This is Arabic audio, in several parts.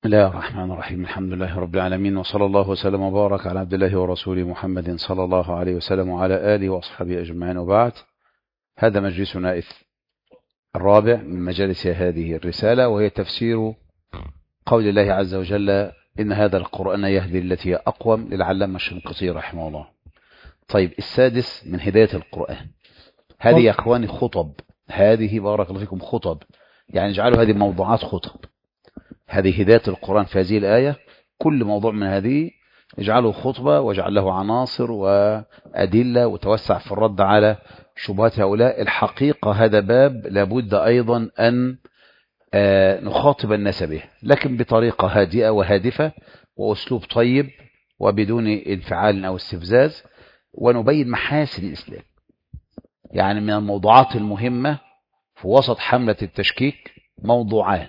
بسم الله الرحمن الرحيم. الحمد لله رب العالمين، وصلى الله وسلم وبارك على عبد الله ورسوله محمد صلى الله عليه وسلم وعلى آله وأصحابه أجمعين، وبعد. هذا مجلسنا الرابع من مجالس هذه الرسالة، وهي تفسير قول الله عز وجل: إن هذا القرآن يهدي التي هي أقوم، للعلامة الشنقيطي رحمه الله. طيب، السادس من هداية القرآن. هذه يا أخواني خطب، هذه بارك الله فيكم خطب، يعني اجعلوا هذه موضوعات خطب. هذه هداية القرآن في هذه الآية، كل موضوع من هذه اجعله خطبة، واجعل له عناصر وأدلة، وتوسع في الرد على شبهات هؤلاء. الحقيقة هذا باب لابد أيضا أن نخاطب الناس به، لكن بطريقة هادئة وهادفة وأسلوب طيب وبدون انفعال أو استفزاز، ونبين محاسن الإسلام. يعني من الموضوعات المهمة في وسط حملة التشكيك موضوعان.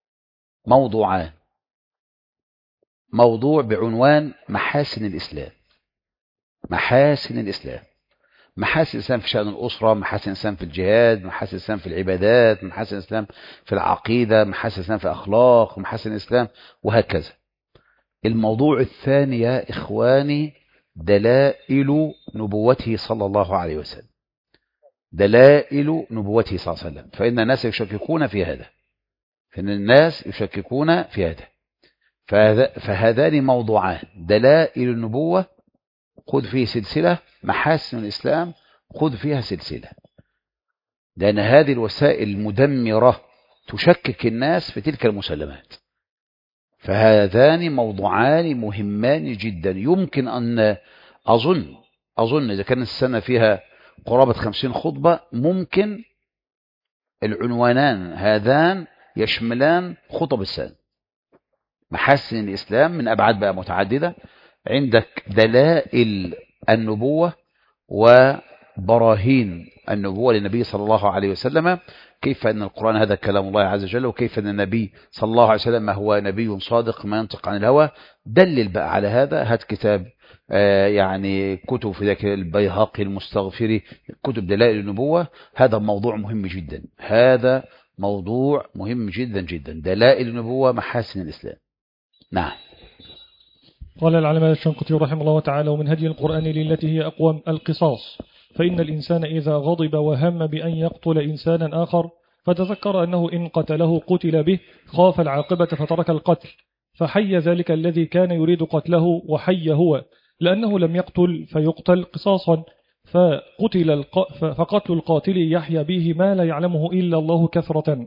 موضوع بعنوان محاسن الإسلام. محاسن الإسلام في شأن الأسرة، محاسن الإسلام في الجهاد، محاسن الإسلام في العبادات، محاسن الإسلام في العقيدة، محاسن الإسلام في الأخلاق، محاسن الإسلام، وهكذا. الموضوع الثاني يا إخواني دلائل نبوته صلى الله عليه وسلم. دلائل نبوته صلى الله عليه وسلم، فإن الناس يشككون في هذا. فهذان موضوعان: دلائل النبوة خذ فيه سلسلة، محاسن الإسلام خذ فيها سلسلة، لأن هذه الوسائل المدمرة تشكك الناس في تلك المسلمات. فهذان موضوعان مهمان جدا. يمكن أن أظن إذا كانت السنة فيها قرابة 50 خطبة، ممكن العنوانان هذان يشملان خطب السنة. محاسن الإسلام من أبعاد بقى متعددة. عندك دلائل النبوة وبراهين النبوة للنبي صلى الله عليه وسلم، كيف أن القرآن هذا كلام الله عز وجل، وكيف أن النبي صلى الله عليه وسلم هو نبي صادق ما ينطق عن الهوى. دلل بقى على هذا، هات كتاب يعني كتب في ذاك البيهقي المستغفري، كتب دلائل النبوة. هذا موضوع مهم جدا، هذا موضوع مهم جدا جدا. دلائل النبوة، محاسن الإسلام. نعم. قال العلامة الشنقيطي رحمه الله تعالى: ومن هدي القرآن للتي هي أقوم القصاص، فإن الإنسان إذا غضب وهم بأن يقتل إنسانا آخر فتذكر أنه إن قتله قتل به، خاف العاقبة فترك القتل، فحي ذلك الذي كان يريد قتله وحي هو، لأنه لم يقتل فيقتل قصاصا، فقتل القاتل يحيى به ما لا يعلمه إلا الله كثرة.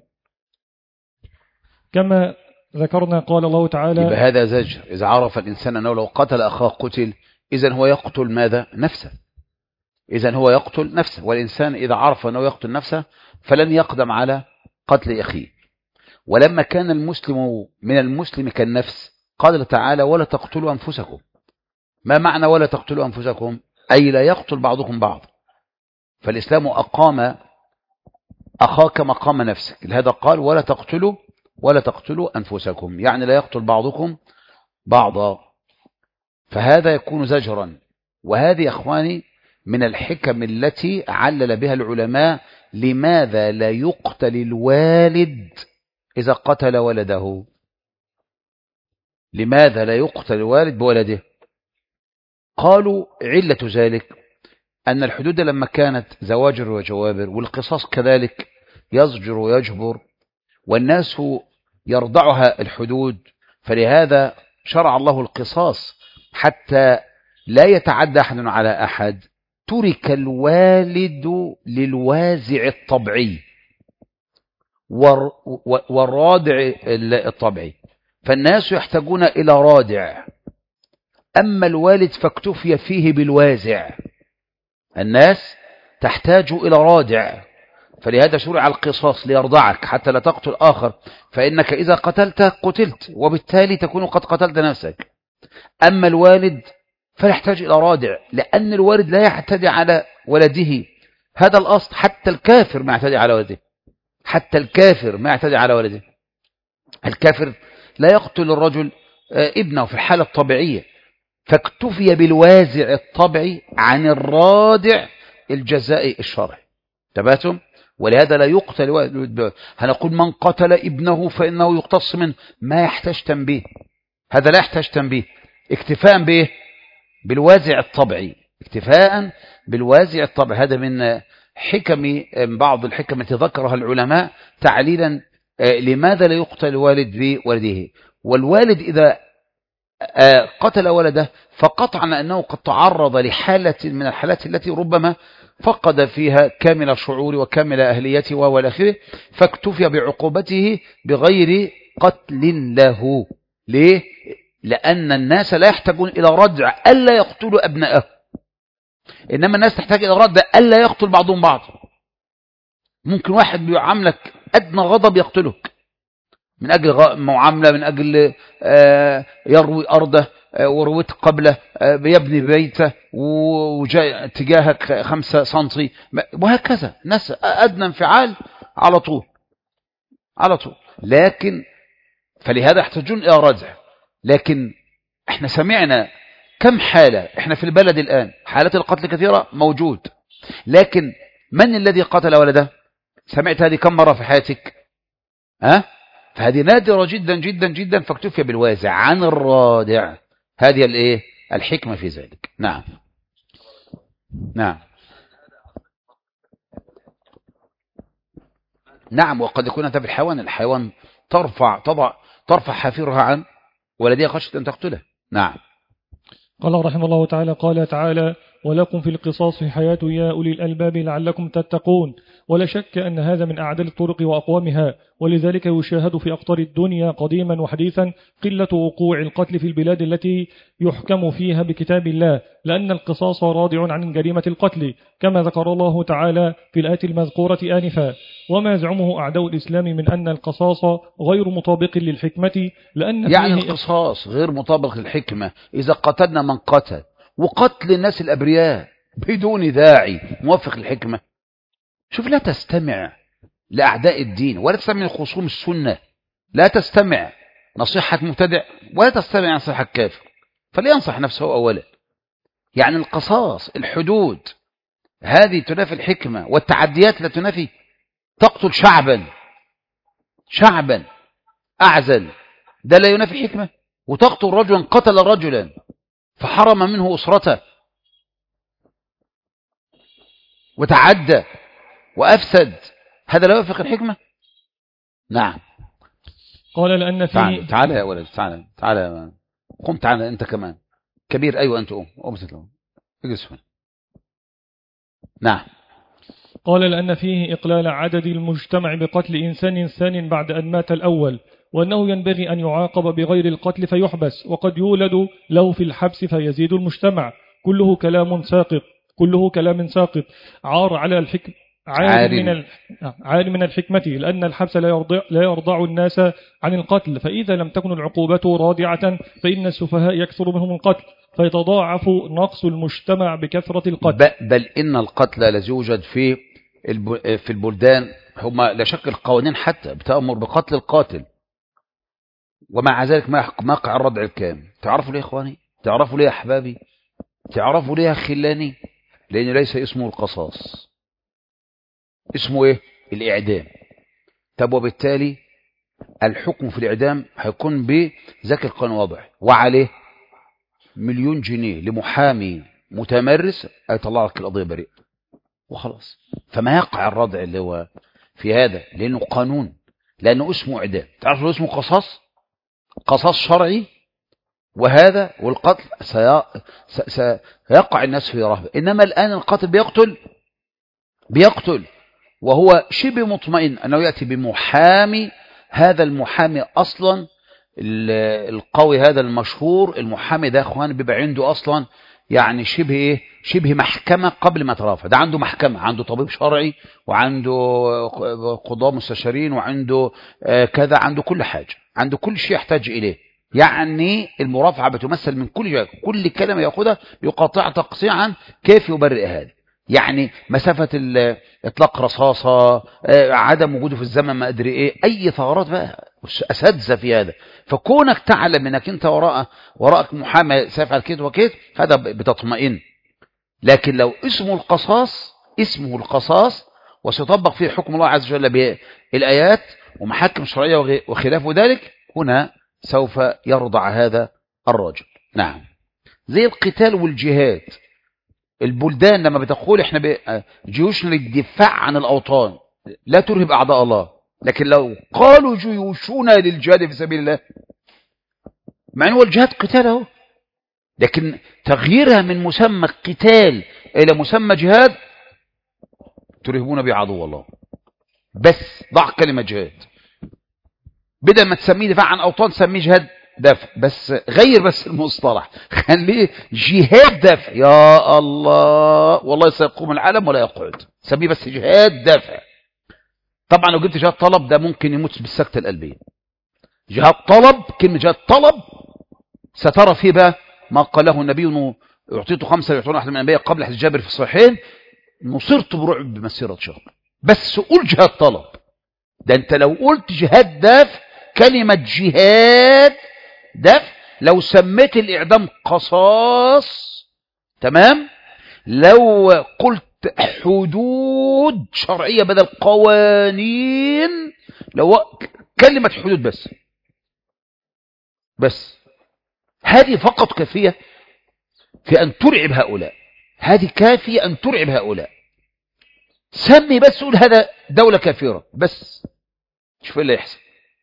كما ذكرنا قال الله تعالى: يبقى هذا زجر. إذا عرف الإنسان أنه لو قتل أخاه قتل، إذن هو يقتل ماذا؟ نفسه. إذن هو يقتل نفسه. والإنسان إذا عرف أنه يقتل نفسه فلن يقدم على قتل أخيه. ولما كان المسلم من المسلم كالنفس، قال تعالى: ولا تقتلوا أنفسكم. ما معنى ولا تقتلوا أنفسكم؟ أي لا يقتل بعضكم بعض. فالإسلام أقام أخاك مقام نفسك، لهذا قال: ولا تقتلوا أنفسكم، يعني لا يقتل بعضكم بعضا. فهذا يكون زجرا. وهذه يا أخواني من الحكم التي علل بها العلماء لماذا لا يقتل الوالد إذا قتل ولده. لماذا لا يقتل الوالد بولده؟ قالوا علة ذلك أن الحدود لما كانت زواجر وجوابر، والقصاص كذلك يزجر ويجبر، والناس يرضعها الحدود، فلهذا شرع الله القصاص حتى لا يتعدى أحد على أحد. ترك الوالد للوازع الطبيعي والرادع الطبيعي، فالناس يحتاجون إلى رادع، أما الوالد فاكتفي فيه بالوازع. الناس تحتاج إلى رادع، فلهذا شرع القصاص ليرضعك حتى لا تقتل آخر، فإنك إذا قتلت قتلت، وبالتالي تكون قد قتلت نفسك. أما الوالد فيحتاج إلى رادع، لأن الوالد لا يعتدي على ولده. هذا الأصل. حتى الكافر ما يعتدي على ولده. الكافر لا يقتل الرجل ابنه في الحالة الطبيعية، فاكتفي بالوازع الطبيعي عن الرادع الجزائي الشرعي. تباتم. ولهذا لا يقتل والد. هنقول من قتل ابنه فإنه يقتص منه، ما يحتاج تنبيه، هذا لا يحتاج تنبيه، اكتفاء به بالوازع الطبيعي، اكتفاء بالوازع الطبيعي. هذا من حكم، بعض الحكم التي ذكرها العلماء تعليلا لماذا لا يقتل والد بولده. والوالد إذا قتل ولده فقطعا أنه قد تعرض لحالة من الحالات التي ربما فقد فيها كامل الشعور وكامل أهليته والآخره، فاكتفي بعقوبته بغير قتل له. ليه؟ لأن الناس لا يحتاجون إلى ردع ألا يقتلوا أبنائه، إنما الناس تحتاج إلى ردع ألا يقتل بعضهم بعض. ممكن واحد بيعاملك أدنى غضب يقتلك من أجل معاملة، من أجل يروي أرضه ورويت قبله، يبني بيته وجاء اتجاهك 5 سنتي وهكذا. ناس أدنى انفعال على طول على طول. لكن فلهذا يحتاجون إلى ردع. لكن احنا سمعنا كم حالة، احنا في البلد الآن حالات القتل كثيرة موجود، لكن من الذي قتل ولده؟ سمعت هذه كم مرة في حياتك؟ فهذه نادرة جدا جدا جدا، فاكتفي بالوازع عن الرادع. هذه الايه الحكمة في ذلك. نعم نعم نعم. وقد يكون هذا بالحيوان، الحيوان ترفع حافرها عن ولديها خشية أن تقتله. نعم. قال رحمه الله تعالى: قال تعالى: ولكم في القصاص حياة يا أولي الألباب لعلكم تتقون. ولا شك أن هذا من أعدل الطرق وأقوامها، ولذلك يشاهد في أقطار الدنيا قديما وحديثا قلة وقوع القتل في البلاد التي يحكم فيها بكتاب الله، لأن القصاص رادع عن جريمة القتل، كما ذكر الله تعالى في الآية المذكورة آنفا. وما يزعمه أعداء الإسلام من أن القصاص غير مطابق للحكمة، لأن يعني القصاص غير مطابق للحكمة إذا قتلنا من قتل، وقتل الناس الأبرياء بدون داعي موافق للحكمة. شوف، لا تستمع لأعداء الدين، ولا تستمع لخصوم السنة، لا تستمع نصيحة مبتدع، ولا تستمع نصيحة كافر، فلينصح نفسه أولا. يعني القصاص، الحدود هذه تنافي الحكمة، والتعديات لا تنافي. تقتل شعبا أعزل، ده لا ينافي الحكمة. وتقتل رجلا قتل رجلا فحرم منه أسرته وتعدى وأفسد، هذا لا يوافق الحكمة. نعم. قال لأن فيه تعال يا ولد، تعال قم، تعال أنت كمان كبير. أيوة أنت قم تتلون، اجلس هنا. نعم. قال لأن فيه إقلال عدد المجتمع بقتل إنسان ثان بعد أن مات الأول، وأنه ينبغي أن يعاقب بغير القتل فيحبس، وقد يولد له في الحبس فيزيد المجتمع. كله كلام ساقط عار على الحكم، عار من الحكمة، لأن الحبس لا يرضع الناس عن القتل، فإذا لم تكن العقوبة رادعة فإن السفهاء يكثر منهم القتل، فيتضاعف نقص المجتمع بكثرة القتل. بل إن القتل الذي يوجد في البلدان هما لا شك القوانين حتى بتأمر بقتل القاتل، ومع ذلك ما يقع الردع الكامل. تعرفوا ليه يا إخواني؟ تعرفوا ليه يا أحبابي؟ تعرفوا ليه يا خلاني؟ لأنه ليس اسمه القصاص، اسمه إيه؟ الإعدام. طب وبالتالي الحكم في الإعدام هيكون بذكي القانون واضح، وعليه 1,000,000 جنيه لمحامي متمرس هيطلع لك القضية بريء وخلاص. فما يقع الردع اللي هو في هذا، لأنه قانون، لأنه اسمه إعدام. تعرف له اسمه قصاص شرعي، وهذا والقتل سيقع الناس في رهبة. إنما الآن القاتل بيقتل وهو شبه مطمئن أنه يأتي بمحامي. هذا المحامي أصلا القوي، هذا المشهور المحامي ده أخوان بيبقى عنده أصلا يعني شبه محكمة قبل ما ترافع. ده عنده محكمة، عنده طبيب شرعي، وعنده قضاة مستشارين، وعنده كذا، عنده كل حاجة، عنده كل شيء يحتاج إليه. يعني المرافعة بتمثل من كل كلمة يأخذها يقاطع تقطيعا كيف يبرئ هذا. يعني مسافة إطلاق رصاصة، عدم وجوده في الزمن، ما أدري إيه، أي ثغرات بقى أساتذة في هذا. فكونك تعلم أنك أنت وراءك محامي سيفعل كده وكده، هذا بتطمئن. لكن لو اسمه القصاص وسيطبق فيه حكم الله عز وجل بالآيات ومحاكم شرعية وخلاف ذلك، هنا سوف يرضع هذا الرجل. نعم. زي القتال والجهاد، البلدان لما بتقول احنا جيوش للدفاع عن الأوطان لا ترهب أعداء الله، لكن لو قالوا جيوشنا للجهاد في سبيل الله، مع أنه الجهاد قتاله، لكن تغييرها من مسمى قتال إلى مسمى جهاد، ترهبون بعدو الله. بس ضع كلمة جهاد، بدل ما تسميه دفاع عن أوطان تسميه جهاد دفع، بس غير بس المصطلح، خليه جهاد دفع. يا الله، والله سيقوم العالم ولا يقعد، سميه بس جهاد دفع. طبعا لو جبت جهاد طلب ده ممكن يموت بالسكتة القلبية. جهاد طلب، كلمة جهاد طلب سترى فيه بقى ما قاله النبي انه اعطيته 5 يعطون احد من الانبياء قبل حديث جابر في الصحيحين، نصرت برعب بمسيرة شهر. بس قول جهاد طلب، ده انت لو قلت جهاد دفع، كلمة جهاد دفع، لو سميت الإعدام قصاص، تمام، لو قلت حدود شرعية بدل قوانين، لو كلمة حدود بس هذه فقط كافية في أن ترعب هؤلاء، هذه كافية أن ترعب هؤلاء. سمي بس، قول هذا دولة كافرة بس، شوف اللي يحصل.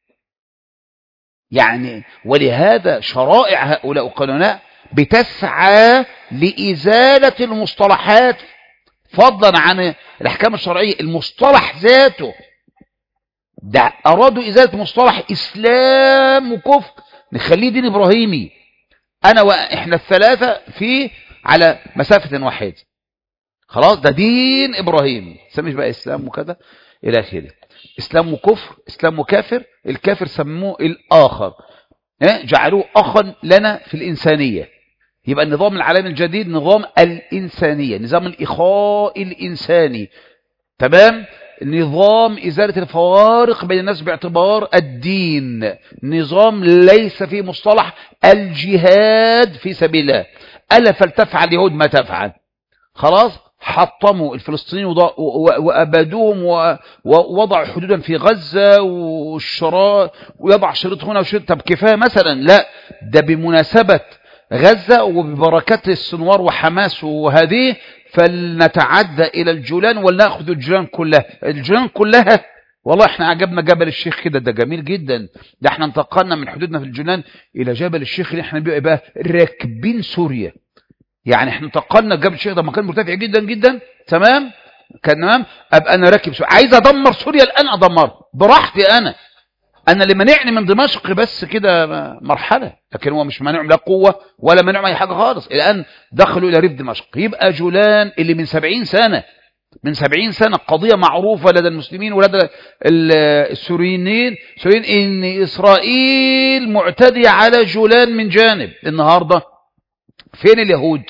يعني ولهذا شرائع هؤلاء وقانونات بتسعى لإزالة المصطلحات، فضلا عن الأحكام الشرعية. المصطلح ذاته ده أرادوا إزالة مصطلح إسلام وكفر، نخليه دين إبراهيمي، أنا وإحنا الثلاثة على مسافة واحدة، خلاص ده دين إبراهيمي، سميش بقى إسلام وكذا إلى آخره. إسلام وكفر، إسلام وكافر، الكافر سموه الآخر، جعلوه أخا لنا في الإنسانية. يبقى النظام العالمي الجديد نظام الإنسانية، نظام الإخاء الإنساني، تمام، نظام إزالة الفوارق بين الناس باعتبار الدين، نظام ليس فيه مصطلح الجهاد في سبيل الله. ألا فلتفعل اليهود ما تفعل، خلاص حطموا الفلسطينيين وأبادوهم ووضعوا حدودا في غزة ويضع شريط هنا وشريط. طب كفاية مثلا؟ لا، ده بمناسبة غزة وببركات السنوار وحماس وهذه، فلنتعدى إلى الجولان ولنأخذ الجولان كلها. والله احنا عجبنا جبل الشيخ كده، ده جميل جدا، ده احنا انتقلنا من حدودنا في الجولان إلى جبل الشيخ اللي احنا بقى راكبين سوريا. يعني احنا انتقلنا جبل الشيخ، ده مكان مرتفع جدا جدا، تمام، كان تمام، ابقى انا راكب سوريا، عايز ادمر سوريا الان ادمرها براحتي. انا اللي منعني من دمشق بس كده مرحله، لكن هو مش مانع لا قوه ولا مانع اي حاجه خالص. الان دخلوا الى ريف دمشق، يبقى جولان اللي من 70 سنه قضيه معروفه لدى المسلمين ولدى السوريين ان اسرائيل معتديه على جولان من جانب. النهارده فين اليهود؟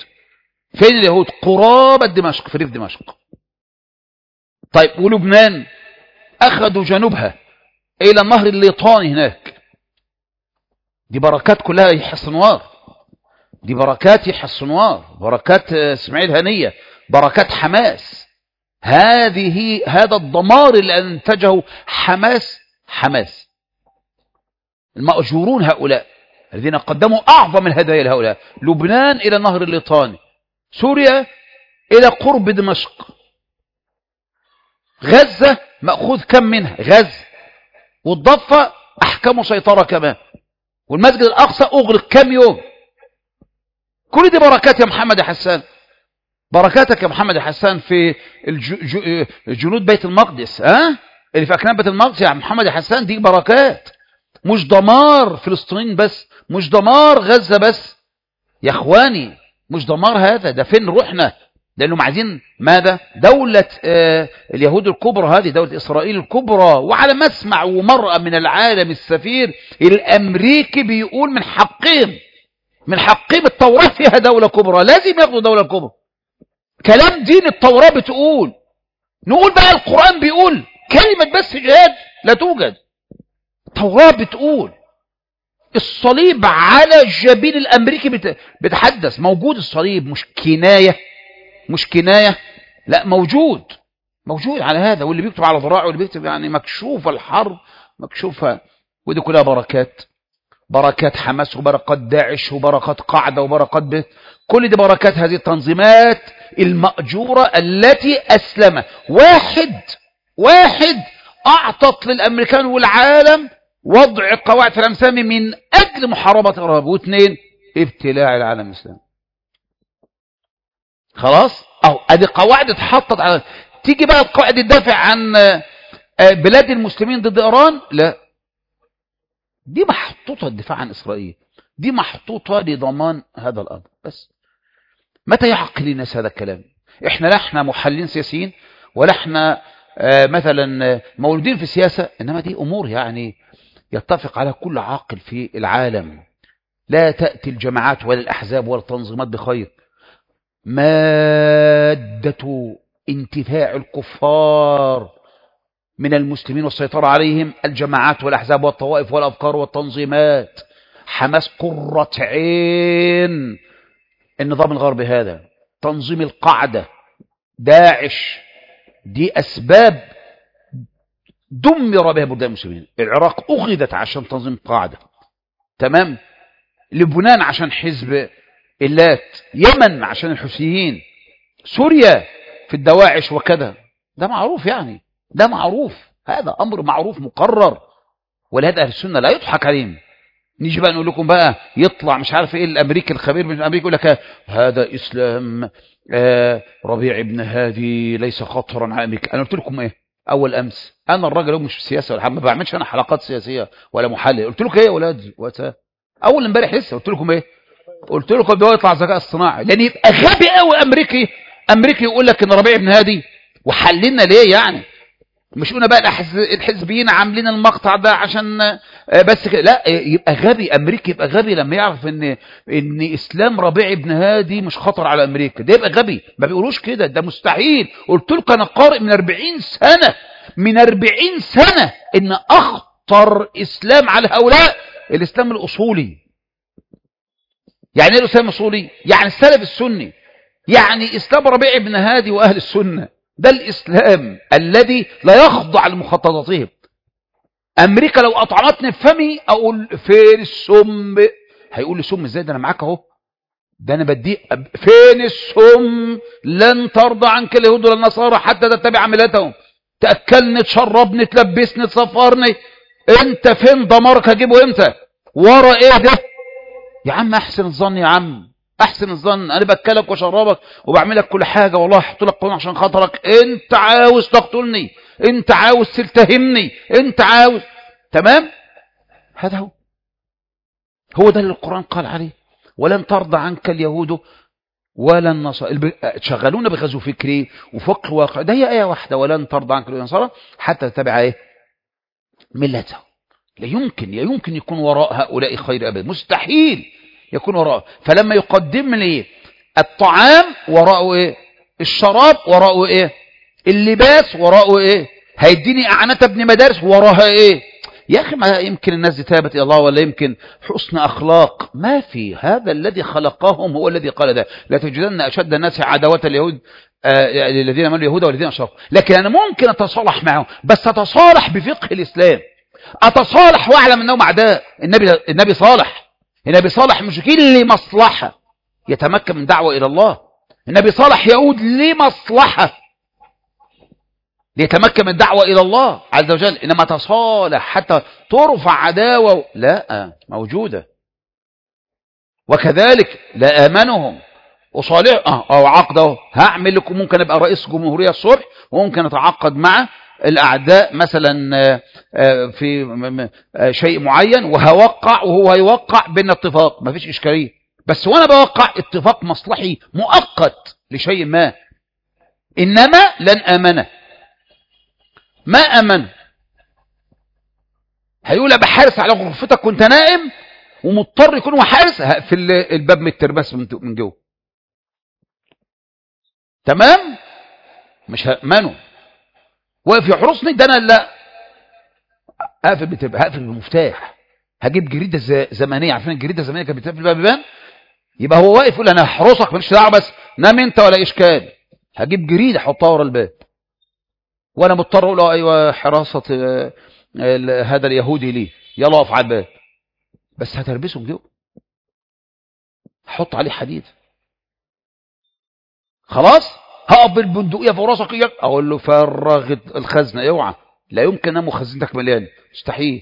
قرابة دمشق، في ريف دمشق. طيب ولبنان أخذوا جنوبها إلى النهر الليطاني هناك. دي بركات كلها يحيى السنوار، دي بركات يحيى السنوار، بركات اسماعيل هنية، بركات حماس. هذا الدمار اللي أنتجه حماس المأجورون هؤلاء الذين قدموا أعظم الهدايا لهؤلاء. لبنان إلى النهر الليطاني، سوريا إلى قرب دمشق، غزة مأخوذ كم منها؟ غزة، والضفة أحكموا سيطرة كمان، والمسجد الأقصى أغلق كم يوم. كل دي بركات يا محمد يا حسان، بركاتك يا محمد يا حسان في جنود بيت المقدس، اللي في أكنان بيت المقدس يا محمد يا حسان، دي بركات، مش دمار فلسطين بس، مش دمار غزة بس يا اخواني، مش دمار هذا. ده فين روحنا؟ لأنهم عايزين ماذا؟ دولة اليهود الكبرى، هذه دولة إسرائيل الكبرى. وعلى مسمع ومرأة من العالم السفير الأمريكي بيقول من حقهم التوراة فيها دولة كبرى، لازم ياخدوا دولة كبرى. كلام دين التوراة بتقول، نقول بقى القرآن بيقول كلمة بس جهاد لا توجد. التوراة بتقول الصليب على الجبين الأمريكي بتحدث، موجود الصليب، مش كناية، لا موجود. موجود على هذا، واللي بيكتب على ذراعه واللي بيكتب، يعني مكشوفة الحرب، مكشوفة. ودي كلها بركات، بركات حماس وبركات داعش وبركات قاعدة وبركات كل دي بركات هذه التنظيمات المأجورة التي أسلم. واحد أعطت للأمريكان والعالم وضع قواعد في الأمسام من أجل محاربة الإرهاب، واثنين ابتلاع العالم الإسلامي. خلاص، أو أدي قواعد اتحطت على. تيجي بقى القواعد تدافع عن بلاد المسلمين ضد إيران؟ لا، دي محطوطة الدفاع عن إسرائيل، دي محطوطة لضمان هذا الأمر. بس متى يعقل الناس هذا الكلام؟ احنا لا احنا محللين سياسيين ولا احنا مثلا مولودين في السياسة، انما دي امور يعني يتفق على كل عاقل في العالم. لا تأتي الجماعات ولا الأحزاب ولا التنظيمات بخير. مادة انتفاع الكفار من المسلمين والسيطرة عليهم الجماعات والأحزاب والطوائف والأفكار والتنظيمات. حماس قرة عين النظام الغربي، هذا تنظيم القاعدة، داعش، دي أسباب دمر بها بلدان المسلمين. العراق أخذت عشان تنظيم قاعدة، تمام، لبنان عشان حزب اللات، يمن عشان الحوثيين، سوريا في الدواعش وكذا. ده معروف، يعني ده معروف، هذا أمر معروف مقرر، ولهذا أهل السنة لا يضحك عليهم. نيجي بقى نقول لكم بقى يطلع مش عارف ايه الامريكي الخبير من امريكا يقول لك هذا اسلام ربيع بن هادي ليس خطرا على امريكا. انا قلت لكم ايه اول امس؟ انا الراجل مش في السياسه ولا ما بعملش انا حلقات سياسيه ولا محلل. قلت لكم ايه يا ولاد اول امبارح لسه قلت لكم ايه؟ قلت لكم ده يطلع ذكاء اصطناعي، لان يبقى غبي قوي امريكي يقول لك ان ربيع بن هادي وحللنا ليه يعني. مش قلنا بقى الحزبيين عاملين المقطع ده عشان بس كده؟ لا، يبقى غبي امريكي، يبقى غبي لما يعرف ان اسلام ربيع بن هادي مش خطر على امريكا. ده يبقى غبي، ما بيقولوش كده، ده مستحيل. قلت لكم انا قارئ من 40 سنه ان اخطر اسلام على هؤلاء الاسلام الاصولي. يعني ايه الاسلام الاصولي؟ يعني السلف السني، يعني اسلام ربيع بن هادي واهل السنه. ده الإسلام الذي لا يخضع لمخططاتهم. أمريكا لو أطعمتني بفمي أقول فين السم؟ هيقول لي سم ازاي؟ ده أنا معاك أهو، ده أنا بديه. فين السم؟ لن ترضى عنك اليهود ولا النصارى حتى تتبع ملتهم. تأكلني، تشربني، تلبسني، تسفرني. أنت فين ضمارك؟ هجيبه إمتى؟ ورا إيه ده؟ يا عم أحسن الظن، يا عم احسن الظن، انا باكلك واشربك وبعملك كل حاجه، والله احط لك قانون عشان خاطرك. انت عاوز تقتلني، انت عاوز تلتهمني، انت عاوز، تمام. هذا هو ده اللي القران قال عليه. ولن ترضى عنك اليهود ولا النصارى. شغلونا بغزو فكري وفقه واقع. ده هي ايه واحده، ولن ترضى عنك اليهود والنصارى حتى تتبع ايه؟ ملتهم. لا يمكن يكون وراء هؤلاء خير ابدا، مستحيل يكون وراءه. فلما يقدم لي الطعام وراءه ايه؟ الشراب وراءه ايه؟ اللباس وراءه ايه؟ هيديني اعنات ابن مدارس وراها ايه؟ يا اخي ما يمكن الناس دي تابت الى الله، ولا يمكن حسن اخلاق؟ ما في. هذا الذي خلقهم هو الذي قال ده. لا تجدن اشد الناس عداوة اليهود الذين امنوا اليهود والذين اشركوا. لكن انا ممكن اتصالح معهم، بس اتصالح بفقه الاسلام، اتصالح واعلم انهم اعداء. النبي صالح مشركين لمصلحة يتمكن من دعوة إلى الله. النبي صالح يهود لمصلحة ليتمكن من الدعوة إلى الله عز وجل. إنما تصالح حتى ترفع عداوة، لا موجودة. وكذلك لا آمنهم وصالح أو عقده. هعمل لكم، ممكن أبقى رئيس جمهورية الصبح وممكن أتعقد مع الأعداء مثلا في شيء معين وهوقع وهو هيوقع بين اتفاق، ما فيش إشكالية. بس وأنا بوقع اتفاق مصلحي مؤقت لشيء ما. إنما لن آمنه، ما آمن. هيقول بحارس على غرفتك وانت نائم ومضطر يكون حارس، هقفل الباب من الترباس من جوه، تمام. مش هأمنه. واقف يحرسني، ده انا لا هقفل بالمفتاح. هجيب جريده زمنيه، عارفين الجريده الزمنيه كانت بتقفل بقى بيبان. يبقى هو واقف يقول انا هحرسك ماليش دعوه، بس نام انت ولا اشكال. هجيب جريده احطها ورا الباب. وانا مضطر اقول له ايوه حراسه هذا اليهودي ليه، يلا اقف على الباب، بس هتربسه من جوه، حط عليه حديد، خلاص هقف بالبندقيه في راسك اياك، اقول له فرغ الخزنه اوعى، لا يمكن ان خزنتك مليانه، مستحيل،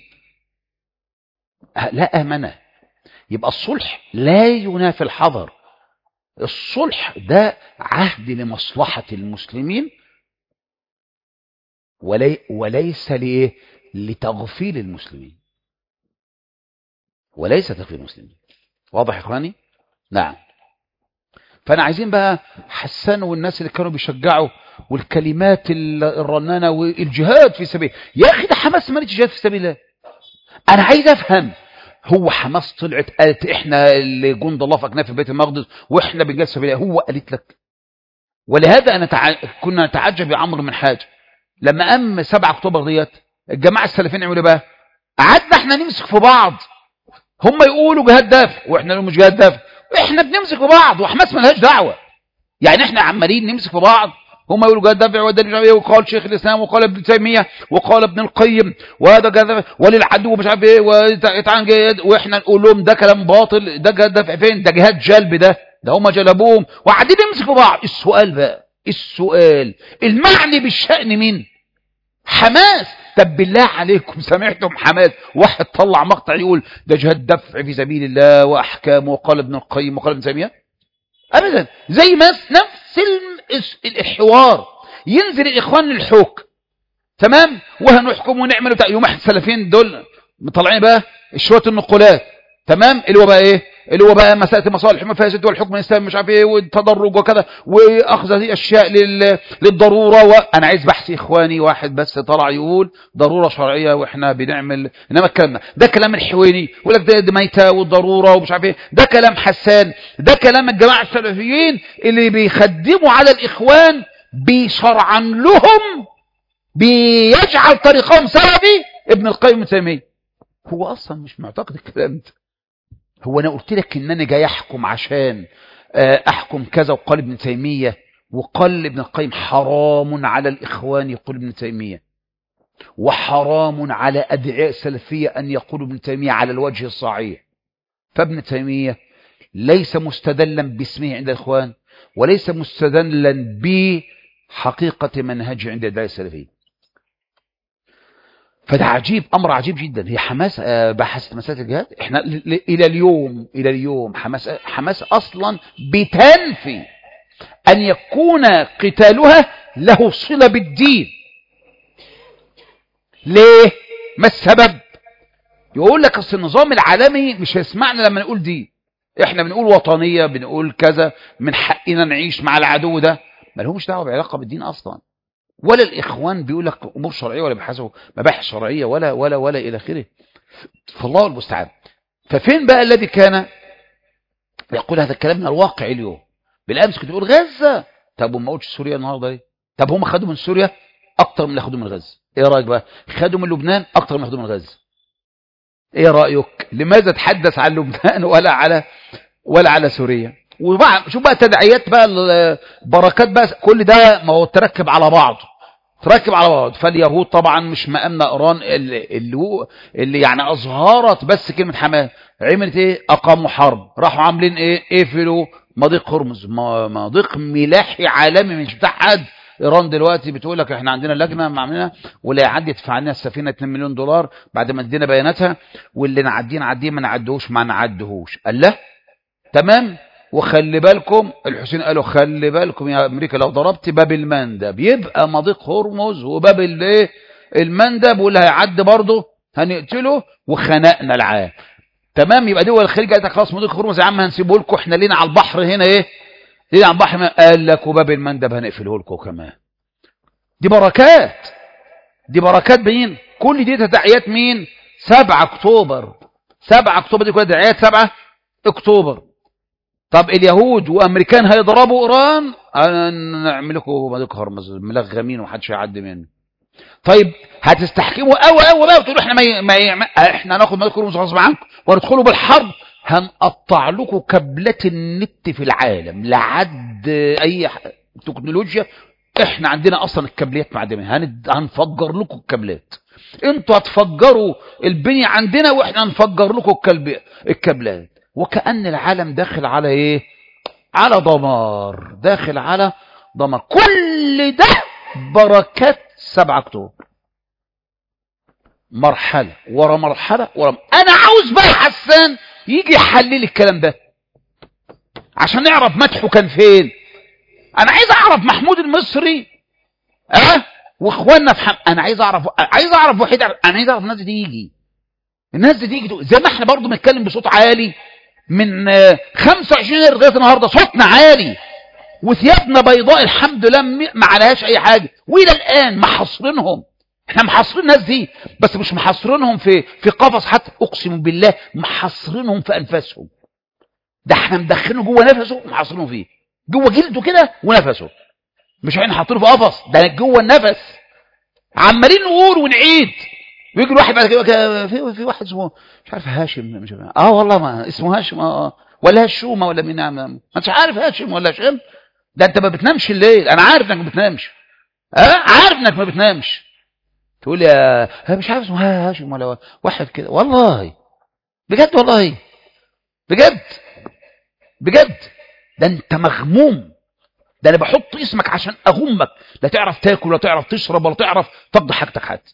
لا امنه. يبقى الصلح لا ينافي الحذر، الصلح ده عهد لمصلحه المسلمين وليس لإيه؟ لتغفيل المسلمين، وليس تغفيل المسلمين. واضح يا اخواني؟ نعم. فانا عايزين بقى حسان والناس اللي كانوا بيشجعوا والكلمات الرنانه والجهاد في سبيل، يا اخي ده حماس ما جهاد في سبيل الله. انا عايز افهم، هو حماس طلعت قالت احنا اللي جند الله في اكناف في بيت المقدس واحنا بنجاهد في سبيل الله، هو قالت لك؟ ولهذا انا كنا نتعجب يا عمرو من حاجه، لما قام 7 اكتوبر ديت الجماعه السلفيين عملوا بقى، قعدنا احنا نمسك في بعض، هم يقولوا جهاد دافع واحنا نقول مش جهاد دافع، احنا بنمسك في بعض وحماس مالهاش دعوه، يعني احنا عمالين نمسك في بعض، هم يقولوا جهاد دافع وده مش عارف ايه، وقال شيخ الاسلام وقال ابن تيميه وقال ابن القيم وهذا جهاد وللعدو مش عارف ايه وتعان جهاد، واحنا نقول لهم ده كلام باطل، ده جهاد دافع فين؟ ده جهاد جلب، ده هم جلبوهم وقاعدين نمسك في بعض. السؤال بقى، السؤال المعني بالشأن مين؟ حماس. طب بالله عليكم سمعتم حماس واحد طلع مقطع يقول ده جهاد دفع في سبيل الله واحكام وقال ابن القيم وقال ابن تيميه؟ ابدا. زي ما نفس الحوار ينزل الاخوان للحوك، تمام، وهنحكم ونعمل بتاع يوم احد السلفيين دول مطلعين بقى شويه النقولات، تمام، اللي هو بقى ايه؟ اللي هو بقى مساله المصالح المفاسد والحكم الاسلامي مش عارف ايه والتدرج وكذا واخذ هذه اشياء للضروره. وانا عايز بحث اخواني واحد بس طلع يقول ضروره شرعيه واحنا بنعمل، انما الكلام ده كلام الحويني يقول لك ده ميته والضروره ومش عارف ايه، ده كلام حسان، ده كلام الجماعه السلفيين اللي بيخدموا على الاخوان بيشرعن لهم، بيجعل طريقهم سلفي ابن القيم ابن تيميه. هو اصلا مش معتقد الكلام ده. هو انا قلت لك ان انا جاي احكم عشان احكم كذا، وقال ابن تيميه وقال ابن القيم حرام على الاخوان يقول ابن تيميه، وحرام على ادعياء السلفيه ان يقولوا ابن تيميه على الوجه الصحيح. فابن تيميه ليس مستدلا باسمه عند الاخوان، وليس مستدلا بحقيقه منهجه عند ادعياء السلفيه. فده عجيب، امر عجيب جدا. هي حماس بحثت مساله الجهاد، احنا الى اليوم حماس اصلا بتنفي ان يكون قتالها له صله بالدين. ليه؟ ما السبب؟ يقول لك اصل النظام العالمي مش هيسمعنا لما نقول دين، احنا بنقول وطنيه، بنقول كذا، من حقنا نعيش مع العدو ده، ما لهمش دعوه بعلاقه بالدين اصلا. ولا الاخوان بيقول لك امور شرعيه ولا بيحاسبوا مباحث شرعيه ولا الى اخره. فالله المستعان. ففين بقى الذي كان يقول هذا الكلام من الواقع اليوم؟ بالامس كنت بقول غزه، طب وما قلتش سوريا النهارده ليه؟ طب هم خدوا من سوريا اكتر من اللي خدوا من غزه، ايه رايك بقى؟ خدوا من لبنان اكتر من اللي خدوا من غزه، ايه رايك؟ لماذا تحدث عن لبنان ولا على سوريا؟ وبقى شوف بقى تداعيات بقى البركات بقى، كل ده ما هو تركب على بعض. فاليهود طبعا مش مأمنة ايران اللي يعني اظهرت بس كلمه حماس، عملت ايه؟ اقاموا حرب، راحوا عاملين ايه؟ قفلوا مضيق هرمز، مضيق ملاحي عالمي مش بتاع حد. ايران دلوقتي بتقول لك احنا عندنا لجنه معملينها واللي يعدي يدفع لنا السفينه 2 مليون دولار بعد ما ادينا بياناتها، واللي نعديه ما نعدهوش. قال لا تمام. وخلي بالكم الحسين قالوا خلي بالكم يا امريكا لو ضربت باب المندب يبقى مضيق هرمز وباب المندب، واللي هيعدي برضه هنقتله، وخنقنا العالم. تمام. يبقى دول الخليج قالت خلاص مضيق هرمز يا عم هنسيبه لكم، احنا لينا على البحر هنا ايه؟ لينا على البحر. قال لك وباب المندب هنقفله لكم كمان. دي بركات مين؟ كل دي تداعيات مين؟ 7 اكتوبر. 7 اكتوبر دي كلها تداعيات 7 اكتوبر. طب اليهود وامريكان هيضربوا ايران، نعمل لكم مضيق هرمز ملغمين ومحدش هيعدي منه. طيب هتستحكموا قوي بقى وتقولوا احنا احنا هناخد مضيق هرمز غصب عنكم وندخلوا بالحرب، هنقطع لكم كابلات النت في العالم لحد اي تكنولوجيا احنا عندنا اصلا الكابلات معدمه، هنفجر لكم الكابلات، انتوا هتفجروا البنية عندنا واحنا هنفجر لكم الكابلات. وكأن العالم داخل على ايه؟ على دمار، داخل على دمار. كل ده بركات 7 أكتوبر، مرحلة ورا مرحلة ورا. انا عاوز بقى حسان يجي يحلل الكلام ده عشان نعرف مدحه كان فين. انا عايز اعرف محمود المصري واخواننا في انا عايز اعرف وحيد. انا عايز اعرف الناس دي يجي، الناس دي تيجي زي ما احنا برضو بنتكلم بصوت عالي من 25 لغايه النهارده، صوتنا عالي وثيابنا بيضاء الحمد لله ما عليهاش اي حاجه، والى الان محاصرينهم. احنا محاصرين الناس دي، بس مش محاصرينهم في قفص حتى، اقسم بالله محاصرينهم في انفاسهم. ده احنا مدخلينه جوه نفسه ومحاصرينه فيه، جوه جلده كده ونفسه، مش احنا حاطينه في قفص، ده جوه النفس. عمالين نقول ونعيد، ويجي الواحد بعد كده في واحد اسمه مش عارف هاشم، مش عارف. والله ما اسمه هاشم، ولا هشومه ولا مين، ما انتش عارف هاشم ولا هشام. ده انت ما بتنامش الليل، انا عارف انك ما بتنامش، عارف انك ما بتنامش. تقول يا مش عارف اسمه هاشم ولا واحد كده، والله بجد، والله بجد بجد. ده انت مغموم، ده انا بحط اسمك عشان اغمك، لا تعرف تاكل ولا تعرف تشرب ولا تعرف تقضي حاجتك حتى.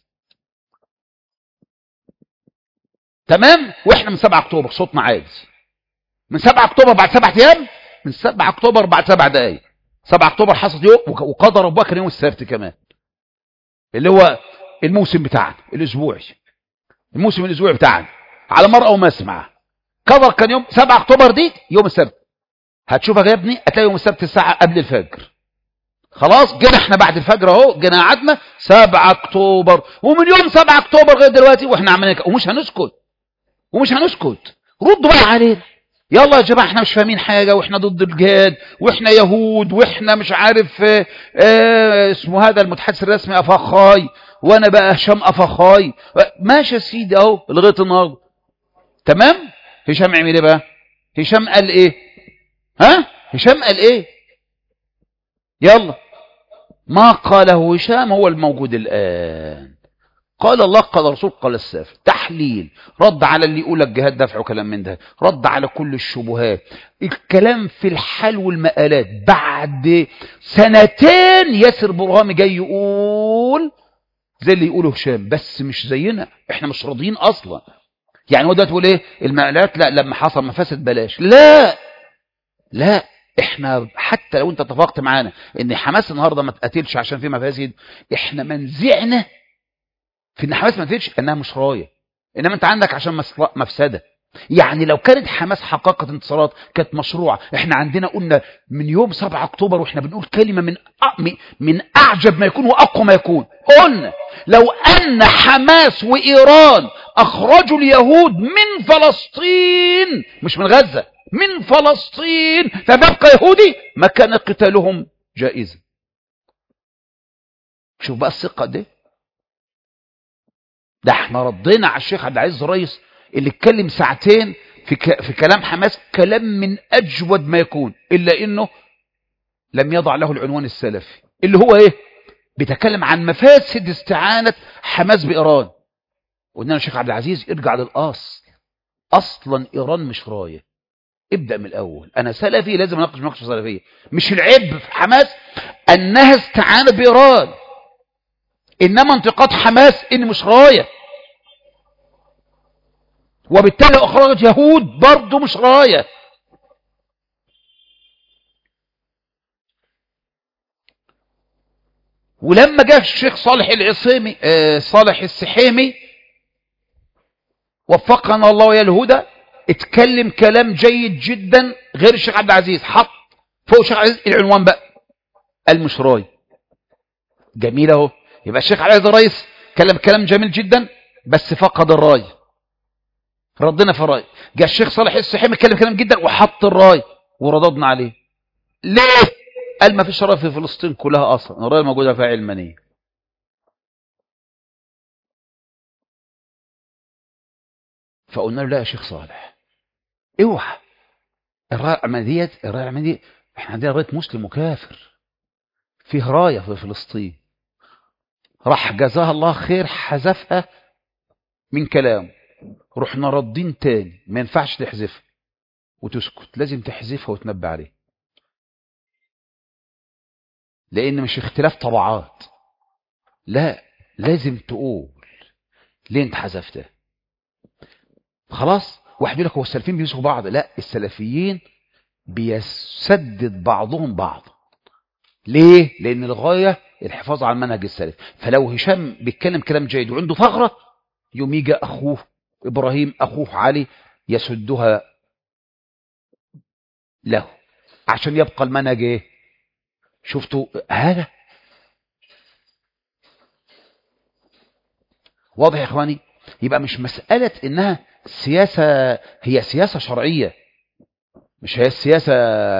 تمام. واحنا من 7 اكتوبر صوتنا عادي، من 7 اكتوبر بعد 7 ايام، من 7 اكتوبر بعد 7 دقائق. 7 اكتوبر حصل يوم، وقدر ابو بكر يوم السبت كمان، اللي هو الموسم بتاعنا الاسبوعي، الموسم الاسبوعي بتاعنا على مرأى ومسمع. قدر كان يوم 7 اكتوبر دي يوم السبت. هتشوفك يا ابني، هتلاقي يوم السبت الساعه قبل الفجر. خلاص جينا احنا بعد الفجر اهو، جينا قعدنا 7 اكتوبر، ومن يوم 7 اكتوبر لغايه دلوقتي واحنا عمالين ومش هنسكت، ومش هنسكت. ردوا بقى علينا، يلا يا جماعه احنا مش فاهمين حاجه، واحنا ضد الجهاد، واحنا يهود، واحنا مش عارف اسمه هذا المتحدث الرسمي افخاي، وانا بقى هشام افخاي. ماشي يا سيدي اهو لغايه النهارده. تمام. هشام عمل ايه بقى؟ هشام قال ايه؟ هشام قال ايه؟ يلا، ما قاله هشام هو الموجود الآن. قال الله، قال الرسول، قال السافر. تحليل، رد على اللي يقول لك جهاد دفع وكلام من ده، رد على كل الشبهات، الكلام في الحال والمآلات. بعد 2 ياسر برهامي جاي يقول زي اللي يقوله هشام، بس مش زينا، احنا مش راضيين اصلا. يعني هو ده تقول ايه المآلات؟ لا، لما حصل مفاسد بلاش. لا احنا حتى لو انت اتفقت معانا ان حماس النهارده ما تقاتلش عشان في مفاسد، احنا منزعنا في ان حماس ما تقاتلش انها مش رايه، انما انت عندك عشان مفسده. يعني لو كانت حماس حققت انتصارات كانت مشروعه. احنا عندنا قلنا من يوم 7 اكتوبر واحنا بنقول كلمه من اعجب ما يكون واقوى ما يكون، قلنا لو ان حماس وايران اخرجوا اليهود من فلسطين، مش من غزه، من فلسطين، فبقى يهودي، ما كان قتالهم جائزا. شوف بقى الثقه دي. ده احنا ردينا على الشيخ عبد العزيز الرئيس اللي اتكلم 2 ساعة في كلام حماس، كلام من اجود ما يكون، الا انه لم يضع له العنوان السلفي اللي هو ايه؟ بيتكلم عن مفاسد استعانة حماس بإيران. قلنا الشيخ عبد العزيز ارجع للأصل، اصلا ايران مش رايه. ابدأ من الاول، انا سلفي لازم اناقش مناقشه سلفيه. مش العيب في حماس انها استعانت بإيران، انما انتقاد حماس ان مش رايه، وبالتالي اخرجت يهود برضه مش رايه. ولما جاء الشيخ صالح العصيمي صالح السحيمي وفقنا الله ويا الهدى، اتكلم كلام جيد جدا غير الشيخ عبد العزيز، حط فوق الشيخ عبد العزيز العنوان بقى المشراي. جميل اهو. يبقى الشيخ عبد العزيز الرئيس كلام جميل جدا بس فقد الراي، ردنا في الراي. جاء الشيخ صالح السحيمي اتكلم كلام جدا وحط الراي ورددنا عليه. ليه؟ قال ما فيش راي في فلسطين كلها اصلا، الراي موجوده فيها علمانيه. فقلنا له لا يا شيخ صالح اوعى، الراي العلمانيه احنا عندنا راي مسلم وكافر، فيه راية في فلسطين، راح جزاها الله خير حذفها من كلامه، رحنا ردين تاني ما ينفعش تحذفها وتسكت، لازم تحذفها وتنبه عليه، لأن مش اختلاف طبعات، لا لازم تقول ليه انت حذفتها. خلاص واحد يقول لك هو السلفيين بيسوا بعض، لا السلفيين بيسدد بعضهم بعض. ليه؟ لأن الغاية الحفاظ على المنهج السلفي. فلو هشام بيتكلم كلام جيد وعنده ثغرة، يوم يجي أخوه إبراهيم أخوه علي يسدها له عشان يبقى المنهج ايه؟ شفتوا هذا واضح يا اخواني؟ يبقى مش مسألة انها سياسة، هي سياسة شرعية، مش هي السياسة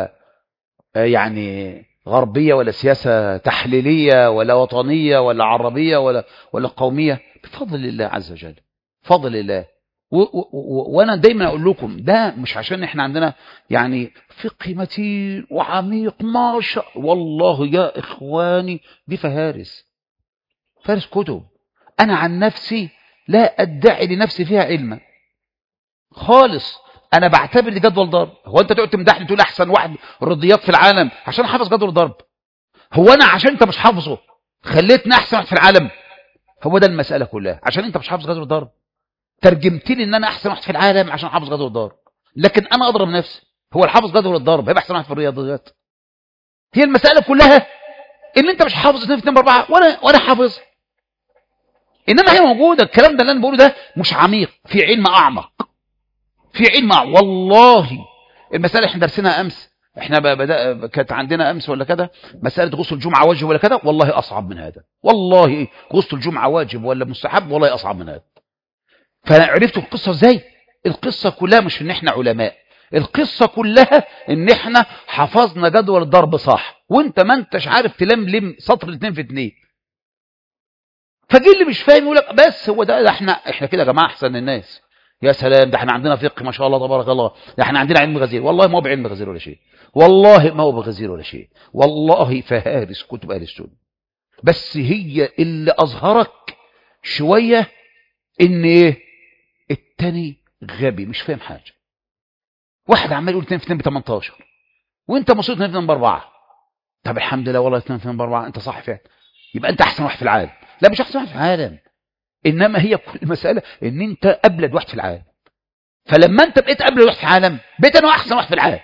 يعني غربية ولا سياسة تحليلية ولا وطنية ولا عربية ولا قومية، بفضل الله عز وجل، فضل الله. وانا دايما اقول لكم ده مش عشان احنا عندنا يعني فقه متين وعميق ما شاء، والله يا اخواني دي فهارس كتب. انا عن نفسي لا ادعي لنفسي فيها علما خالص، انا بعتبر لي جدول ضرب. هو انت تقعد تمدحني تقول احسن واحد رياضيات في العالم عشان حافظ جدول ضرب؟ هو انا عشان انت مش حافظه خليتني احسن واحد في العالم؟ هو ده المساله كلها، عشان انت مش حافظ جدول ضرب ترجمت لي ان انا احسن واحد في العالم عشان حافظ جدول الضرب، لكن انا اضرب نفسي. هو الحافظ جدول الضرب هيبقى احسن واحد في الرياضيات؟ هي المساله كلها ان انت مش حافظ 2 في 2 ب4 وانا حافظ. انما هي موجوده، الكلام ده اللي انا بقوله ده مش عميق، في علم اعمق، في علم أعمق. والله المساله احنا درسناها امس، احنا كانت عندنا امس ولا كده مساله غسل الجمعه واجب ولا كده، والله اصعب من هذا، والله غسل الجمعه واجب ولا مستحب، والله اصعب من هذا. فعرفتوا القصة ازاي؟ القصة كلها مش ان احنا علماء، القصة كلها ان احنا حفظنا جدول الضرب صح، وانت ما انتش عارف تلملم سطر 2 في 2. فجي اللي مش فاهم يقول لك بس هو ده احنا كده يا جماعة احسن الناس، يا سلام ده احنا عندنا فقه ما شاء الله تبارك الله، ده احنا عندنا علم غزير. والله ما هو بعلم غزير ولا شيء، والله ما هو بغزير ولا شيء، والله فهارس كتب اهل السنة. بس هي اللي اظهرك شوية ان ايه؟ التاني غبي مش فاهم حاجة. واحد عمال يقول 2 في 2 ب18 وانت مصير 2 في 2 ب4. طب الحمد لله والله 2 في 2 ب4 انت صح فعلا، يبقى انت احسن واحد في العالم. لا مش احسن واحد في العالم، انما هي كل المسألة ان انت ابلد واحد في العالم. فلما انت بقيت ابلد واحد في العالم بقيت انا احسن واحد في العالم.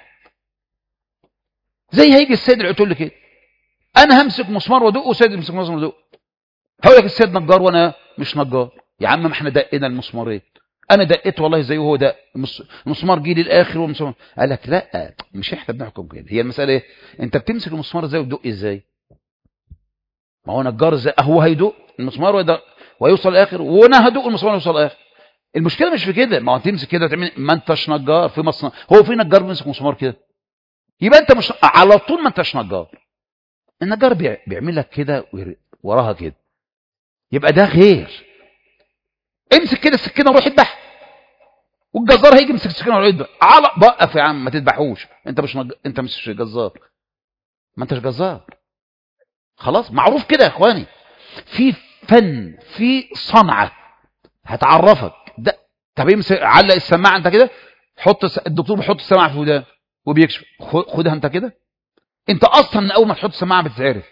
زي هيجي السيد العتول كده، انا همسك مسمار وادق والسيد يمسك مسمار وادق. هقول لك السيد نجار وانا مش نجار. يا عم ما احنا دقينا المسمارين، انا دقيت والله زيه وهو دق مسمار جه للاخر والمسمار. قال لك لا مش احنا بنحكم كده، هي المساله ايه؟ انت بتمسك المسمار ازاي وتدق ازاي؟ ما هو نجار ازاي؟ هو هيدق المسمار ويوصل للاخر، وانا هدق المسمار ويوصل للاخر. المشكله مش في كده، ما هو تمسك كده تعمل، ما انتش نجار في مصنع. هو في نجار بيمسك مسمار كده؟ يبقى انت مش على طول ما انتش نجار. النجار بيعمل لك كده وراها كده، يبقى ده غير. امسك كده السكينه وروح اذبح، والجزار هيجي يمسك السكينه ويروح يذبح. على بقف يا عم ما تذبحوش، انت مش جزار، ما انتش جزار. خلاص معروف كده يا اخواني. في فن، في صنعه هتعرفك ده. طب امسك علق السماعه انت كده، الدكتور بيحط السماعه في ودان وبيكشف، خدها انت كده. انت اصلا من اول ما تحط السماعه بتتعرف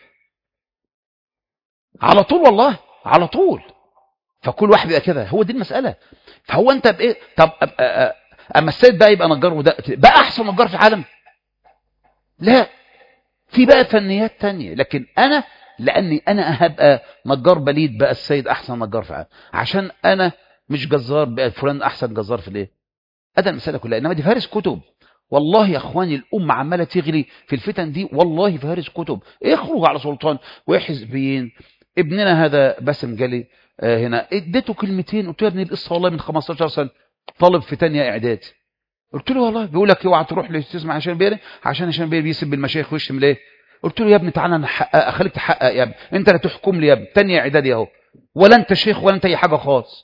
على طول، والله على طول. فكل واحد يبقى كده، هو دي المساله. فهو انت بايه؟ طب اما السيد بقى يبقى نجار وده بقى احسن نجار في العالم؟ لا، في بقى فنيات تانية. لكن انا لاني انا هبقى نجار بليد بقى السيد احسن نجار في العالم، عشان انا مش جزار بقى فلان احسن جزار في الايه؟ ادي المساله كلها. انما دي فارس كتب. والله يا اخواني الامه عماله تغلي في الفتن دي، والله فارس كتب. اخرجوا على سلطان وحزبيين. ابننا هذا باسم جالي هنا، اديته كلمتين قلت له يا ابني القصه والله من 15 سنه، طالب في ثانيه اعدادي. قلت له والله بيقول لك اوعى تروح تسمع هشام بيري عشان هشام بيري بيسب المشايخ ويشتم ليه. قلت له يا ابني تعالى انا اخليك تحقق يا ابني، انت لا تحكم لي يا ابني، ثانيه اعدادي اهو، ولا انت شيخ ولا انت اي حاجه خالص.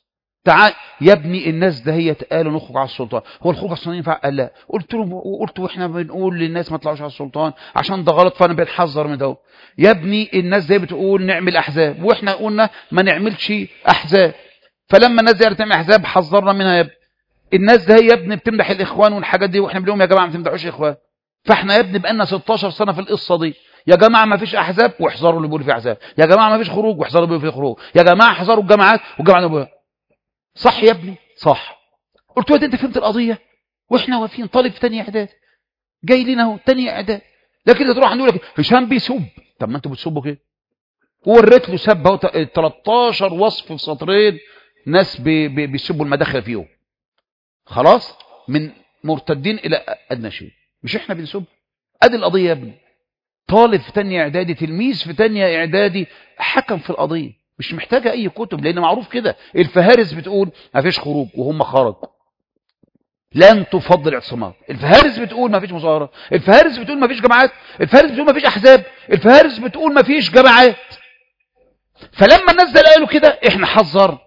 تعال يا ابني الناس ده هي قالوا نخرج على السلطان، هو الخروج على السلطان ينفع؟ قال لا. قلت واحنا بنقول للناس ما تطلعوش على السلطان عشان ده غلط، فانا بنحذر من ده. يا ابني الناس دي بتقول نعمل احزاب، واحنا قلنا ما نعملش احزاب، فلما الناس دي تعمل احزاب حذرنا منها. يا ابني الناس ده هي يا ابني بتمدح الاخوان والحاجات دي، واحنا بنقول يا جماعه ما تمدحوش اخوان. فاحنا يا ابني بقالنا 16 سنه في القصه دي، يا جماعه ما فيش احزاب واحذروا اللي بيقولوا في احزاب، يا جماعه ما فيش خروج واحذروا اللي بيقولوا في خروج، يا جماعه احذروا الجامعات والجامعات. صح يا ابني صح. قلت له انت فهمت القضيه؟ واحنا واقفين طالب في ثانيه اعداد جاي لنا اهو ثانيه اعداد، لكن تروح نقول لك هشام بيسب. طب ما انتوا بتسبوا كده. ووريت له سب اهو 13 وصف في سطرين، ناس بيسبوا المداخل فيهم، خلاص من مرتدين الى ادنى شيء. مش احنا بنسب؟ ادي القضيه يا ابني. طالب في ثانيه اعدادي، تلميذ في ثانيه اعدادي حكم في القضيه، مش محتاجه اي كتب، لان معروف كده الفهارس بتقول ما فيش خروج وهم خرجوا، لن تفضل اعتصامات. الفهارس بتقول ما فيش مظاهرات، الفهارس بتقول ما فيش جماعات، الفهارس بتقول ما فيش احزاب، الفهارس بتقول ما فيش جماعات. فلما الناس ده قالوا كده احنا حذرنا،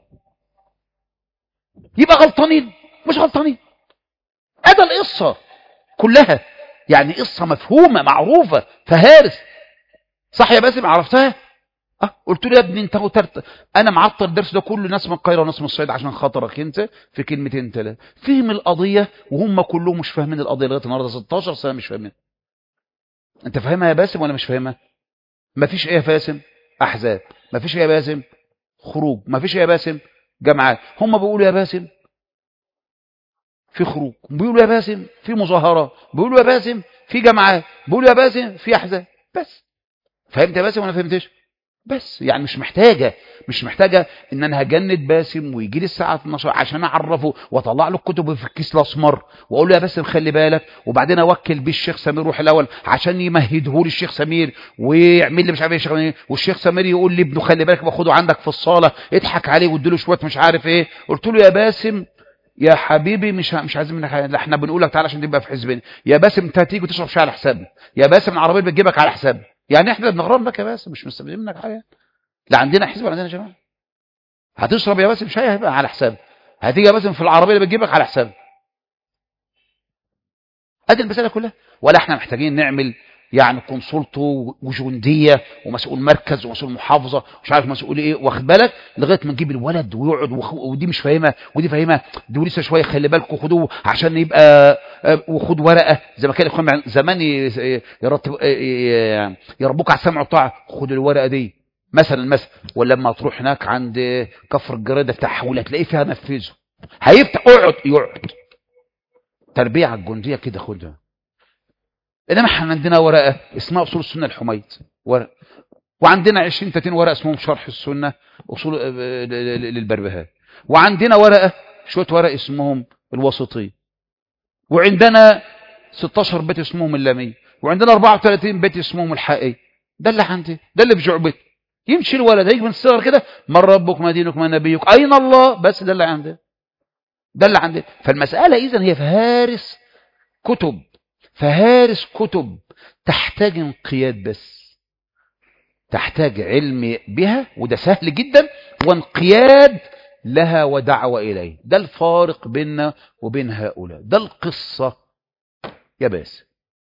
يبقى غلطانين؟ مش غلطانين. ادى القصه كلها، يعني قصه مفهومه معروفه. فهارس صح يا باسم؟ عرفتها؟ قلت له يا ابني انت انا معطل الدرس ده كله ناس من القاهره وناس من الصعيد عشان خاطرك انت في كلمتين ثلاثه. فهم القضيه وهم كلهم مش فاهمين القضيه لغايه النهارده 16 سنه مش فاهمين. انت فاهمها يا باسم ولا مش فاهمها؟ مفيش ايه يا باسم؟ احزاب. مفيش ايه يا باسم؟ خروج. مفيش ايه يا باسم؟ جماعات. هم بيقولوا يا باسم في خروج، بيقولوا يا باسم في مظاهرات، بيقولوا يا باسم في جماعات، بيقولوا يا باسم في احزاب. بس فهمت يا باسم ولا فهمتش؟ بس يعني مش محتاجه ان انا هجند باسم ويجي لي الساعه 12 عشان اعرفه واطلع له الكتب في الكيس الاسمر واقول له يا باسم خلي بالك، وبعدين اوكل بيه الشيخ سمير روح الاول عشان يمهده لي الشيخ سمير ويعمل لي مش عارف ايه الشيخ سمير، والشيخ سمير يقول لي ابنه خلي بالك باخده عندك في الصاله اضحك عليه وادي له شويه مش عارف ايه. قلت له يا باسم يا حبيبي مش عايزين منك حاجه، احنا بنقول لك تعالى عشان تبقى في حزبنا. يا باسم انت هتيجي وتشرب شاي على حسابنا، يا باسم العربيه بتجيبك على حسابنا، يعني احنا بنغرم لك يا باسم، مش مستفيدين منك حاجه. لا عندنا حزب ولا عندنا جماعه. هتشرب يا باسم شاي هيبقى على حساب، هتيجي يا باسم في العربيه اللي بتجيبك على حساب. ادي المساله كلها. ولا احنا محتاجين نعمل يعني كونسولته وجنديه ومسؤول مركز ومسؤول محافظه مش عارف مسؤول ايه، واخد بالك لغايه ما نجيب الولد ويقعد ودي مش فاهمه ودي فاهمه، دي لسه شويه خلي بالكم خدوه عشان يبقى وخد ورقه زي ما كان الاخوان زمان يربوك على السمع والطاعه، خد الورقه دي مثلا. ولما تروح هناك عند كفر الجريده بتاع حول تلاقيه فيها نفذه، هيفتح يقعد تربيه على الجنديه كده خدها. انما احنا عندنا ورقه اسمها اصول السنه الحميد ورق، وعندنا 20 30 ورقه اسمهم شرح السنه اصول للبربهاري، وعندنا ورقه شويه ورق اسمهم الوسطيه، وعندنا 16 بيت اسمهم اللاميه، وعندنا 34 بيت اسمهم الحائيه. ده اللي عندي، ده اللي في جعبتي. يمشي الولد هيجي من الصغر كده من ربك ما دينك ما نبيك اين الله، بس ده اللي عندي، ده اللي عندي. فالمساله اذا هي فهارس كتب، فهارس كتب تحتاج انقياد، بس تحتاج علم بها وده سهل جدا، وانقياد لها ودعوة إليه. ده الفارق بيننا وبين هؤلاء، ده القصة يا باسم.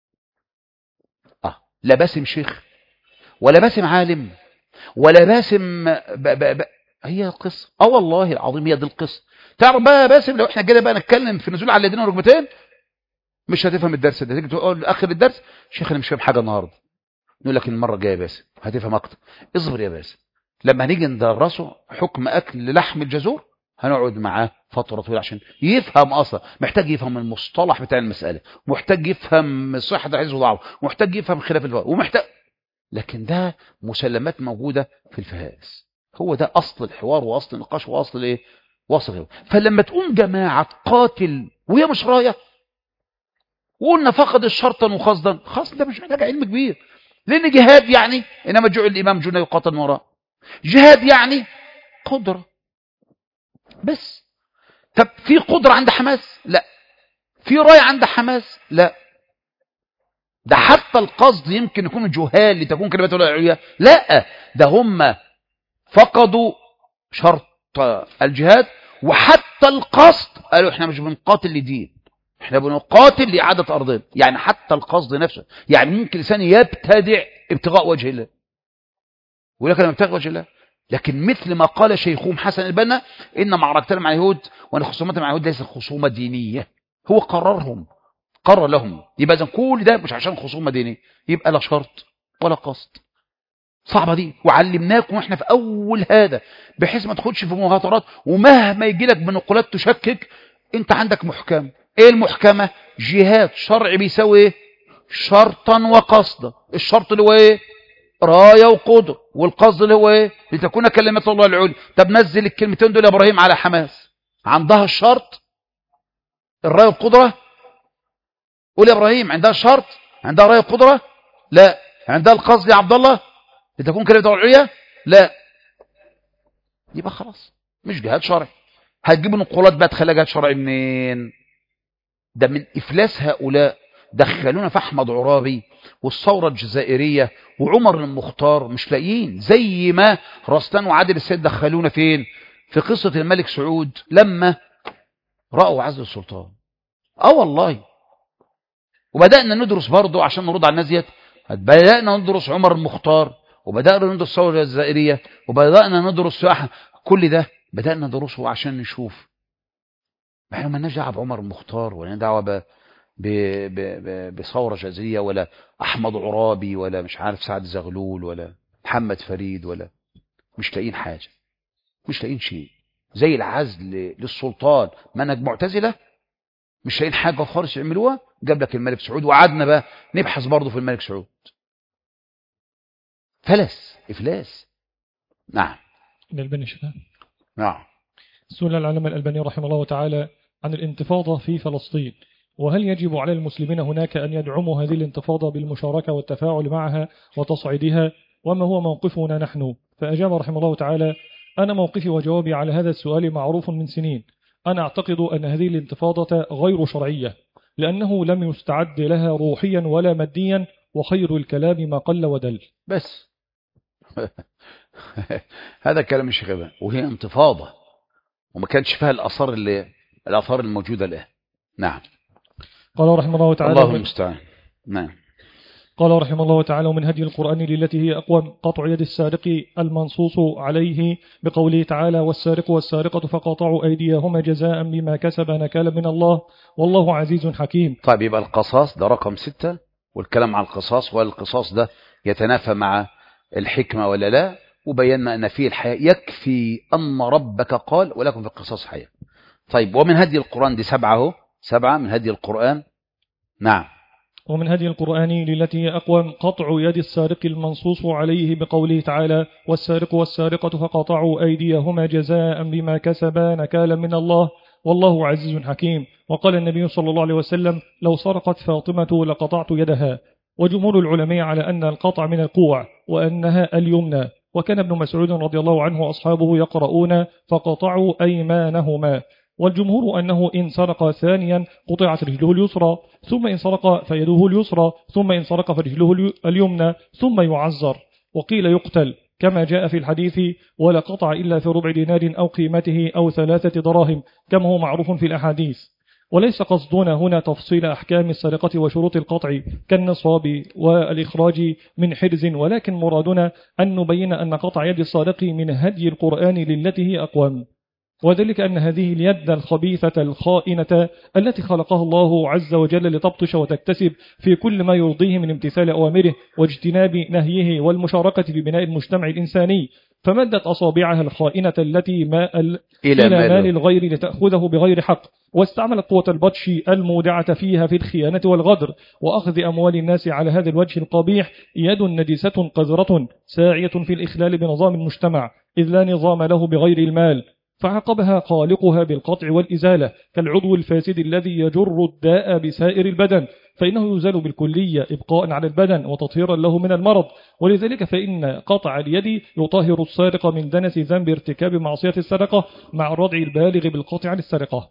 لا باسم شيخ ولا باسم عالم ولا باسم هي القصة. والله العظيم هي دي القصة. تعرف بقى يا باسم لو احنا كده بقى نتكلم في نزول على اليدين والركبتين مش هتفهم الدرس ده. تيجي تقول اخر الدرس شيخ انا مش فاهم حاجه النهارده، نقول لك المره الجايه يا باسم هتفهم اكتر. اصبر يا باسم، لما هنيجي ندرسه حكم اكل لحم الجزور هنقعد معاه فتره طويله عشان يفهم اصلا، محتاج يفهم المصطلح بتاع المساله، محتاج يفهم صحه الحديث وضعفه، محتاج يفهم خلاف الفقه، ومحتاج. لكن ده مسلمات موجوده في الفهارس، هو ده اصل الحوار واصل النقاش واصل ايه، واصل. فلما تقوم جماعه قاتل وهي مش رايه وقلنا فقد الشرطا وقصدا، خلاص ده مش محتاج علم كبير، لان جهاد يعني انما جعل الامام جنة يقاتل وراء، جهاد يعني قدره بس. طب في قدره عند حماس؟ لا. في رايه عند حماس؟ لا. ده حتى القصد يمكن يكون جهال لتكون كلمه العليا، لا، ده هم فقدوا شرط الجهاد وحتى القصد قالوا احنا مش بنقاتل لدين، احنا بنقاتل لإعادة أرضنا. يعني حتى القصد نفسه، يعني ممكن الإنسان يبتدع ابتغاء وجه الله، ولكن لم يبتغي وجه الله. لكن مثل ما قال شيخهم حسن البنا إن معركتنا مع اليهود وأن خصومتنا مع اليهود ليست خصومة دينية، هو قرر لهم. يبقى إذن كل ده مش عشان خصومة دينية، يبقى لا شرط ولا قصد. صعبة دي، وعلمناكم واحنا في أول هذا بحيث ما تخدش في مهاترات، ومهما يجي لك بنقولات تشكك. انت عندك محكم. ايه المحكمة؟ جهاد شرعي بيساوي ايه؟ شرطا وقصدا. الشرط اللي هو ايه؟ راية وقدر، والقصد اللي هو ايه؟ لتكون كلمة الله العليا. طب نزل الكلمتين دول يا ابراهيم على حماس، عندها الشرط الراية والقدرة؟ قول يا ابراهيم، عندها الشرط؟ عندها راية والقدرة؟ لا. عندها القصد يا عبد الله لتكون كلمة الله العليا؟ لا. يبقى خلاص مش جهاد شرعي. هتجيبوا نقولات بقى تخليها جهاد شرعي منين؟ ده من إفلاس هؤلاء. دخلونا في أحمد عرابي والثورة الجزائرية وعمر المختار مش لاقيين، زي ما رستان وعادل السيد دخلونا فين؟ في قصة الملك سعود لما رأوا عزل السلطان. والله. وبدأنا ندرس برضه عشان نرد على الناس ديت. بدأنا ندرس عمر المختار، وبدأنا ندرس الثورة الجزائرية، وبدأنا ندرس كل ده بدأنا ندرسه عشان نشوف. احنا ما لناش دعوه بعمر المختار، ولا دعوه بثوره جزائريه، ولا احمد عرابي، ولا مش عارف سعد زغلول، ولا محمد فريد، ولا مش لاقيين حاجه، مش لاقيين شيء. زي العزل للسلطان منهج معتزله، مش لاقيين حاجه خالص يعملوها. جاب لك الملك سعود، وقعدنا بقى نبحث برضه في الملك سعود. افلاس. نعم. الألباني شباب. نعم. سئل العلامة الألباني رحمه الله تعالى عن الانتفاضة في فلسطين، وهل يجب على المسلمين هناك أن يدعموا هذه الانتفاضة بالمشاركة والتفاعل معها وتصعيدها، وما هو موقفنا نحن؟ فأجاب رحمه الله تعالى: أنا موقفي وجوابي على هذا السؤال معروف من سنين. أنا أعتقد أن هذه الانتفاضة غير شرعية، لأنه لم يستعد لها روحيا ولا ماديا، وخير الكلام ما قل ودل. بس هذا كلام الشيخ ابن، وهي انتفاضة وما كانش فيها الآثار الموجودة الآن. نعم. قال رحمه الله تعالى: الله المستعان. نعم. قال رحمه الله تعالى: ومن هدي القرآن للتي هي أقوم قطع يد السارق المنصوص عليه بقوله تعالى: والسارق والسارقة فقطعوا أيديهما جزاء بما كسب نكالا من الله والله عزيز حكيم. طيب، يبقى القصاص ده رقم 6، والكلام عن القصاص، والقصاص ده يتنافى مع الحكمة ولا لا؟ وبينا أن فيه الحياة، يكفي أن ربك قال ولكم في القصاص حياة. طيب، ومن هدي القرآن، دي 7 من هدي القرآن. نعم. ومن هدي القرآن للتي هي أقوم قطع يد السارق المنصوص عليه بقوله تعالى: والسارق والسارقة فقطعوا أيديهما جزاء بما كسبا نكالا من الله والله عزيز حكيم. وقال النبي صلى الله عليه وسلم: لو سرقت فاطمة لقطعت يدها. وجمهور العلماء على أن القطع من القوع وأنها اليمنى. وكان ابن مسعود رضي الله عنه وأصحابه يقرؤون: فقطعوا أيمانهما. والجمهور أنه إن سرق ثانيا قطعت رجله اليسرى، ثم إن سرق فيده اليسرى، ثم إن سرق فرجله اليمنى، ثم يعزر. وقيل يقتل كما جاء في الحديث: ولا قطع إلا في ربع دينار أو قيمته أو 3 دراهم، كما هو معروف في الأحاديث. وليس قصدنا هنا تفصيل أحكام السرقة وشروط القطع كالنصاب والإخراج من حرز، ولكن مرادنا أن نبين أن قطع يد السارق من هدي القرآن للتي هي أقوم، وذلك أن هذه اليد الخبيثة الخائنة التي خلقها الله عز وجل لتبطش وتكتسب في كل ما يرضيه من امتثال أوامره واجتناب نهيه والمشاركة في بناء المجتمع الإنساني، فمدت أصابعها الخائنة التي إلى مال الغير لتأخذه بغير حق، واستعملت قوة البطش المودعة فيها في الخيانة والغدر وأخذ أموال الناس على هذا الوجه القبيح. يد نجسة قذرة ساعية في الإخلال بنظام المجتمع، إذ لا نظام له بغير المال، فعاقبها خالقها بالقطع والإزالة، كالعضو الفاسد الذي يجر الداء بسائر البدن، فإنه يزال بالكلية إبقاء على البدن وتطهيرا له من المرض. ولذلك فإن قطع اليد يطهر السارق من دنس ذنب ارتكاب معصية السرقة مع الردع البالغ بالقطع عن السرقة.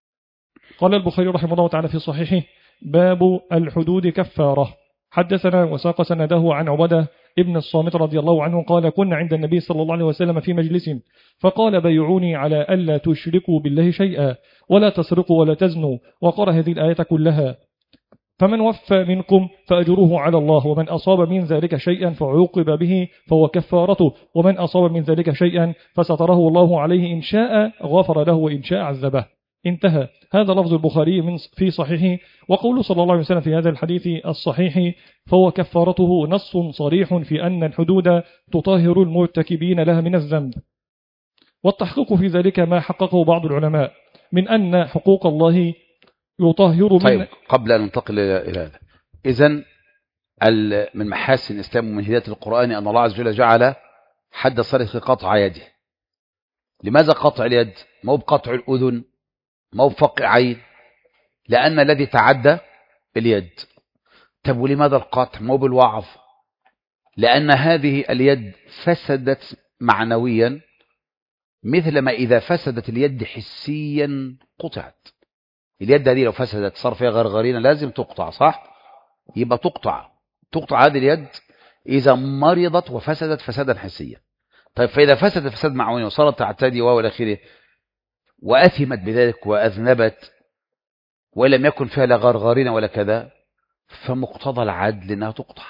قال البخاري رحمه الله تعالى في صحيحه: باب الحدود كفارة. حدثنا وساق سنده عن عبده ابن الصامت رضي الله عنه قال كنا عند النبي صلى الله عليه وسلم في مجلس فقال بيعوني على ألا تشركوا بالله شيئا ولا تسرقوا ولا تزنوا وقرأ هذه الآية كلها فمن وفى منكم فأجره على الله ومن أصاب من ذلك شيئا فعوقب به فهو كفارته ومن أصاب من ذلك شيئا فستره الله عليه إن شاء غفر له وإن شاء عذبه. انتهى. هذا لفظ البخاري في صحيحه. وقول صلى الله عليه وسلم في هذا الحديث الصحيح فهو كفارته نص صريح في أن الحدود تطهر المرتكبين لها من الذنب. والتحقيق في ذلك ما حققه بعض العلماء من أن حقوق الله يطهر طيب قبل أن ننتقل إلى هذا، إذن من محاسن الإسلام ومن هداية القرآن أن الله عز وجل جعل حد السرقة قطع يده. لماذا قطع اليد؟ ما هو بقطع الأذن، ما هو بفقع عين، لأن الذي تعدى اليد. طب ولماذا القطع؟ ما هو بالوعظ، لأن هذه اليد فسدت معنويا مثل ما إذا فسدت اليد حسيا قطعت. اليد هذه لو فسدت صار فيها غرغرينة لازم تقطع، صح؟ يبقى تقطع هذه اليد إذا مرضت وفسدت فسادا حسيا. طيب فإذا فسدت فساد معنوي وصارت تعتدي وإلى آخره وأثمت بذلك وأذنبت ولم يكن فيها لا غرغرينة ولا كذا، فمقتضى العدل أنها تقطع.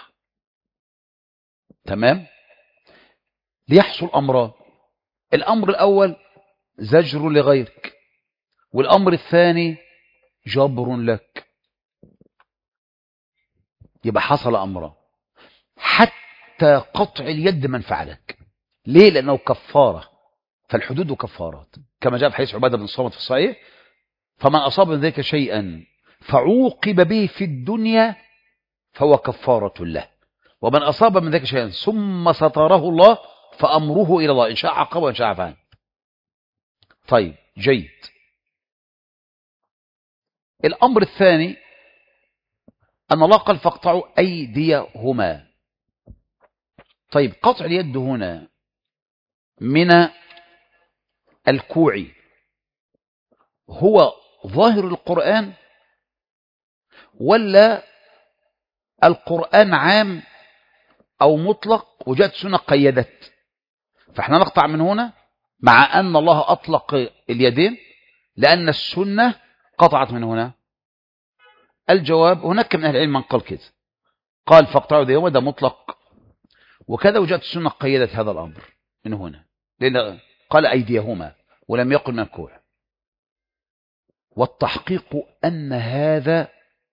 تمام؟ ليحصل أمران: الأمر الأول زجر لغيرك، والأمر الثاني جبر لك. يبقى حصل أمران: حتى قطع اليد منفعة لك. ليه؟ لأنه كفارة، فالحدود كفارات كما جاء في حديث عبادة بن الصامت في الصحيح: فمن أصاب من ذلك شيئا فعوقب به في الدنيا فهو كفارة له، ومن أصاب من ذلك شيئا ثم ستره الله فأمره إلى الله إن شاء عقب وإن شاء عفا. طيب جيد. الأمر الثاني أن الله قال فاقطعوا أيديهما. طيب قطع اليد هنا من الكوع هو ظاهر القرآن ولا القرآن عام أو مطلق وجاءت سنة قيدت؟ فاحنا نقطع من هنا مع أن الله أطلق اليدين لأن السنة قطعت من هنا. الجواب: هناك من أهل العلم من قال كده، قال فاقطعوا يديهما ده مطلق وكذا، وجاءت السنة قيدت هذا الأمر من هنا، لأن قال أيديهما ولم يقل من الكوع. والتحقيق أن هذا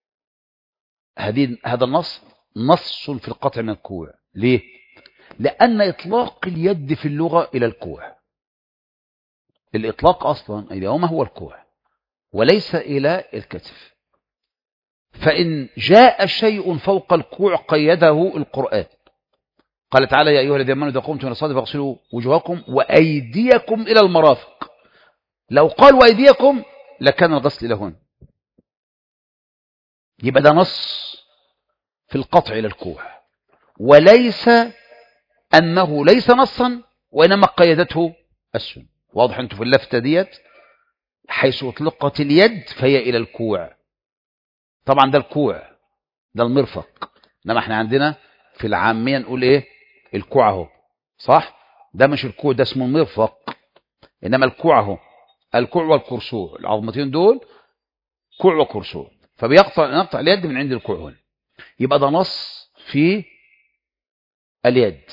النص نص في القطع من الكوع. ليه؟ لأن إطلاق اليد في اللغة إلى الكوع، الإطلاق أصلا أيديهما هو الكوع وليس إلى الكتف. فإن جاء شيء فوق الكوع قيده القرآن. قال تعالى: يا أيها الذين آمنوا إذا قمتم إلى الصلاة فاغسلوا وجوهكم وأيديكم إلى المرافق. لو قال وأيديكم لكان الغسل إلى هنا. يبقى ده نص في القطع إلى الكوع، وليس أنه ليس نصا وإنما قيدته السنة. واضح أنتم في اللفتة ديت؟ حيث اطلقت اليد فهي إلى الكوع. طبعا ده الكوع ده المرفق، انما احنا عندنا في العامية نقول ايه؟ الكوع اهو، صح؟ ده مش الكوع، ده اسمه المرفق، انما الكوع اهو. الكوع والكرسوع، العظمتين دول كوع وكرسوع، نقطع اليد من عند الكوع هنا. يبقى ده نص في اليد.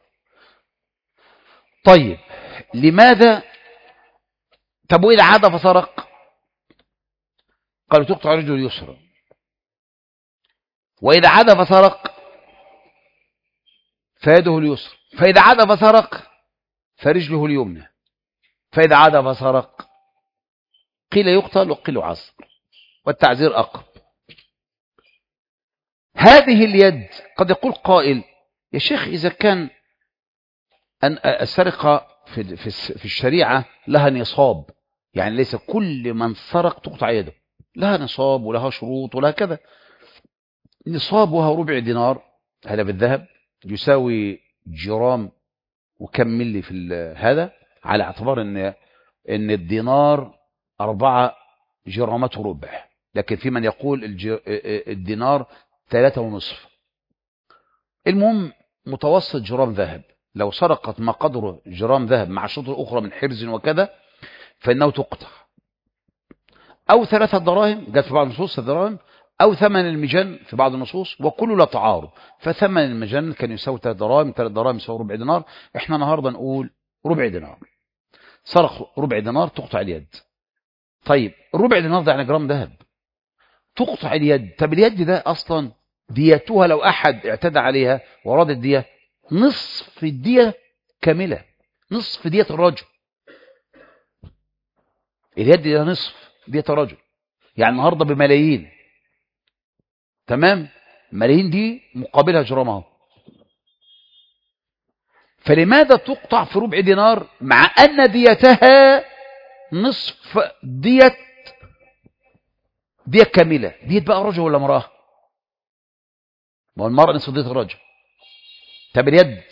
طيب لماذا؟ طب وإذا عاد فسرق؟ قالوا تقطع رجله اليسرى. وإذا عاد فسرق فيده اليسرى. فإذا عاد فسرق فرجله اليمنى. فإذا عاد فسرق قيل يقتل وقيل يعذر، والتعذير أقرب. هذه اليد قد يقول قائل: يا شيخ إذا كان أن السرقة في الشريعة لها نصاب، يعني ليس كل من سرق تقطع يده، لها نصاب ولها شروط ولها كذا. نصابها ربع دينار، هذا بالذهب يساوي جرام وكم ملي في هذا، على اعتبار ان الدينار 4 جرامات وربع، لكن في من يقول الدينار 3.5. المهم متوسط جرام ذهب، لو سرقت ما قدره جرام ذهب مع شطر أخرى من حرز وكذا فإنه تقطع، أو 3 دراهم جت في بعض النصوص 3 دراهم، أو ثمن المجن في بعض النصوص، وكل لا تعارض. فثمن المجن كان يساوي 3 دراهم، 3 دراهم يساوي ربع دينار، احنا النهارده نقول ربع دينار. سرق ربع دينار تقطع اليد. طيب الربع دينار ده يعني جرام ذهب، تقطع اليد. طب اليد ده أصلا ديتها لو أحد اعتدى عليها وراد الدية نصف الدية كاملة، نصف دية الرجل. اليد ده نصف دية الرجل، يعني النهارده بملايين. تمام، ملايين دي مقابلها جرام اهو. فلماذا تقطع في ربع دينار مع أن ديتها نصف دية كاملة؟ دية بقى رجل ولا امرأة؟ ما هو المرأة نصف دية الرجل. طب اليد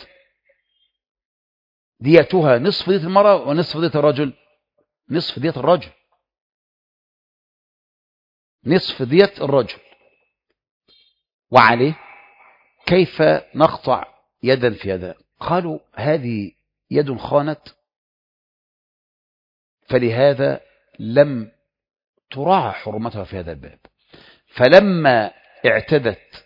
ديتها نصف دية المرأة ونصف دية الرجل؟ نصف دية الرجل، نصف دية الرجل. وعليه كيف نقطع يدا في يدا؟ قالوا هذه يد خانت، فلهذا لم تراعى حرمتها في هذا الباب. فلما اعتدت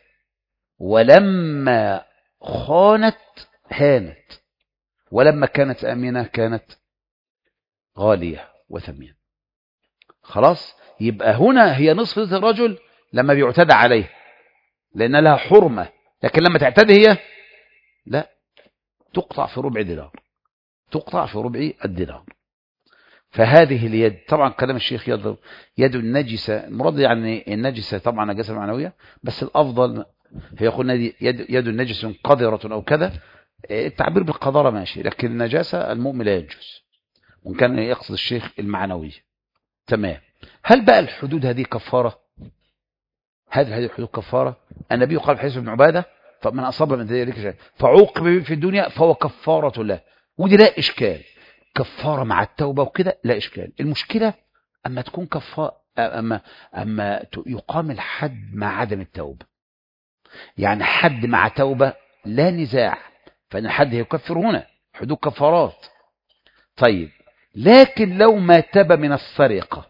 ولما خانت هانت، ولما كانت آمنة كانت غالية وثمينة. خلاص، يبقى هنا هي نصف دية الرجل لما بيعتدى عليه لأن لها حرمة، لكن لما تعتدي هي لا، تقطع في ربع دينار، تقطع في ربع الدينار. فهذه اليد طبعا كلام الشيخ يد النجسة، المراد يعني النجسة طبعا نجاسة معنوية، بس الأفضل هي يقول يد النجس قذرة أو كذا. التعبير بالقذارة ماشي، لكن النجاسة المؤمن لا ينجس، وإن كان يقصد الشيخ المعنوية. تمام. هل بقى الحدود هذه كفارة؟ هذه الحدود كفارة. النبي قال في حديث ابن عبادة فمن أصاب من ذلك شيء فعوقب في الدنيا فهو كفارة له، ودي لا إشكال، كفارة مع التوبة وكده لا إشكال. المشكلة أما تكون كفارة، أما يقام الحد مع عدم التوبة، يعني حد مع توبة لا نزاع، فإن الحد يكفر هنا، حدود كفارات. طيب لكن لو ما تاب من السرقة،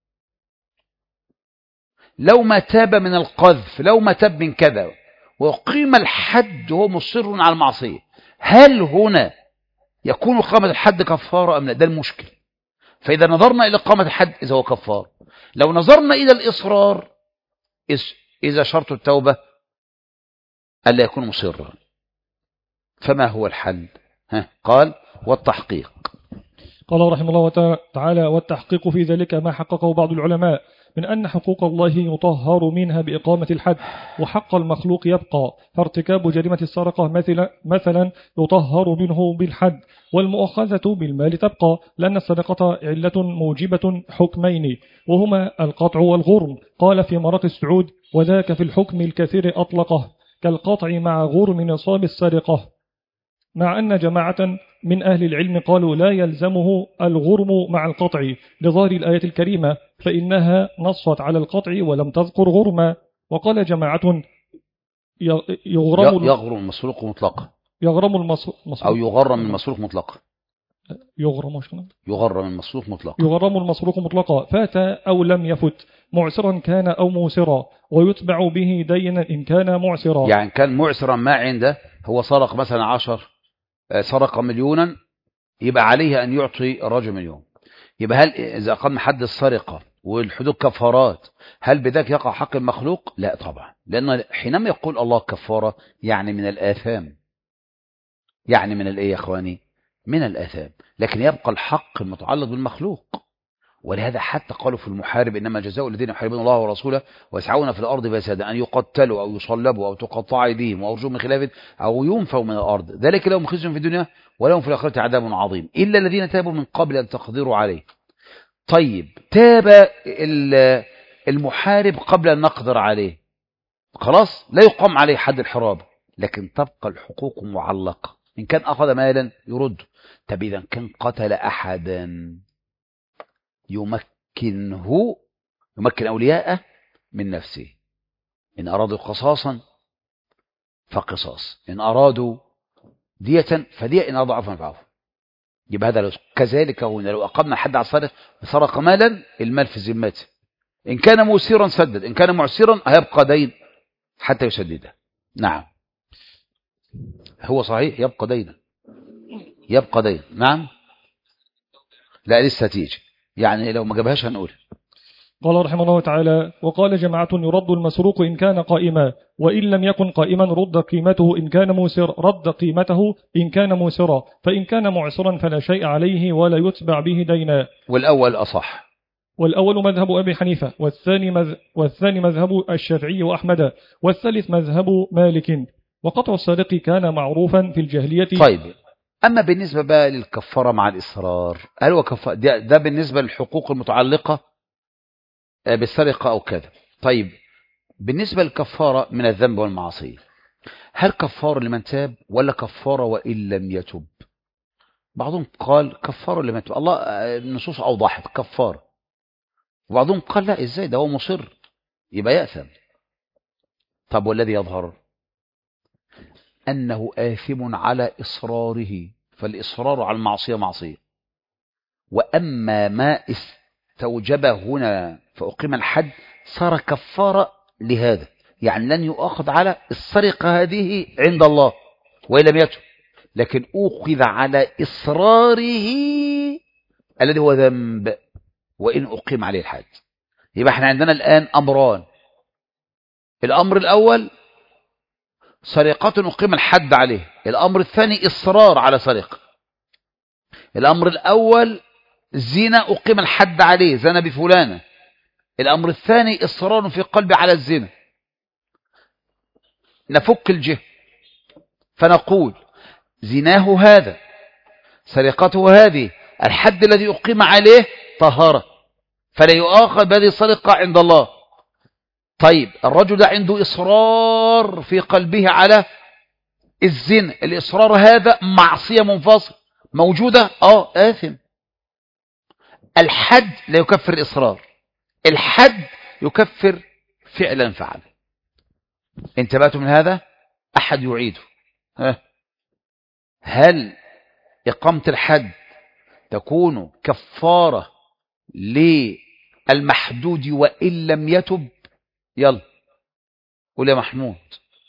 لو ما تاب من القذف، لو ما تاب من كذا وقيم الحد وهو مصر على المعصية، هل هنا يكون إقامة الحد كفارة أم لا؟ ده المشكل. فإذا نظرنا إلى إقامة الحد إذا هو كفار، لو نظرنا إلى الإصرار إذا شرط التوبة ألا يكون مصرا، فما هو الحل؟ قال والتحقيق. قال رحمه الله تعالى: والتحقيق في ذلك ما حققه بعض العلماء من أن حقوق الله يطهر منها بإقامة الحد، وحق المخلوق يبقى، فارتكاب جريمة السرقة مثلا يطهر منه بالحد، والمؤاخذة بالمال تبقى، لأن السرقة علة موجبة حكمين وهما القطع والغرم. قال في مرق السعود: وذاك في الحكم الكثير أطلقه، كالقطع مع غرم نصاب السرقة. مع أن جماعة من أهل العلم قالوا لا يلزمه الغرم مع القطع لظاهر الآية الكريمة، فإنها نصت على القطع ولم تذكر غرما. وقال جماعة يغرم المسروق مطلقا، يغرم المسروق أو يغرم المسروق مطلقا، يغرم المسروق مطلقا، فات أو لم يفت، معسرا كان أو موسرا، ويتبع به دينا إن كان معسرا. يعني كان معسرا ما عنده، هو سرق مثلا 10، سرق مليونا، يبقى عليه أن يعطي الرجل مليون. يبقى هل إذا أقام حد السرقة والحدود كفارات هل بذلك يقع حق المخلوق؟ لا طبعا، لأن حينما يقول الله كفارة يعني من الآثام، يعني من الإيه يا أخواني؟ من الآثام، لكن يبقى الحق المتعلق بالمخلوق. ولهذا حتى قالوا في المحارب: إنما جزاء الذين يحاربون الله ورسوله ويسعون في الأرض فسادا أن يقتلوا أو يصلبوا أو تقطع أيديهم وأرجلهم من خلاف أو ينفوا من الأرض، ذلك لهم خزي في الدنيا ولهم في الآخرة عذاب عظيم إلا الذين تابوا من قبل أن تقدروا عليه. طيب تاب المحارب قبل أن نقدر عليه، خلاص لا يقام عليه حد الحرابة، لكن تبقى الحقوق معلقة. إن كان أخذ مالا يرد. طب إذا كان قتل أحدا يمكن أولياءه من نفسه، إن أرادوا قصاصا فقصاص، إن أرادوا دية فدية إن أضعف نفعه. يبقى هذا كذلك هنا لو أقمنا الحد على السارق سرق مالا، المال في ذمته، إن كان موسرا سدد، إن كان معسرا هيبقى دين حتى يسدده. نعم، هو صحيح يبقى دينا، يبقى دين. نعم، لا لسه تيجي، يعني لو ما جابهاش هنقول. قال رحمه الله تعالى: وقال جماعة: يرد المسروق إن كان قائما، وإن لم يكن قائما رد قيمته إن كان موسر، رد قيمته إن كان موسرا، فإن كان معسرا فلا شيء عليه ولا يتبع به دينا. والأول أصح. والأول مذهب أبي حنيفة، والثاني مذهب الشافعي وأحمد، والثالث مذهب مالك. وقطع السارق كان معروفا في الجاهلية. طيب، أما بالنسبة بقى للكفارة مع الإصرار، هل هو ده بالنسبة للحقوق المتعلقة بالسرقة أو كذا. طيب، بالنسبة للكفارة من الذنب والمعصية، هل كفارة لمن تاب ولا كفارة وإن لم يتب؟ بعضهم قال كفارة لمن تاب، الله النصوص أوضحت كفارة. وبعضهم قال لا، إزاي ده هو مصر يبقى يأثم. طب والذي يظهر أنه آثم على إصراره، فالإصرار على المعصية معصية. وأما ما استوجب هنا فأقيم الحد صار كفارة لهذا، يعني لن يؤخذ على السرقة هذه عند الله وإن لم يتب، لكن أخذ على إصراره الذي هو ذنب وإن أقيم عليه الحد. يبقى احنا عندنا الآن أمران: الأمر الأول سرقة أقيم الحد عليه، الأمر الثاني إصرار على سرقة. الأمر الأول زنا أقيم الحد عليه، زنا بفلانة. الأمر الثاني إصرار في قلبي على الزنا. نفك الجهة فنقول زناه هذا، سرقته هذه، الحد الذي أقيم عليه طهارة، فلا يؤاخذ بهذه السرقة عند الله. طيب، الرجل ده عنده إصرار في قلبه على الزنا، الإصرار هذا معصية منفصل موجودة، آثم. الحد لا يكفر الإصرار، الحد يكفر فعلا فعل. انتبهتم من هذا؟ أحد يعيده؟ هل إقامة الحد تكون كفارة للمحدود وإن لم يتب؟ يلا قول يا محمود.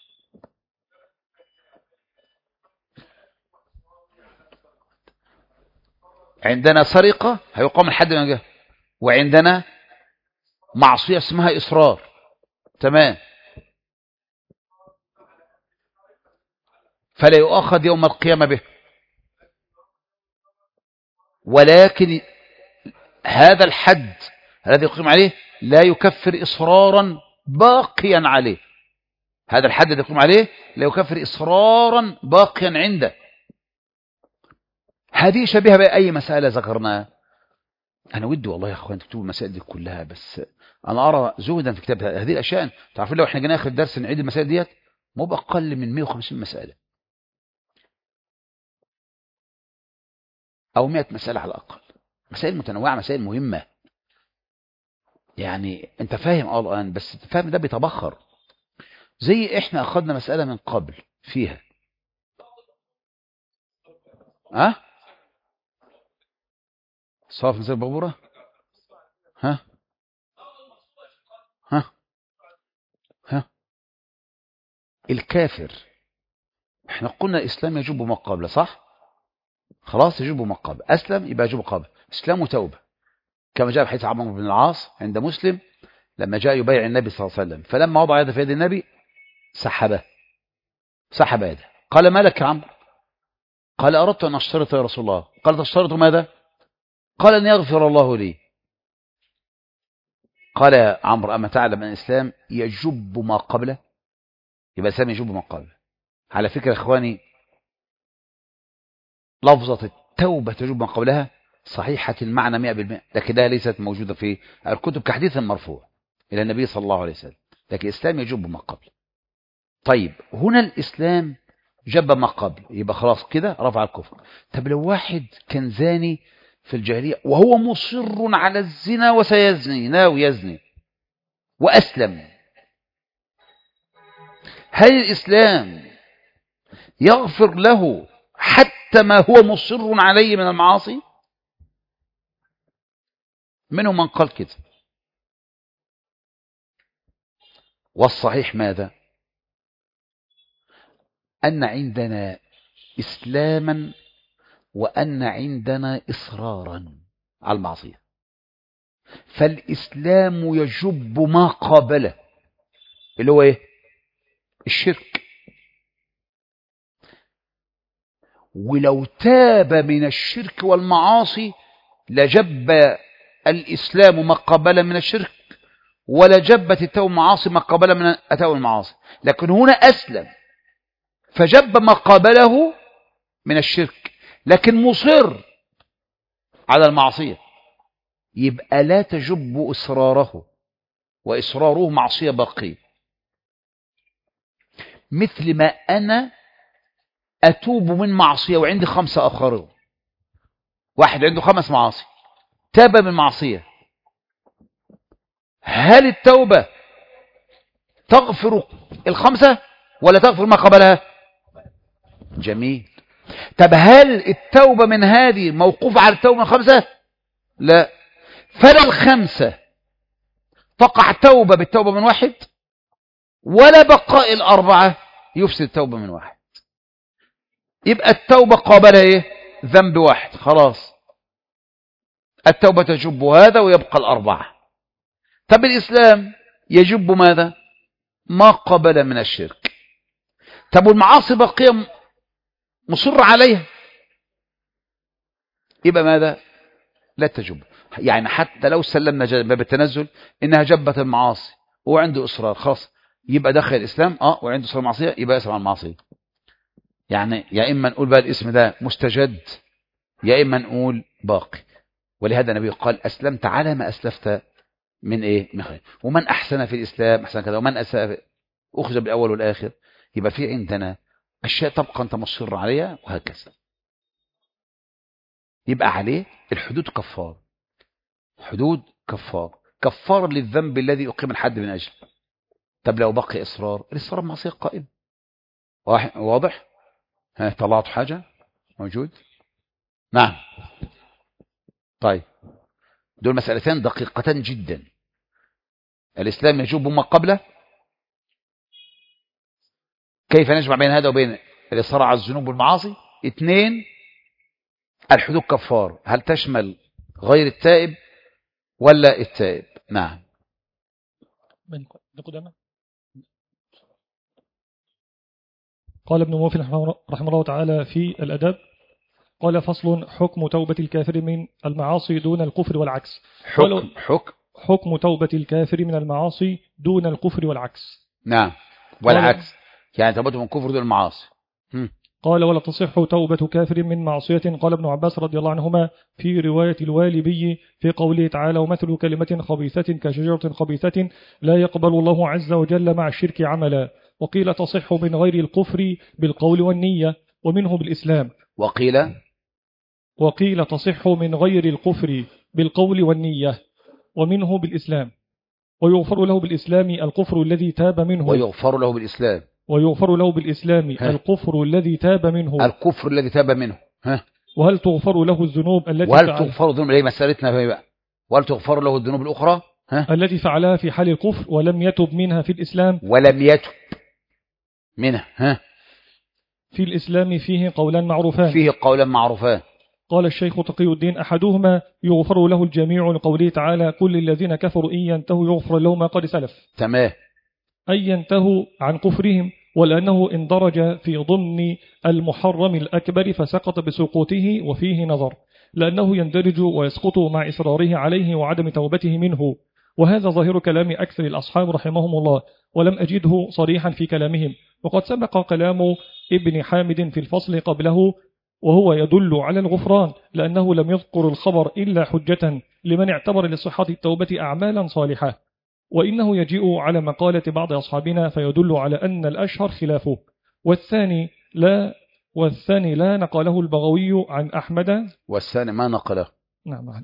عندنا سرقة هيقام الحد من جهة، وعندنا معصية اسمها إصرار. تمام، فلا يؤخذ يوم القيامة به، ولكن هذا الحد الذي يقيم عليه لا يكفر إصرارا باقيا عليه. هذا الحد الذي يقيم عليه لا يكفر إصرارا باقيا عنده. هذه شبيهة بأي مسألة ذكرناها. أنا ودي والله يا أخوان تكتبوا المسائل دي كلها، بس أنا أرى زهدا في كتاب هذه الأشياء. تعرفين لو إحنا جينا آخر درس نعيد المسائل ديت مو بأقل من 150 مسألة أو 100 مسألة على الأقل، مسائل متنوعة، مسائل مهمة. يعني أنت فاهم الآن، بس الفهم ده بيتبخر. زي إحنا أخذنا مسألة من قبل فيها صاف مثل البابورة. ها الكافر، احنا قلنا الإسلام يجب ما قبل، صح؟ خلاص يجب ما قبل، أسلم يبقى يجب قبل، إسلام وتوبة، كما جاء في حديث عمرو بن العاص عند مسلم لما جاء يبايع النبي صلى الله عليه وسلم، فلما وضع يده في يد النبي سحب يده. قال ما لك يا عمرو؟ قال أردت أن أشترط يا رسول الله. قال تشترط ماذا؟ قال أن يغفر الله لي. قال يا عمرو أما تعلم أن الإسلام يجب ما قبله؟ يبقى الإسلام يجب ما قبله. على فكرة إخواني، لفظة التوبة تجب ما قبلها صحيحة المعنى 100%، لكنها ليست موجودة في الكتب كحديث مرفوع إلى النبي صلى الله عليه وسلم، لكن الإسلام يجب ما قبل. طيب، هنا الإسلام جب ما قبل، يبقى خلاص كده رفع الكفر. طب لو واحد كان زاني في الجاهلية وهو مصر على الزنا وسيزني، ناوي يزني، وأسلم، هل الإسلام يغفر له حتى ما هو مصر عليه من المعاصي؟ منهم من قال كده. والصحيح ماذا؟ أن عندنا إسلاما وأن عندنا إصرارا على المعصية. فالإسلام يجب ما قابله، اللي هو إيه؟ الشرك. ولو تاب من الشرك والمعاصي لجب الإسلام ما قابله من الشرك، ولجبت التوبة المعاصي ما قابله من التوبة المعاصي. لكن هنا أسلم فجب ما قابله من الشرك، لكن مصر على المعصية، يبقى لا تجب إصراره، وإصراره معصية باقية. مثل ما أنا أتوب من معصية وعندي 5 آخرين، واحد عنده 5 معاصي تاب من معصية، هل التوبة تغفر ال5 ولا تغفر ما قبلها؟ جميل. طب هل التوبة من هذه موقوفة على التوبة من 5؟ لا. فلا 5 تقع توبة بالتوبة من 1، ولا بقاء 4 يفسد التوبة من 1. يبقى التوبة قابلها ايه؟ ذنب 1، خلاص التوبة تجب هذا ويبقى 4. طب الإسلام يجب ماذا؟ ما قبل من الشرك. طب والمعاصي باقية مصر عليها، يبقى ماذا؟ لا تجب. يعني حتى لو سلمنا باب التنزل إنها جبت المعاصي هو عنده إصرار، خلاص يبقى دخل الإسلام وعنده إصرار معصية، يبقى اسم على المعصية. يعني يا إما نقول بقى الاسم ده مستجد، يا إما نقول باقي. ولهذا النبي قال أسلمت على ما أسلفت من إيه؟ من خير. ومن أحسن في الإسلام أحسن كذا، ومن أساء أخذ بالأول والآخر. يبقى في عندنا أشياء تبقى أنت مصر عليها وهكذا. يبقى عليه الحدود كفار، حدود كفار للذنب الذي أقيم الحد من أجله. طب لو بقي إصرار، الإصرار معصية قائمة. واضح؟ ها طلعت حاجة موجود؟ نعم. طيب دول مسألتين دقيقتان جدا. الإسلام يجوب ما قبله، كيف نجمع بين هذا وبين الإصرار على الذنوب والمعاصي. 2 الحدود كفار، هل تشمل غير التائب ولا التائب؟ نعم. قال ابن موفي رحمه الله تعالى في الأدب، قال فصل: حكم توبة الكافر من المعاصي دون الكفر والعكس. حكم توبة الكافر من المعاصي دون الكفر والعكس. نعم، والعكس يعني توبته من الكفر دون المعاصي. قال: ولا تصح توبة كافر من معصية. قال ابن عباس رضي الله عنهما في رواية الوالبي في قوله تعالى: ومثل كلمة خبيثة كشجرة خبيثة لا يقبل الله عز وجل مع الشرك عملا. وقيل تصح من غير الكفر بالقول والنية ومنه بالإسلام. وقيل تصح من غير الكفر بالقول والنية ومنه بالإسلام. ويغفر له بالإسلام الكفر الذي تاب منه. ويغفر له بالإسلام الكفر الذي تاب منه. ها. وهل تغفر له الذنوب التي تغفر الذنوب اللي مسألتنا فيها بقى. وهل تغفر له الذنوب الأخرى التي فعلها في حال الكفر ولم يتب منها في الإسلام. في الإسلام فيه قولان معروفان. قال الشيخ تقي الدين: أحدهما يغفر له الجميع لقوله تعالى: كل الذين كفروا إن ينتهوا يغفر له ما قد سلف. تمام. أي ينتهوا عن كفرهم، ولأنه اندرج في ضمن المحرم الأكبر فسقط بسقوطه، وفيه نظر، لأنه يندرج ويسقط مع إصراره عليه وعدم توبته منه. وهذا ظاهر كلام أكثر الأصحاب رحمهم الله، ولم أجده صريحا في كلامهم. وقد سبق كلام ابن حامد في الفصل قبله، وهو يدل على الغفران، لأنه لم يذكر الخبر إلا حجة لمن اعتبر لصحة التوبة أعمالا صالحة. وإنه يجيء على مقالة بعض أصحابنا فيدل على أن الأشهر خلافه. والثاني لا نقله البغوي عن أحمد. والثاني ما نقله. نعم،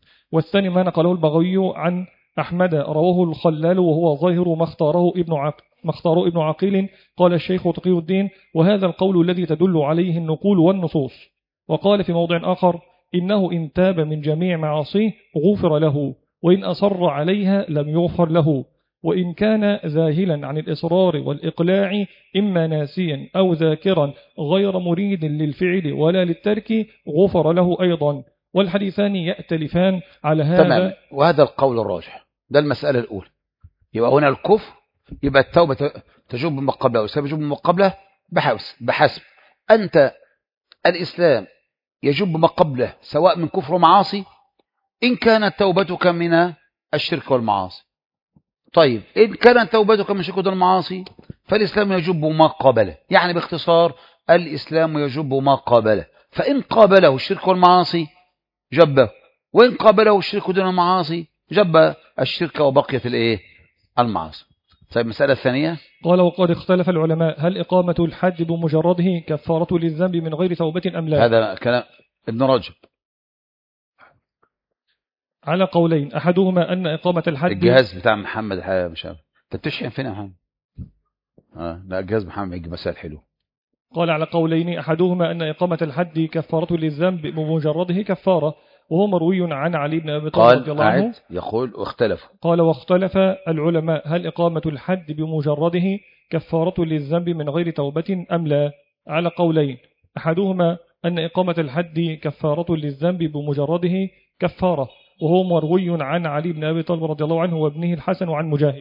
والثاني ما نقله البغوي عن أحمد، رواه الخلال، وهو ظاهر ما اختاره ابن ما اختاره ابن عقيل. قال الشيخ تقي الدين: وهذا القول الذي تدل عليه النقول والنصوص. وقال في موضع آخر: إنه إن تاب من جميع معاصيه غفر له، وإن أصر عليها لم يغفر له، وإن كان ذاهلا عن الإصرار والإقلاع إما ناسيا أو ذاكرا غير مريد للفعل ولا للترك غفر له أيضا. والحديثان يأتلفان على هذا. تمام. وهذا القول الراجح، ده المسألة الأولى. يبقى هنا الكفر، يبقى التوبة تجب ما قبلها والإسلام يجب ما قبلها بحسب أنت الإسلام يجب ما قبله سواء من كفر ومعاصي، إن كانت توبتك من الشرك والمعاصي. طيب إن كانت توبتك من الشرك والمعاصي فالإسلام يجب ما قبله، يعني باختصار الإسلام يجب ما قبله. فإن قابله الشرك والمعاصي جبه، وإن قابله الشرك دون المعاصي جب الشرك وبقية المعاصي. طيب المسألة الثانية، قال: وقد اختلف العلماء هل إقامة الحد بمجرده كفارة للذنب من غير توبة أم لا؟ هذا كلام ابن رجب على قولين، أحدهما أن إقامة الحد. الجهاز بتاع محمد الحقيقة مش عارف انت بتشحن فين يا محمد؟ لا الجهاز محمد يجي مسائل حلو. قال على قولين، أحدهما أن إقامة الحد كفارة للذنب بمجرده كفارة، وهو مروي عن علي بن أبي طالب رضي الله عنه. يقول واختلفوا. قال: واختلف العلماء هل إقامة الحد بمجرده كفارة للذنب من غير توبة أم لا؟ على قولين، أحدهما أن إقامة الحد كفارة للذنب بمجرده كفارة، وهو مروي عن علي بن أبي طالب رضي الله عنه وابنه الحسن وعن مجاهد.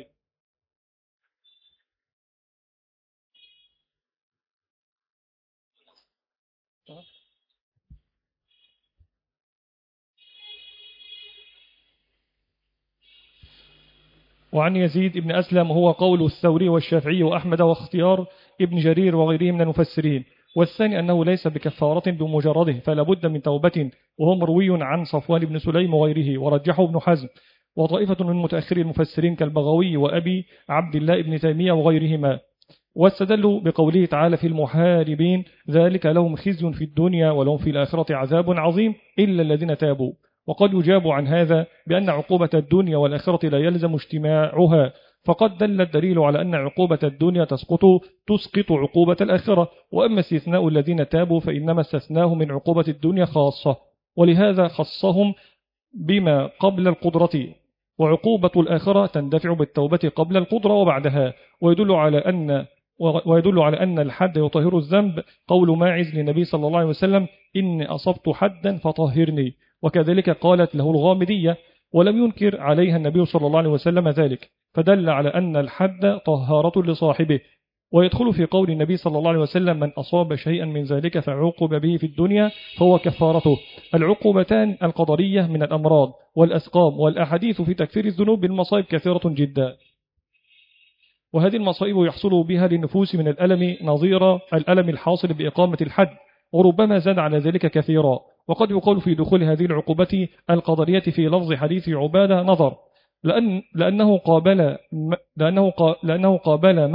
وعن يزيد بن أسلم، هو قول الثوري والشافعي وأحمد واختيار ابن جرير وغيره من المفسرين. والثاني أنه ليس بكفارة بمجرده فلا بد من توبة، وهو مروي عن صفوان بن سليم وغيره، ورجحه ابن حزم وطائفة من متأخر المفسرين كالبغوي وأبي عبد الله بن تيمية وغيرهما. واستدلوا بقوله تعالى في المحاربين: ذلك لهم خزي في الدنيا ولهم في الآخرة عذاب عظيم إلا الذين تابوا. وقد يجاب عن هذا بأن عقوبة الدنيا والآخرة لا يلزم اجتماعها، فقد دل الدليل على أن عقوبة الدنيا تسقط عقوبة الآخرة، وأما استثناء الذين تابوا فإنما استثناه من عقوبة الدنيا خاصة، ولهذا خصهم بما قبل القدرة، وعقوبة الآخرة تندفع بالتوبة قبل القدرة وبعدها. ويدل على أن الحد يطهر الذنب قول ماعز للنبي صلى الله عليه وسلم: إني أصبت حدا فطهرني. وكذلك قالت له الغامدية، ولم ينكر عليها النبي صلى الله عليه وسلم ذلك، فدل على أن الحد طهارة لصاحبه. ويدخل في قول النبي صلى الله عليه وسلم: من أصاب شيئا من ذلك فعوقب به في الدنيا فهو كفارته. العقوبتان القدرية من الأمراض والأسقام والأحاديث في تكفير الذنوب بالمصائب كثيرة جدا، وهذه المصائب يحصل بها للنفوس من الألم نظير الألم الحاصل بإقامة الحد، وربما زاد على ذلك كثيرا. وقد يقال في دخول هذه العقوبة القدرية في لفظ حديث عبادة نظر، لأنه قابل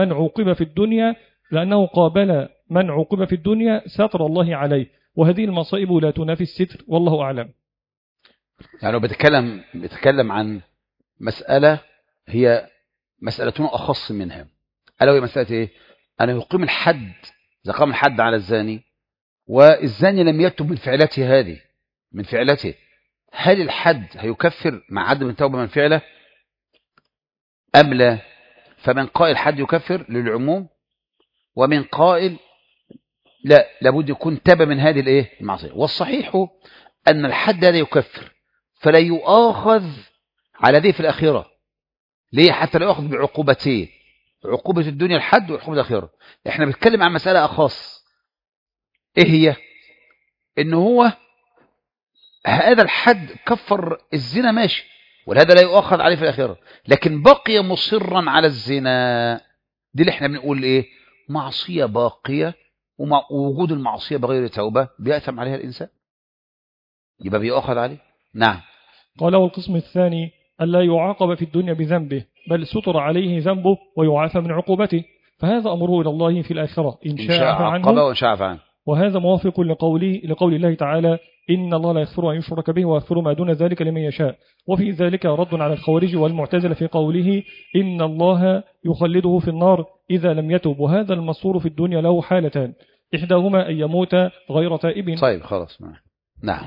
من عوقب في الدنيا ستر الله عليه، وهذه المصائب لا تنافي الستر، والله أعلم. يعني بيتكلم عن مسألة هي مسألة أخص منها، ألا وهي مسألة إيه؟ أنا يقيم الحد، إذا قام الحد على الزاني والزاني لم يتب من فعلته، هل الحد هيكفر مع عدم التوبة من فعله أم لا؟ فمن قائل حد يكفر للعموم، ومن قائل لا، لابد يكون تاب من هذه المعصية. والصحيح أن الحد هذا يكفر، فلا يؤاخذ على ذي في الأخيرة. ليه؟ حتى لا يأخذ بعقوبتين، عقوبة الدنيا الحد وعقوبة الأخيرة. احنا بنتكلم عن مسألة أخص، ايه هي؟ انه هو هذا الحد كفر الزنا ماشي، ولهذا لا يؤاخذ عليه في الآخرة، لكن بقي مصرا على الزنا، دي اللي احنا بنقول ايه؟ معصية باقية، ووجود المعصية بغير توبة بيأثم عليها الإنسان، يبقى بيؤاخذ عليه. نعم. قال: والقسم الثاني ألا يعاقب في الدنيا بذنبه، بل ستر عليه ذنبه ويعافى من عقوبته، فهذا أمره إلى الله في الآخرة إن شاء عفى عنه وإن شاء عفى عنه. وهذا موافق لقول الله تعالى إن الله لا يغفر أن يشرك به ويغفر ما دون ذلك لمن يشاء. وفي ذلك رد على الخوارج والمعتزلة في قوله إن الله يخلده في النار إذا لم يتب، وهذا المصور في الدنيا له حالتان، إحداهما أن يموت غير تائب. طيب خلاص. نعم.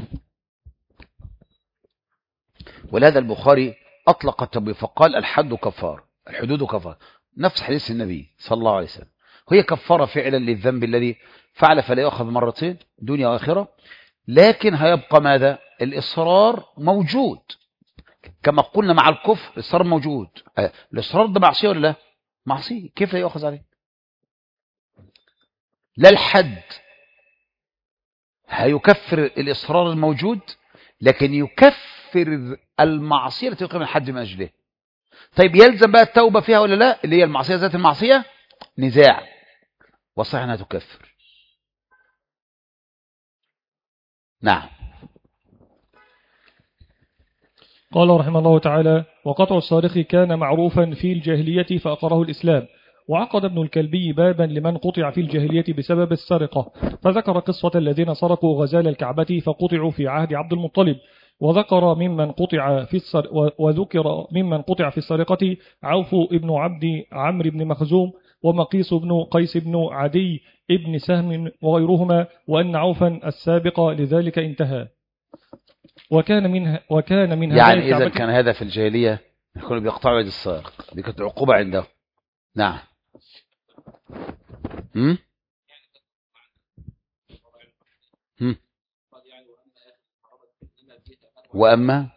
ولهذا البخاري أطلق التبويب فقال الحد كفار، الحدود كفار، نفس حديث النبي صلى الله عليه وسلم. هي كفارة فعلا للذنب الذي فعل فلا يأخذ مرتين دنيا وآخرة، لكن هيبقى ماذا؟ الإصرار موجود، كما قلنا مع الكفر الإصرار موجود. الإصرار ده معصية ولا لا؟ معصية، كيف لا يأخذ عليه؟ لا الحد هيكفر الإصرار الموجود، لكن يكفر المعصية التي يقيم الحد من أجله. طيب يلزم بقى التوبة فيها ولا لا؟ اللي هي المعصية ذات المعصية نزاع، وصحيح أنها تكفر. نعم. قال رحمه الله تعالى: وقطع السارق كان معروفا في الجاهلية فأقره الإسلام. وعقد ابن الكلبي بابا لمن قطع في الجاهلية بسبب السرقة، فذكر قصة الذين سرقوا غزال الكعبة فقطعوا في عهد عبد المطلب، وذكر ممن قطع في السرقة عوف ابن عبد عمرو بن مخزوم ومقيس بن قيس بن عدي ابن سهم وغيرهما، وأن عوفا السابق لذلك انتهى. وكان منها يعني إذا كان هذا في الجاهلية يكونوا بيقطعوا يد السارق، دي كانت عقوبة عنده. نعم. وأما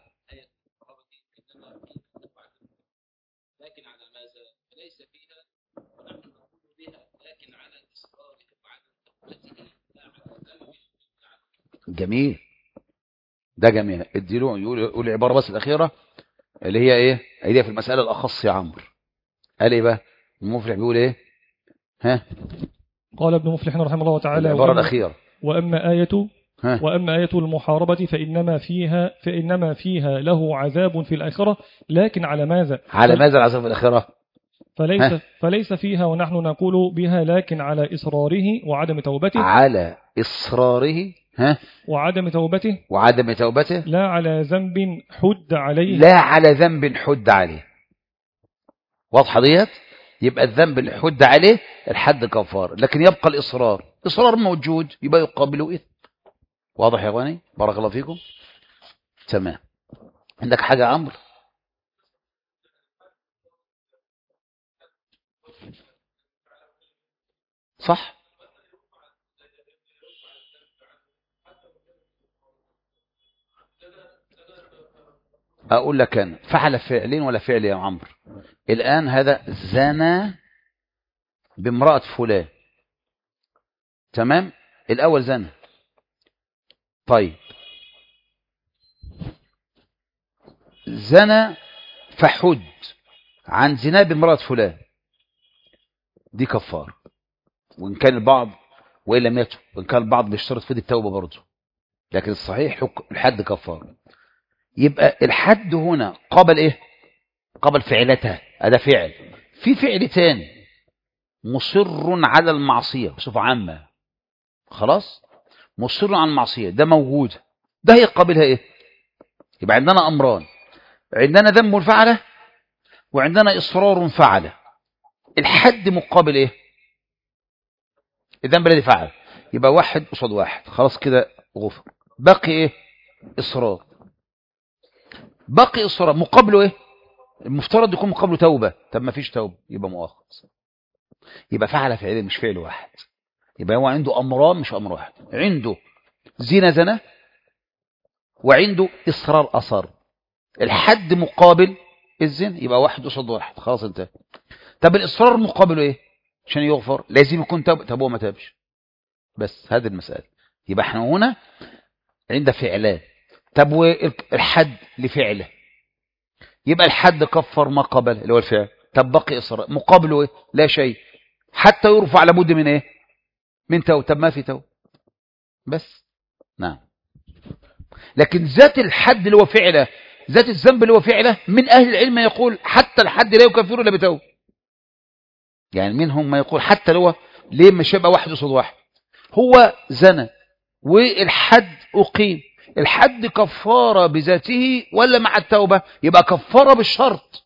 جميل، ده جميل. اديله يقول العبارة بس الأخيرة اللي هي ايه؟ هي في المسألة الأخص يا عمرو. قال ايه بقى المفلح؟ بيقول ايه؟ ها؟ قال ابن مفلح رحمه الله تعالى: العبارة الأخيرة: وأما آية المحاربة فإنما فيها له عذاب في الآخرة، لكن على ماذا؟ على ماذا العذاب في الآخرة؟ فليس فيها ونحن نقول بها، لكن على إصراره وعدم توبته. على إصراره وعدم توبته، لا على ذنب حد عليه. لا على ذنب حد عليه. واضحة ديت؟ يبقى الذنب اللي حد عليه الحد كفار، لكن يبقى الإصرار موجود، يبقى يقابله إثم. واضح يا اخواني؟ بارك الله فيكم. تمام. عندك حاجة يا عمرو؟ صح. أقول لك أنا فعل فعلين ولا فعل يا عمرو؟ الآن هذا زنى بامرأة فلان، تمام؟ الأول زنى، طيب زنى فحد عن زنا بامرأة فلان، دي كفار، وإن كان البعض وإن لم يتب، وإن كان البعض بيشترط في التوبة برضه، لكن الصحيح الحد كفار. يبقى الحد هنا قبل إيه؟ قبل فعلتها، هذا فعل. في فعل تاني مصر على المعصية بصفة عامة، خلاص مصر على المعصية، ده موجود، ده يقابلها إيه؟ يبقى عندنا أمران، عندنا ذنب فعله وعندنا إصرار فعله. الحد مقابل إيه؟ الذنب الذي فعل، يبقى واحد قصاد واحد، خلاص كده غفر. باقي إيه؟ إصرار. باقي إصرار مقابله إيه؟ المفترض يكون مقابله توبة. طب ما فيش توبة، يبقى مؤاخذ. يبقى فعل فعلين مش فعل واحد، يبقى هو عنده أمران مش أمر واحد، عنده زنا وعنده إصرار أصر. الحد مقابل الزنا، يبقى واحد قصاد واحد، خلاص انتهى. طب الإصرار مقابله إيه؟ عشان يغفر لازم يكون توبة، طب هو ما تابش، بس هذه المسألة. يبقى احنا هنا عند فعلان. طب والحد لفعله، يبقى الحد كفر ما قبل اللي هو الفعل. طب بقي إصرار مقابله إيه؟ لا شيء، حتى يرفع لابد من إيه؟ من توبة. طب ما في توبة بس. نعم. لكن ذات الحد اللي هو فعله، ذات الذنب اللي هو فعله، من أهل العلم يقول حتى الحد لا يكفر إلا بتوبة. يعني منهم ما يقول حتى لو ليه مش يبقى واحد قصاد واحد، هو زنى والحد أقيم، الحد كفارة بذاته ولا مع التوبة؟ يبقى كفارة بالشرط،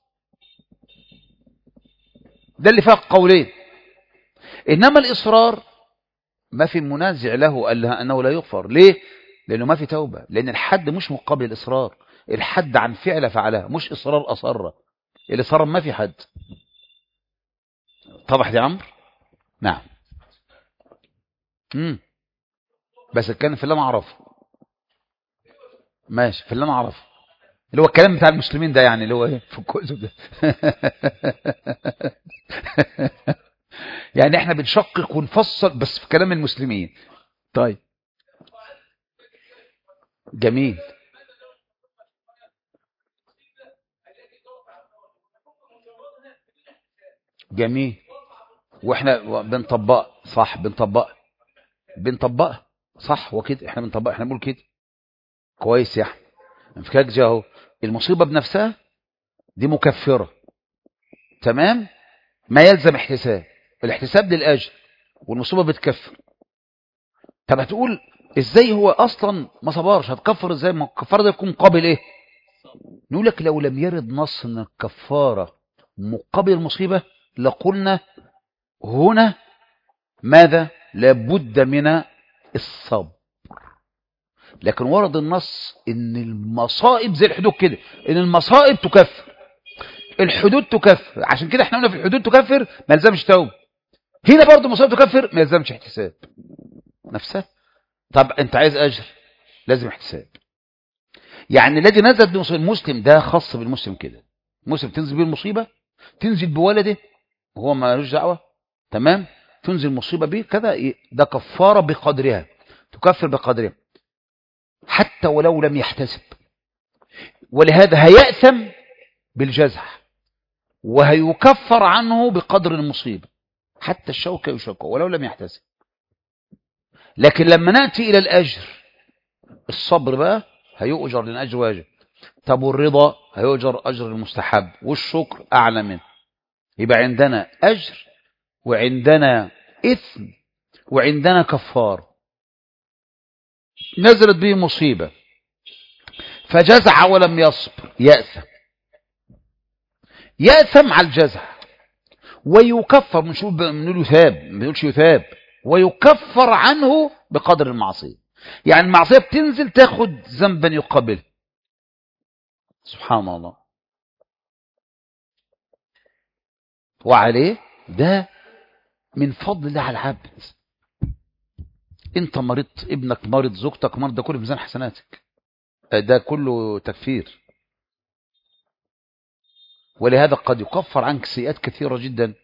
ده اللي فيه قولين. إنما الإصرار ما في منازع له أنه لا يغفر. ليه؟ لأنه ما في توبة، لأن الحد مش مقابل الإصرار، الحد عن فعل فعله، مش إصرار أصر. الإصرار ما في حد. طبعا يا عمرو. نعم. بس كان في اللي انا اعرفه. ماشي، في اللي انا اعرفه، اللي هو الكلام بتاع المسلمين ده، يعني اللي هو ايه في الكتب ده. يعني احنا بنشقق ونفصل بس في كلام المسلمين. طيب جميل. جميل. واحنا بنطبق صح، بنطبق صح وكده، احنا بنطبق، احنا بنقول كده كويس يا احمد. انفكاك جه اهو، المصيبه بنفسها دي مكفره، تمام، ما يلزم احتساب، الاحتساب للاجر والمصيبه بتكفر. طب هتقول ازاي هو اصلا ما صبرش، هتكفر ازاي؟ ما الكفاره ده يكون مقابل ايه؟ نقول لك لو لم يرد نص ان الكفاره مقابل المصيبه لقلنا هنا ماذا؟ لابد من الصبر. لكن ورد النص ان المصائب زي الحدود كده، ان المصائب تكفر، الحدود تكفر، عشان كده احنا قلنا في الحدود تكفر ما يلزمش توبه، هنا برضه المصائب تكفر ما يلزمش احتساب نفسها. طب انت عايز اجر لازم احتساب. يعني الذي نزل بالمسلم ده خاص بالمسلم كده، مسلم تنزل به المصيبه، تنزل بولده وهو ما لوش دعوه، تمام، تنزل مصيبه به كذا، ده كفاره بقدرها، تكفر بقدرها حتى ولو لم يحتسب. ولهذا هيأثم بالجزع وهيكفر عنه بقدر المصيبه، حتى الشوكه يشوكه ولو لم يحتسب. لكن لما ناتي الى الاجر، الصبر بقى هيؤجر لان اجر واجب، طب والرضا هيؤجر اجر المستحب، والشكر اعلى منه. يبقى عندنا اجر وعندنا اثم وعندنا كفار. نزلت به مصيبه فجزع ولم يصبر، يأثم على الجزع ويكفر، بنقول يثاب، ما بنقولش يثاب، ويكفر عنه بقدر المعصيه. يعني المعصيه بتنزل تاخد ذنبا يقابله. سبحان الله. وعليه ده من فضل الله على العبد. انت مريض، ابنك مريض، زوجتك مريض، ده كله في ميزان حسناتك، ده كله تكفير. ولهذا قد يكفر عنك سيئات كثيرة جدا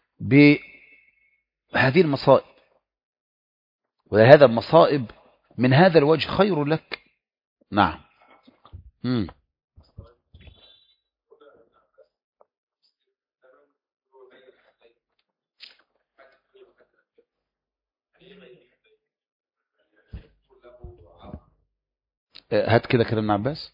بهذه المصائب، ولهذا المصائب من هذا الوجه خير لك. نعم. هات كده كلام ابن عباس.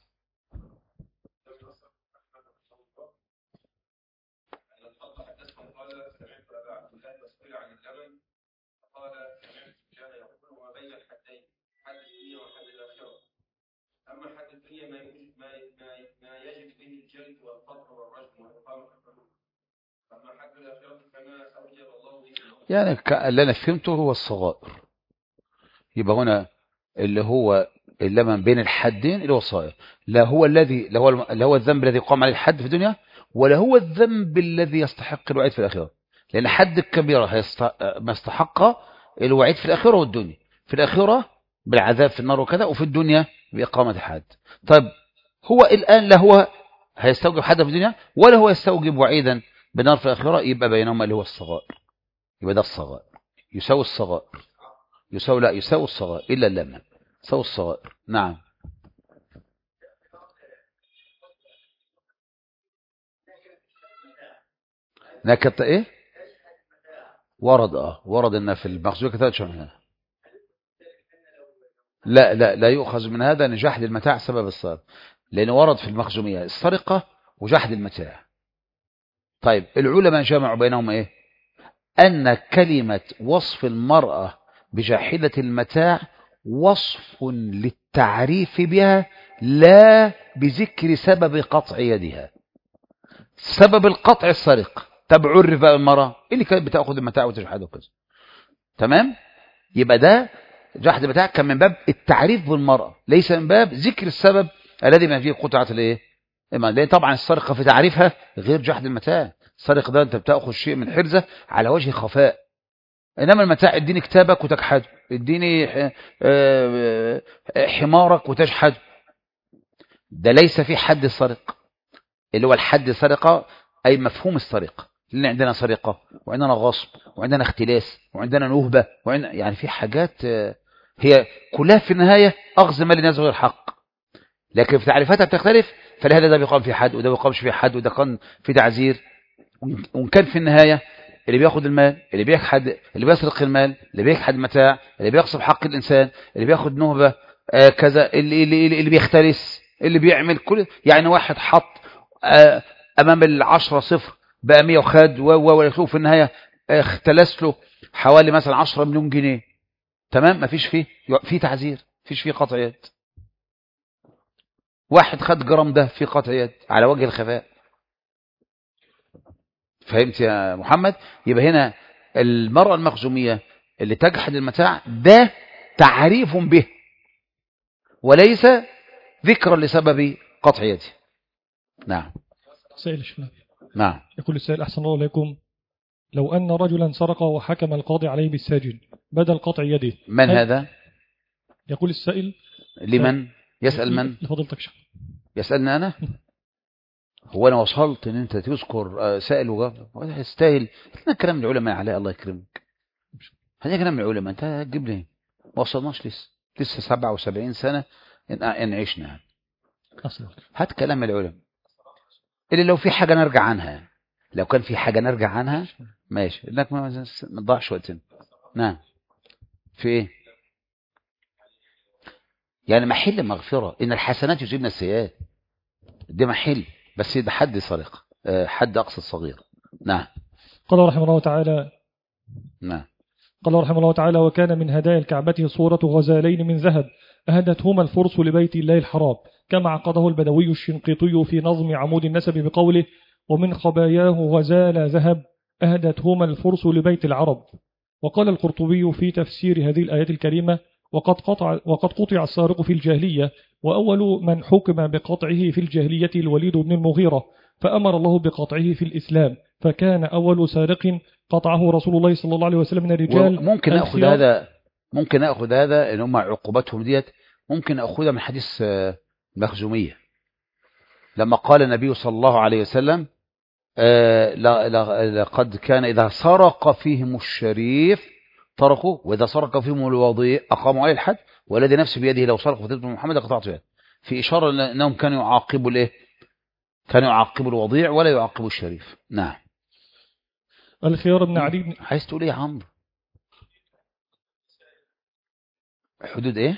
أما حد الدنيا ما يجب به الجلد والقطع والرجم وإقامة الحدود. أما حد الآخرة فما أوجب الله به. يعني اللي أنا فهمته هو الصغائر. يبقى هنا اللي من بين الحدين اللي هو الصغائر، لا هو الذنب الذي قام عليه الحد في الدنيا، ولا هو الذنب الذي يستحق الوعيد في الآخرة. لأن حد الكبيرة ما استحق الوعيد في الآخرة والدنيا، في الآخرة بالعذاب في النار وكذا، وفي الدنيا بإقامة الحد. طيب هو الآن لا هو هيستوجب حد في الدنيا ولا هو يستوجب وعيدا بالنار في الآخرة، يبقى بينهما اللي هو الصغائر. يبقى ده الصغائر يساوي الصغائر، يساوي الصغائر إلا اللمن، يساوي الصغائر. نعم. نكت ايه؟ ورد ان في المخزوميه كتابه شمال. لا يؤخذ من هذا ان جحد المتاع سبب السرقه، لان ورد في المخزوميه السرقه وجحد المتاع. طيب العلماء جمعوا بينهم ايه؟ ان كلمه وصف المراه بجاحدة المتاع وصف للتعريف بها لا بذكر سبب قطع يدها. سبب القطع السرقة. طب عرف بقى المرأة اللي كانت بتأخذ المتاع وتجحده كذا. تمام؟ يبقى ده جحد المتاع كان من باب التعريف بالمرأة، ليس من باب ذكر السبب الذي ما فيه قطعة الايه؟ لان طبعا السرقة في تعريفها غير جحد المتاع. السرقة ده انت بتأخذ شيء من حرزة على وجه خفاء، انما المتاع اديني كتابك وتجحده، اديني حمارك وتجحده. ده ليس في حد السرقة اللي هو الحد السرقة، أي مفهوم السرقة. لأن عندنا سرقة وعندنا غصب وعندنا اختلاس وعندنا نهبة يعني في حاجات هي كلها في النهاية أخذ مال الناس غير حق، لكن في تعريفاتها بتختلف. فلهذا ده بيقام في حد وده بيقامش في حد وده كان في تعزير. وإن كان في النهاية اللي بياخد المال، اللي بيجحد، اللي بيسرق المال، اللي بيجحد متاع، اللي بيغصب حق الإنسان، اللي بياخد نهبة كذا، اللي بيختلس، اللي بيعمل كل يعني واحد حط أمام 10-0 بقى 100 وخد ويشوف في النهاية اختلس له حوالي مثلا 10 مليون جنيه. تمام؟ ما فيش فيه تعزير، فيش فيه قطع يد. واحد خد جرام ده في قطع يد على وجه الخفاء. فهمت يا محمد؟ يبقى هنا المرأة المخزومية اللي تجحد المتاع ده تعريف به وليس ذكرا لسبب قطع يده. نعم. سائل الشباب. نعم. يقول السائل: أحسن الله إليكم، لو أن رجلا سرق وحكم القاضي عليه بالسجن بدل قطع يده، من هذا؟ يقول السائل لمن؟ يسأل من؟ لفضيلتك شيخ. يسألني أنا؟ هو أنا وصلت إن أنت تذكر سائل وجاب؟ هذا يستاهل. هذا كلام العلماء عليه، الله يكرمك. هذا كلام العلماء، أنت هتجيب لي؟ ما وصلناش لسه 77 سنة إن عشنا. هات كلام العلماء اللي لو في حاجة نرجع عنها، لو كان في حاجة نرجع عنها ماشي، لك ما نضيعش وقتنا. نعم. في إيه؟ يعني محل مغفرة، إن الحسنات يجيبن السيئات، دي محل، بس ده حد سرقة، حد أقصى الصغير. نعم. قال رحمه الله تعالى. نعم. قال رحمه الله تعالى: وكان من هدايا الكعبة صورة غزالين من ذهب أهدتهما الفرس لبيت الله الحرام، كما عقده البدوي الشنقيطي في نظم عمود النسب بقوله: ومن خباياه غزال ذهب أهدتهما الفرس لبيت العرب. وقال القرطبي في تفسير هذه الآيات الكريمة: وقد قطع السارق في الجاهلية، وأول من حكم بقطعه في الجاهلية الوليد بن المغيرة، فأمر الله بقطعه في الإسلام، فكان أول سارق قطعه رسول الله صلى الله عليه وسلم من الرجال. ممكن أخذ هذا إن هم عقوبتهم ديت، ممكن أخذها من حديث مخزومية لما قال النبي صلى الله عليه وسلم: لقد كان إذا سرق فيهم الشريف تركوا، وإذا سرق فيهم الوضيع أقاموا عليه الحد، والذي نفسي بيده لو سرق فتنة محمد قطعت يده. في إشارة أنهم كانوا يعاقبوا الإيه؟ كانوا يعاقبوا الوضيع ولا يعاقبوا الشريف. نعم. الخيار بن علي. عايز تقول إيه يا عمرو؟ حدود إيه؟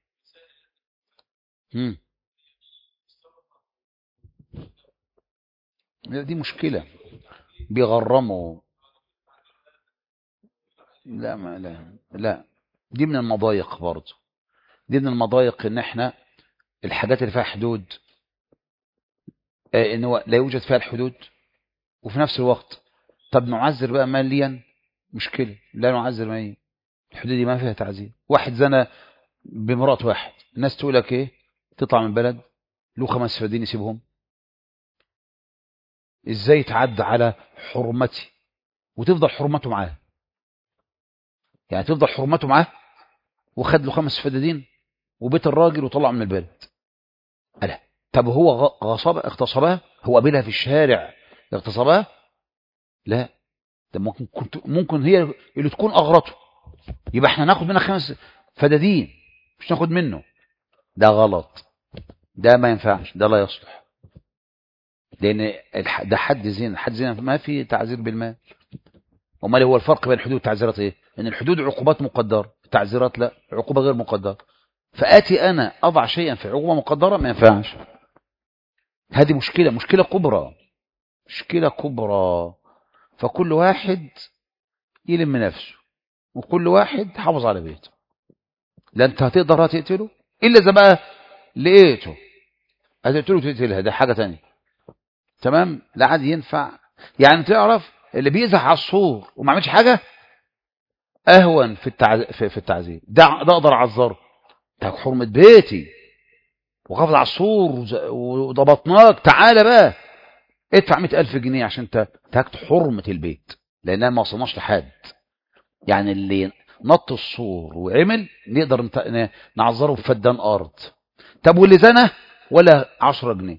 دي مشكلة بيغرموا. لا دي من المضايق برضه، دي من المضايق ان احنا الحاجات اللي فيها حدود ان هو لا يوجد فيها الحدود، وفي نفس الوقت طب نعذر بقى ماليا، مشكلة. لا نعذر ماليا، الحدود دي ما فيها تعذير. واحد زنى بمرات واحد، الناس تقول لك ايه؟ تطلع من بلد له 5 فدين يسيبهم؟ ازاي تعد على حرمتي وتفضل حرمته معاه؟ يعني تفضل حرمته معاه وخد له 5 فدادين وبيت الراجل وطلع من البلد. ألا طب هو اغتصبها؟ هو قابلها في الشارع اغتصبها؟ لا، ده ممكن هي اللي تكون أغرته، يبقى احنا ناخد منها 5 فدادين مش ناخد منه. ده غلط، ده ما ينفعش، ده لا يصلح، لأن ده حد زين، حد زين ما في تعذير بالمال. وما هو الفرق بين الحدود والتعزيرات ايه؟ ان الحدود عقوبات مقدرة، التعزيرات لا، عقوبة غير مقدرة. فآتي انا اضع شيئا في عقوبة مقدرة، ما ينفعش. هذه مشكلة كبرى، مشكلة كبرى. فكل واحد يلم نفسه وكل واحد حافظ على بيته. لا انت هتقدر هتقتله الا اذا بقى لقيته هتقتله تقتلها، ده حاجه تانية. تمام، لا عاد ينفع. يعني تعرف اللي بيزح على السور وما عملش حاجه اهون في التعذيب. ده اقدر اعذره، ده حرمه بيتي وقفز على السور وضبطناك، تعالى بقى ادفع 100,000 جنيه عشان تاكت حرمه البيت، لانها ما وصلناش لحد. يعني اللي نط السور وعمل نقدر نعذره بفدان ارض. طب واللي زنى ولا 10 جنيه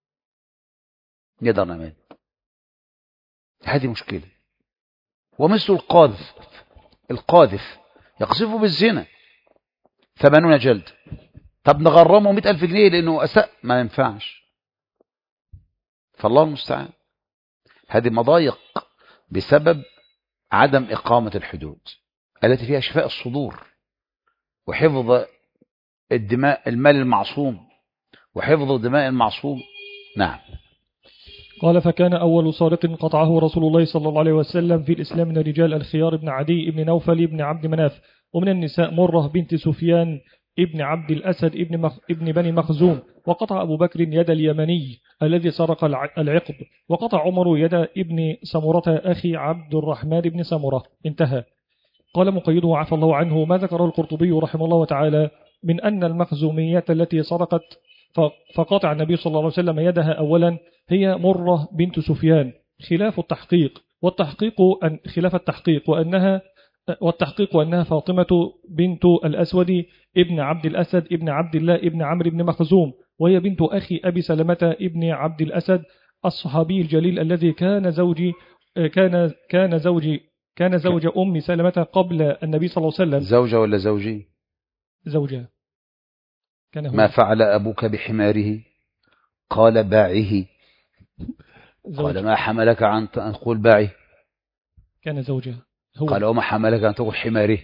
نقدر نعمل؟ هذه مشكله. ومثل القاذف يقذفه بالزنا 80 جلد. طب نغرمه 100,000 جنيه لانه اساء، ما ينفعش. فالله المستعان. هذه مضايق بسبب عدم إقامة الحدود التي فيها شفاء الصدور وحفظ الدماء، المال المعصوم وحفظ دماء المعصوم. نعم. قال فكان أول سارق قطعه رسول الله صلى الله عليه وسلم في الإسلام من الرجال الخيار بن عدي بن نوفل بن عبد مناف، ومن النساء مرة بنت سفيان ابن عبد الأسد ابن بني مخزوم. وقطع أبو بكر يد اليمني الذي سرق العقد، وقطع عمر يد ابن سمرة أخي عبد الرحمن بن سمرة. انتهى. قال مقيده عفى الله عنه: ما ذكره القرطبي رحمه الله تعالى من أن المخزومية التي سرقت فقاطع النبي صلى الله عليه وسلم يدها أولا هي مرة بنت سفيان، خلاف التحقيق، خلاف التحقيق، وأنها فاطمة بنت الأسود ابن عبد الأسد ابن عبد الله ابن عمرو بن مخزوم، وهي بنت أخي أبي سلمة ابن عبد الأسد الصحابي الجليل الذي كان زوج أم سلمة قبل النبي صلى الله عليه وسلم. زوجة ولا زوجي؟ زوجة. كان هو. ما فعل أبوك بحماره؟ قال باعه. قال ما حملك عن تقول باعه؟ كان زوجة. قال وما حملك أن تقول حماره؟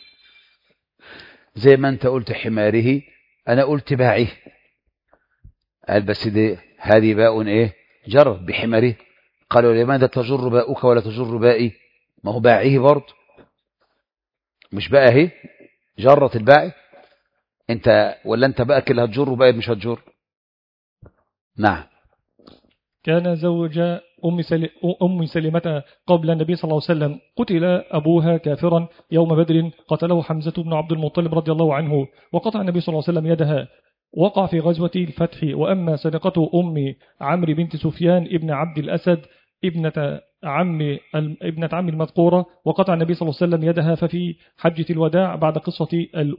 زي ما أنت قلت حماره أنا قلت باعه. قال بس دي هذه باء إيه؟ جر بحماره. قالوا لماذا تجر باؤك ولا تجر بائي؟ ما هو باعه برضه، مش بقى اهي جرت الباعي. انت ولا انت بقى اللي هتجر وباقي مش هتجر؟ نعم. كان زوج أم سلمة قبل النبي صلى الله عليه وسلم. قتل أبوها كافرا يوم بدر، قتله حمزة بن عبد المطلب رضي الله عنه، وقطع النبي صلى الله عليه وسلم يدها. وقع في غزوة الفتح. وأما سرقة أم عمرو بنت سفيان ابن عبد الأسد ابنة عم المذكورة، وقطع النبي صلى الله عليه وسلم يدها ففي حجة الوداع بعد قصة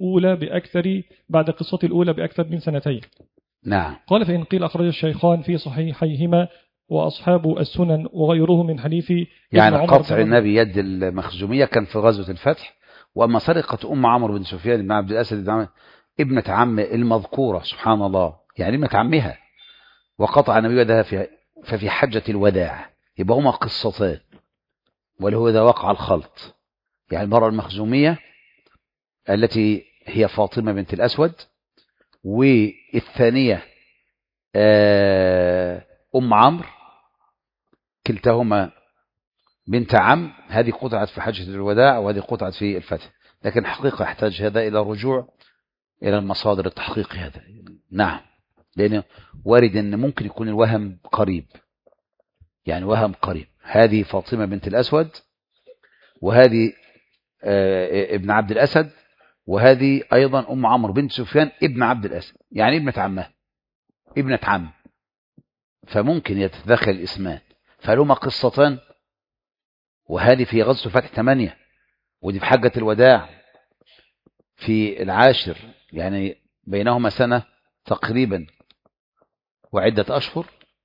الأولى بأكثر من سنتين. نعم. قال فإن قيل أخرج الشيخان في صحيحيهما وأصحاب السنن وغيره من حديث يعني قطع النبي يد المخزومية كان في غزوة الفتح. وأما سرقة أم عمرو بن سفيان بن عبد الأسد ابنة عم المذكورة، سبحان الله، يعني ابنة عمها، وقطع النبي يدها ففي حجة الوداع. يبقى هما قصتان، وله إذا وقع الخلط. يعني المرأة المخزومية التي هي فاطمة بنت الأسود، والثانية أم عمرو، كلتهما بنت عم. هذه قطعت في حجة الوداع وهذه قطعت في الفتح. لكن حقيقة يحتاج هذا إلى رجوع إلى المصادر التحقيق هذا. نعم، لأنه وارد أن ممكن يكون الوهم قريب، يعني وهم قريب. هذه فاطمة بنت الأسود، وهذه ابن عبد الأسد، وهذه أيضا أم عمرو بنت سفيان ابن عبد الأسد، يعني ابنة عمها، ابنة عم. فممكن يتدخل الاسمان، فلهما قصتان. وهذه في غزوة فتح 8، ودي في حجة الوداع في 10، يعني بينهما سنة تقريبا وعدة أشهر.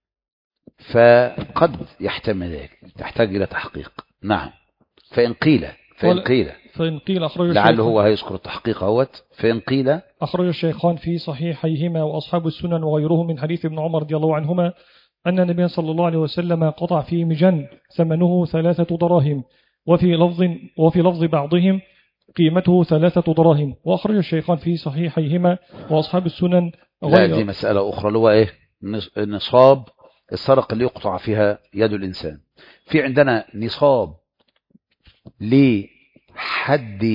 فقد يحتمل ذلك، تحتاج إلى تحقيق. نعم. فإن قيل أخرج لعله هو هيذكر التحقيق اهوت. فإن قيل أخرج الشيخان في صحيحيهما وأصحاب السنن وغيرهم من حديث ابن عمر رضي الله عنهما أن النبي صلى الله عليه وسلم قطع في مجن ثمنه 3 دراهم، وفي لفظ بعضهم قيمته 3 دراهم. وأخرج الشيخان في صحيحيهما وأصحاب السنن لا، دي مسألة أخرى اللي هو إيه؟ نصاب السرقة اللي يقطع فيها يد الإنسان. في عندنا نصاب حد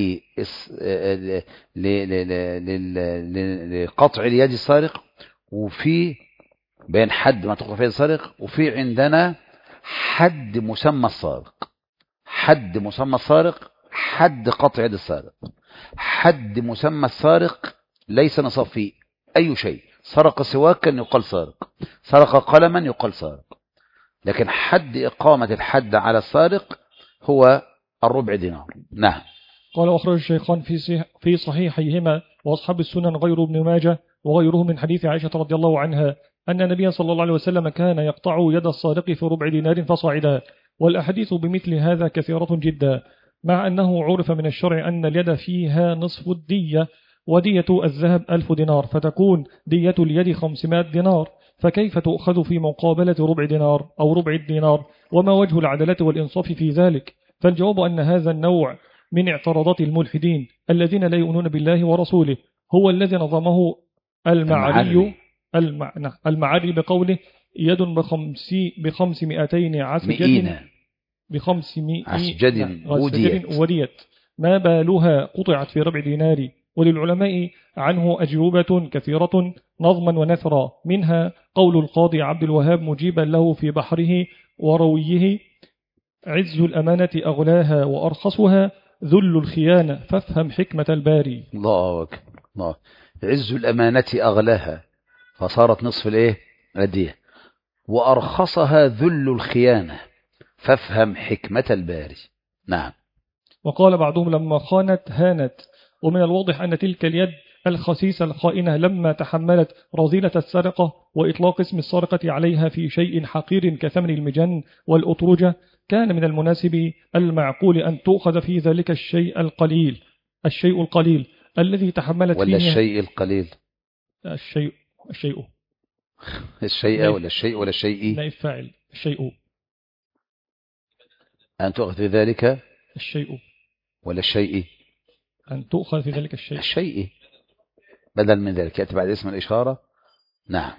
لقطع اليد السارق، وفي بين حد ما تقطع فيه السارق، وفي عندنا حد مسمى السارق. حد مسمى السارق حد قطع يد السارق. حد مسمى السارق ليس نصاب فيه أي شيء. سرق سواكا يقال سارق، سرق قلما يقال سارق. لكن حد إقامة الحد على السارق هو 4 دينار. نعم. قال أخرج الشيخان في صحيحيهما وأصحاب السنن غير ابن ماجه وغيره من حديث عائشة رضي الله عنها أن النبي صلى الله عليه وسلم كان يقطع يد السارق في 4 دينار فصاعدا. والأحاديث بمثل هذا كثيرة جدا، مع أنه عرف من الشرع أن اليد فيها نصف الدية، ودية الذهب 1000 دينار، فتكون دية اليد 500 دينار، فكيف تؤخذ في مقابلة 4 دينار أو ربع الدينار؟ وما وجه العدالة والإنصاف في ذلك؟ فالجواب أن هذا النوع من اعتراضات الملحدين الذين لا يؤمنون بالله ورسوله هو الذي نظمه المعري بقوله يد ب500 عسجد وديت، ما بالها قطعت في 4 دينار. وللعلماء عنه أجوبة كثيرة نظما ونثرا، منها قول القاضي عبد الوهاب مجيبا له في بحره ورويه: عز الأمانة أغلاها وأرخصها ذل الخيانة، فافهم حكمة الباري. الله أكبر. الله. عز الأمانة أغلاها فصارت نصف الدية، وأرخصها ذل الخيانة، فافهم حكمة الباري. نعم. وقال بعضهم لما خانت هانت. ومن الواضح أن تلك اليد الخسيسة الخائنة لما تحملت رذيلة السرقة وإطلاق اسم السرقة عليها في شيء حقير كثمن المجن والأطرجة، كان من المناسب المعقول أن تؤخذ في ذلك الشيء القليل الذي تحملت ولا فيه. الشيء القليل. الشيء ولا الشيء نائب فاعل. الشيء. أن تؤخذ في ذلك الشيء ولا الشيء. أن تؤخذ في ذلك الشيء بدل من ذلك يأتي بعد اسم الإشارة. نعم.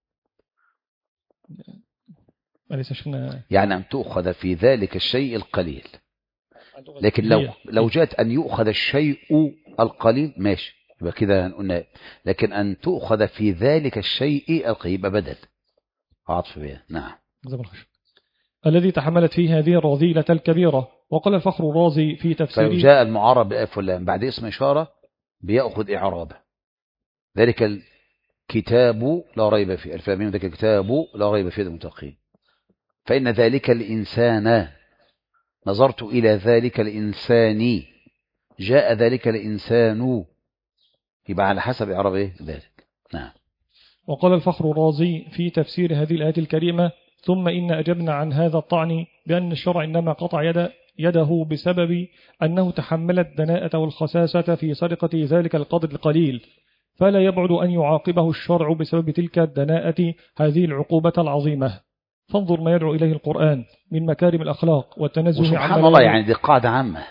يعني أن تؤخذ في ذلك الشيء القليل. لكن لو جاءت أن يؤخذ الشيء القليل ماشي، يبقى كده قلنا. لكن أن تؤخذ في ذلك الشيء القليل يبقى بدل عطف بها. نعم. الذي تحملت فيه هذه الرذيلة الكبيرة. وقال الفخر الرازي في تفسيره: فلو جاء المعرب بألف واللام بعد اسم إشارة بيأخذ إعرابه. ذلك الكتاب لا ريب فيه، ألف لام ذلك الكتاب لا ريب فيه المتقين. فإن ذلك الإنسان، نظرت إلى ذلك الإنسان، جاء ذلك الإنسان، يبقى على حسب إعرابه ذلك. نعم. وقال الفخر الرازي في تفسير هذه الآية الكريمة: ثم إن أجبنا عن هذا الطعن بأن الشرع إنما قطع يده بسبب أنه تحملت دناءة والخساسة في سرقة ذلك القدر القليل، فلا يبعد أن يعاقبه الشرع بسبب تلك الدناءة هذه العقوبة العظيمة. فانظر ما يدعو إليه القرآن من مكارم الأخلاق والتنزه عن سبحان الله. يعني دي قاعدة عامة.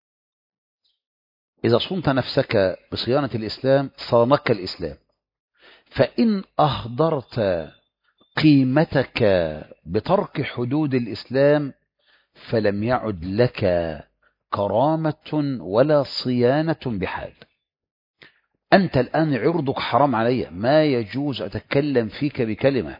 إذا صنت نفسك بصيانة الإسلام صانك الإسلام، فإن أهدرت قيمتك بترك حدود الإسلام فلم يعد لك كرامة ولا صيانة بحال. أنت الآن عرضك حرام علي، ما يجوز أتكلم فيك بكلمة.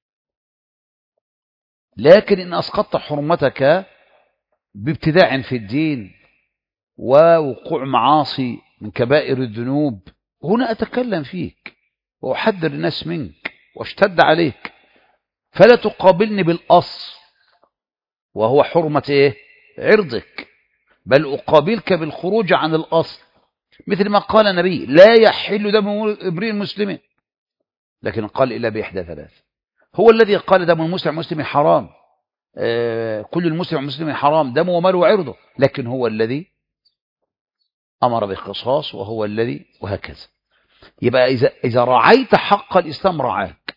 لكن إن أسقطت حرمتك بابتداع في الدين ووقوع معاصي من كبائر الذنوب، هنا أتكلم فيك وأحذر الناس منك واشتد عليك. فلا تقابلني بالأصل وهو حرمة عرضك، بل أقابلك بالخروج عن الأصل، مثل ما قال النبي: لا يحل دم امرئ مسلم، لكن قال إلا بإحدى 3. هو الذي قال دم المسلم حرام، كل المسلم حرام دمه وماله وعرضه، لكن هو الذي أمر بالقصاص، وهو الذي وهكذا. يبقى إذا رعيت حق الإسلام رعاك،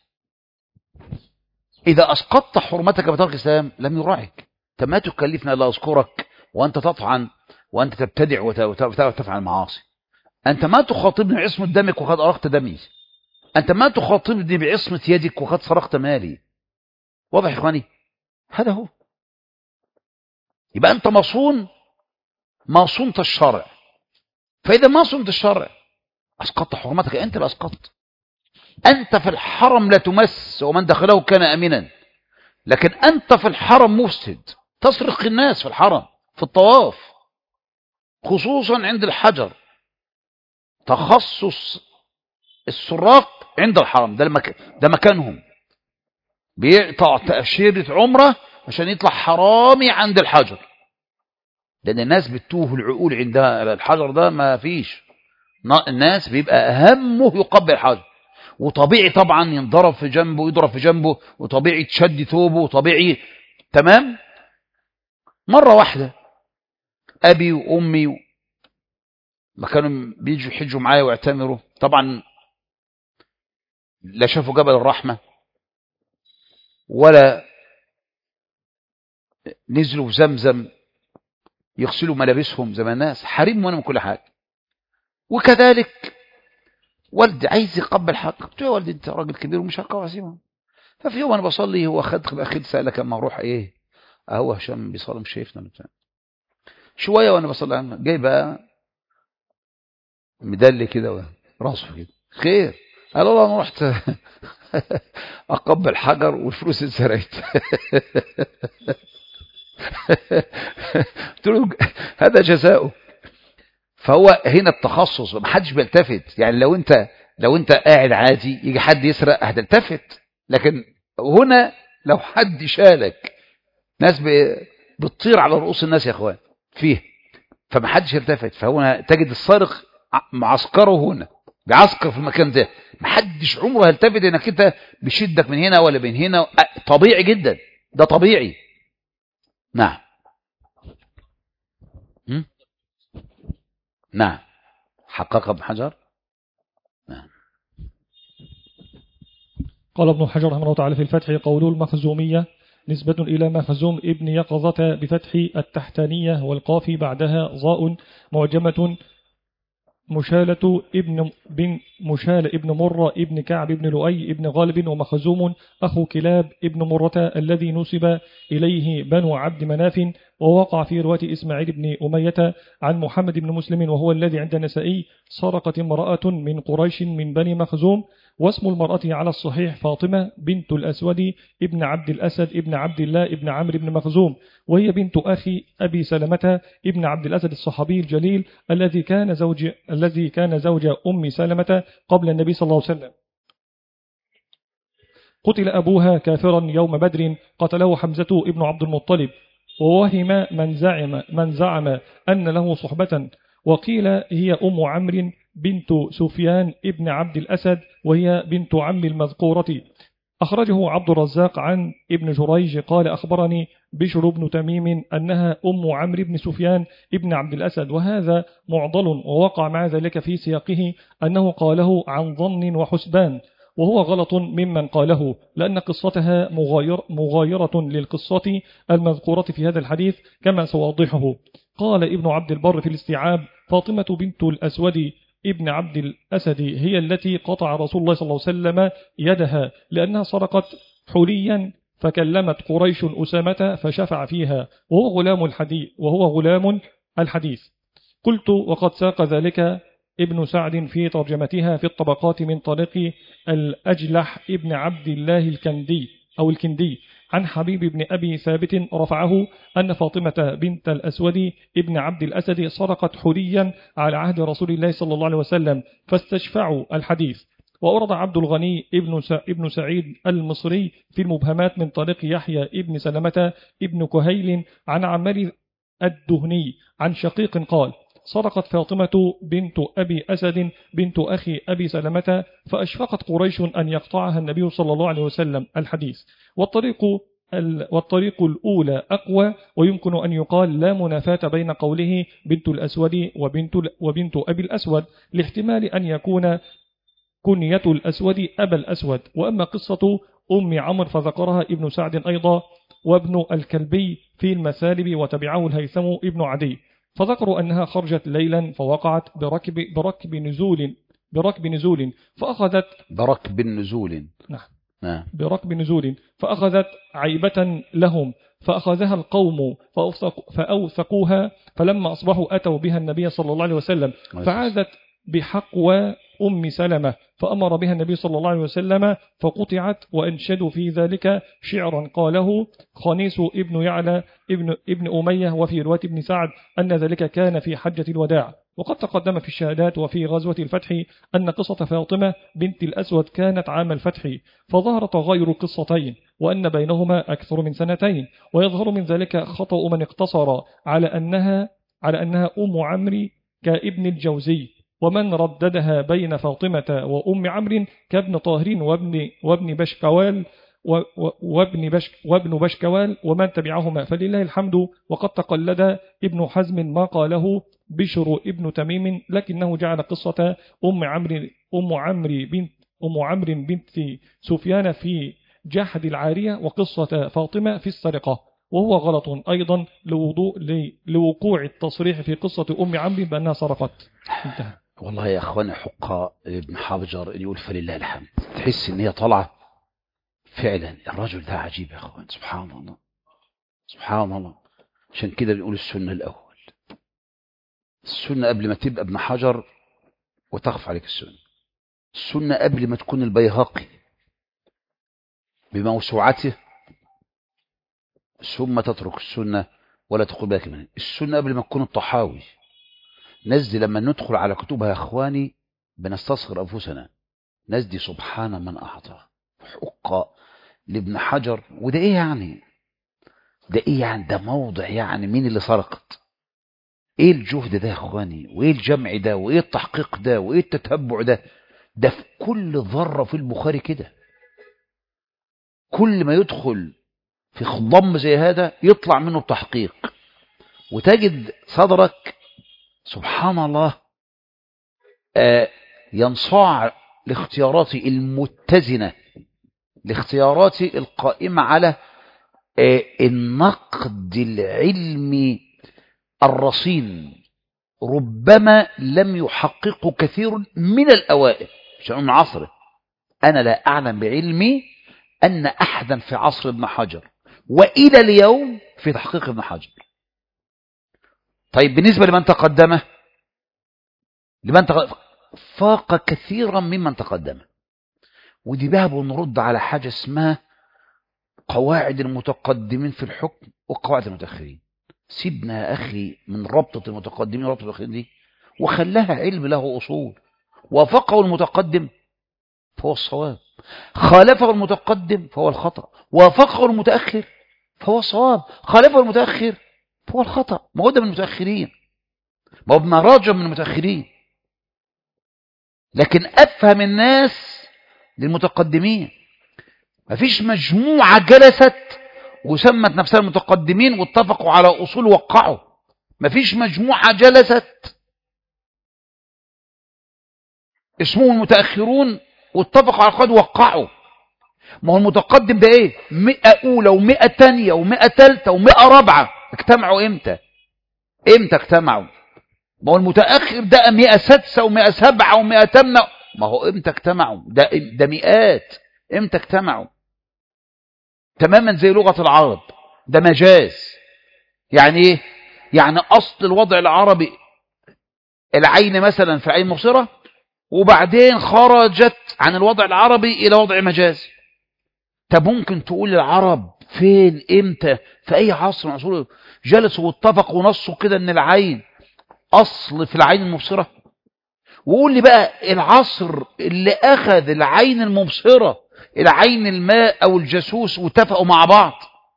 إذا أسقطت حرمتك بترك الإسلام لم يرعك. أنت ما تكلفنا لا أذكرك وأنت تطعن وأنت تبتدع وتفعل معاصي. أنت ما تخاطبني بعصمة دمك وقد أرقت دمي. أنت ما تخاطبني بعصمة يدك وقد سرقت مالي. واضح يا إخواني؟ هذا هو. يبقى أنت مصون ما صنت الشرع. فإذا ما صنت الشرع أسقطت حرمتك، أنت اللي أسقطت. أنت في الحرم لا تمس ومن دخله كان أمنا، لكن أنت في الحرم مفسد، تسرق الناس في الحرم في الطواف، خصوصا عند الحجر. تخصص السراق عند الحرم، ده مكانهم، بيقطع تأشيرة عمره عشان يطلع حرامي عند الحجر، لأن الناس بتوه العقول عند الحجر ده. ما فيش، الناس بيبقى همه يقبل الحجر، وطبيعي طبعا ينضرب في جنبه ويضرب في جنبه، وطبيعي تشد ثوبه، وطبيعي تمام. مرة واحدة أبي وأمي ما كانوا بيجوا يحجوا معايا ويعتمروا، طبعا لا شافوا جبل الرحمة ولا نزلوا في زمزم يغسلوا ملابسهم زي ما الناس، حريم وانا من كل حاجة. وكذلك والدي عايز يقبل حق، قلت له يا والدي انت راجل كبير ومش هقع عزيمه. ففي يوم انا بصلي هو اخد سألك اما اروح ايه اهو هشام بيصلي مش شايفنا بتاع. شويه وانا بصلي جاي بقى مدلي كده راسه كده، خير؟ قال والله انا رحت اقبل حجر والفلوس اتسرقت. قلت له هذا جزاؤه. فهو هنا التخصص، ما حدش بيلتفت. يعني لو انت قاعد عادي يجي حد يسرق هتلتفت، لكن هنا لو حد شالك ناس بتطير على رؤوس الناس يا اخوان فيه، فما حدش يلتفت. فهنا تجد السارق معسكره هنا، بيعسكر في المكان ده، ما حدش عمره هيلتفت انك انت بيشدك من هنا ولا من هنا. طبيعي جدا، ده طبيعي. نعم. نعم، حقق ابن حجر. نعم. قال ابن حجر رحمه الله تعالى في الفتح: قوله المخزومية نسبة إلى مخزوم ابن يقظة بفتح التحتانية والقاف بعدها ضاء معجمة، مشالة ابن مرة ابن كعب ابن لؤي ابن غالب، ومخزوم أخو كلاب ابن مرة الذي نسب إليه بنو عبد مناف، ووقع في رواية إسماعيل بن أمية عن محمد بن مسلم وهو الذي عند النسائي: سرقت امرأة من قريش من بني مخزوم. واسم المرأة على الصحيح فاطمة بنت الأسود ابن عبد الأسد ابن عبد الله ابن عمرو بن مخزوم، وهي بنت أخي أبي سلمة ابن عبد الأسد الصحابي الجليل الذي كان زوج أم سلمة قبل النبي صلى الله عليه وسلم. قتل أبوها كافرا يوم بدر، قتله حمزة ابن عبد المطلب، ووهم من زعم أن له صحبة، وقيل هي أم عمرو بنت سفيان ابن عبد الأسد، وهي بنت عم المذكورة. أخرجه عبد الرزاق عن ابن جريج قال: أخبرني بشر بن تميم أنها أم عمرو بن سفيان ابن عبد الأسد، وهذا معضل، ووقع مع ذلك في سياقه أنه قاله عن ظن وحسبان، وهو غلط ممن قاله، لأن قصتها مغايرة للقصة المذكورة في هذا الحديث كما سوضحه. قال ابن عبد البر في الاستيعاب: فاطمة بنت الأسود ابن عبد الأسد هي التي قطع رسول الله صلى الله عليه وسلم يدها لأنها سرقت حليا، فكلمت قريش أسامة فشفع فيها، وهو غلام الحديث. قلت: وقد ساق ذلك ابن سعد في ترجمتها في الطبقات من طريق الأجلح ابن عبد الله الكندي عن حبيب بن أبي ثابت رفعه أن فاطمة بنت الأسود ابن عبد الأسد سرقت حليا على عهد رسول الله صلى الله عليه وسلم فاستشفعوا الحديث. وأورد عبد الغني ابن سعيد المصري في المبهمات من طريق يحيى ابن سلمة ابن كهيل عن عمار الدهني عن شقيق قال: سرقت فاطمة بنت أبي أسد بنت أخي أبي سلمة، فأشفقت قريش أن يقطعها النبي صلى الله عليه وسلم الحديث. والطريق الأولى أقوى، ويمكن أن يقال لا منافاة بين قوله بنت الأسود وبنت أبي الأسود، لاحتمال أن يكون كنية الأسود أبا الأسود. وأما قصة أم عمرو فذكرها ابن سعد أيضا وابن الكلبي في المثالب، وتبعه الهيثم ابن عدي، فذكروا أنها خرجت ليلا فوقعت بركب نزول فأخذت بركب نزول. نعم. بركب نزول، فأخذت عيبة لهم، فأخذها القوم فأوثقوها، فلما أصبحوا أتوا بها النبي صلى الله عليه وسلم، فعادت بحقوى أم سلمة، فأمر بها النبي صلى الله عليه وسلم فقطعت، وأنشدوا في ذلك شعرا قاله خنيس ابن يعلى ابن أمية، وفي رواية ابن سعد أن ذلك كان في حجة الوداع. وقد تقدم في الشهادات وفي غزوة الفتح أن قصة فاطمة بنت الأسود كانت عام الفتح، فظهرت غير قصتين، وأن بينهما أكثر من 2 ويظهر من ذلك خطأ من اقتصر على أنها أم عمرو كابن الجوزي، ومن رددها بين فاطمة وأم عمرو كابن طاهر وابن بشكوال وابن بشكوال ومن تبعهما، فلله الحمد. وقد تقلد ابن حزم ما قاله بشر ابن تميم، لكنه جعل قصة أم عمرو بنت سفيان في جحد العارية، وقصة فاطمة في السرقة، وهو غلط أيضا لوقوع التصريح في قصة أم عمرو بأنها سرقت. انتهى. والله يا أخواني حق ابن حبجر يقول فلله الحمد، تحس إن هي طالعة فعلا. الرجل ده عجيب يا أخوان، سبحان الله سبحان الله. عشان كده بنقول السنة الأول، السنة قبل ما تبقى ابن حجر وتخف عليك السنة قبل ما تكون البيهقي بموسوعته ثم تترك السنة ولا تقول بالك منها. السنة قبل ما تكون الطحاوي. ناس دي لما ندخل على كتبها يا اخواني بنستصغر انفسنا. ناس دي سبحان من اعطى حق لابن حجر. وده ايه يعني؟ ده ايه يعني؟ ده موضع يعني مين اللي سرقت؟ ايه الجهد ده يا اخواني؟ وايه الجمع ده؟ وايه التحقيق ده؟ وايه التتبع ده؟ ده في كل ذرة في البخاري كده. كل ما يدخل في خضم زي هذا يطلع منه التحقيق، وتجد صدرك سبحان الله ينصاع لاختياراتي المتزنة، لاختياراتي القائمة على النقد العلمي الرصين، ربما لم يحققه كثير من الأوائل من عصره. أنا لا أعلم بعلمي أن أحدا في عصر ابن حجر وإلى اليوم في تحقيق ابن حجر. طيب بالنسبة لمن تقدمه، فاق كثيرا ممن تقدمه. ودي بقى بنرد على حاجة اسمها قواعد المتقدمين في الحكم وقواعد المتأخرين. سيبنا يا أخي من ربطة المتقدمين وربطة المتأخرين دي، وخلاها علم له أصول. وافقه المتقدم فهو الصواب، خالفه المتقدم فهو الخطأ، وافقه المتأخر فهو الصواب، خالفه المتأخر فهو الخطأ. ما هو ده من المتأخرين، ما هو ابن راجب من المتأخرين. لكن أفهم الناس للمتقدمين. ما فيش مجموعة جلست وسمت نفسها المتقدمين واتفقوا على أصول وقعوا. ما فيش مجموعة جلست اسمهم المتأخرون واتفقوا على قد وقعوا. ما هو المتقدم ده ايه؟ 100 أولى و100 تانية و100 تالتة و100 رابعة. اجتمعوا امتى؟ امتى اجتمعوا؟ ما هو المتأخر ده 100 سادسة و100 سبعة و100 تامنة. ما هو امتى اجتمعوا؟ ده مئات. امتى اجتمعوا؟ تماما زي لغة العرب، ده مجاز. يعني ايه؟ يعني اصل الوضع العربي العين مثلا في عين مبصرة، وبعدين خرجت عن الوضع العربي الى وضع مجازي. طب ممكن تقول العرب فين امتى في اي عصر من عصور جلسوا واتفقوا ونصوا كده ان العين اصل في العين المبصرة؟ وقول لي بقى العصر اللي اخذ العين المبصرة العين الماء او الجاسوس واتفقوا مع بعض،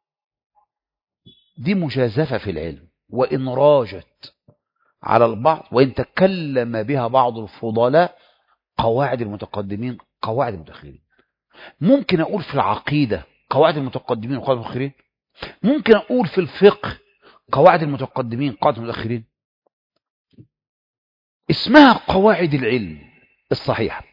دي مجازفة في العلم. وان راجت على البعض وان تكلم بها بعض الفضلاء، قواعد المتقدمين قواعد المتأخرين. ممكن اقول في العقيدة قواعد المتقدمين وقواعد المتأخرين، ممكن اقول في الفقه قواعد المتقدمين قواعد المتأخرين. اسمها قواعد العلم الصحيحة.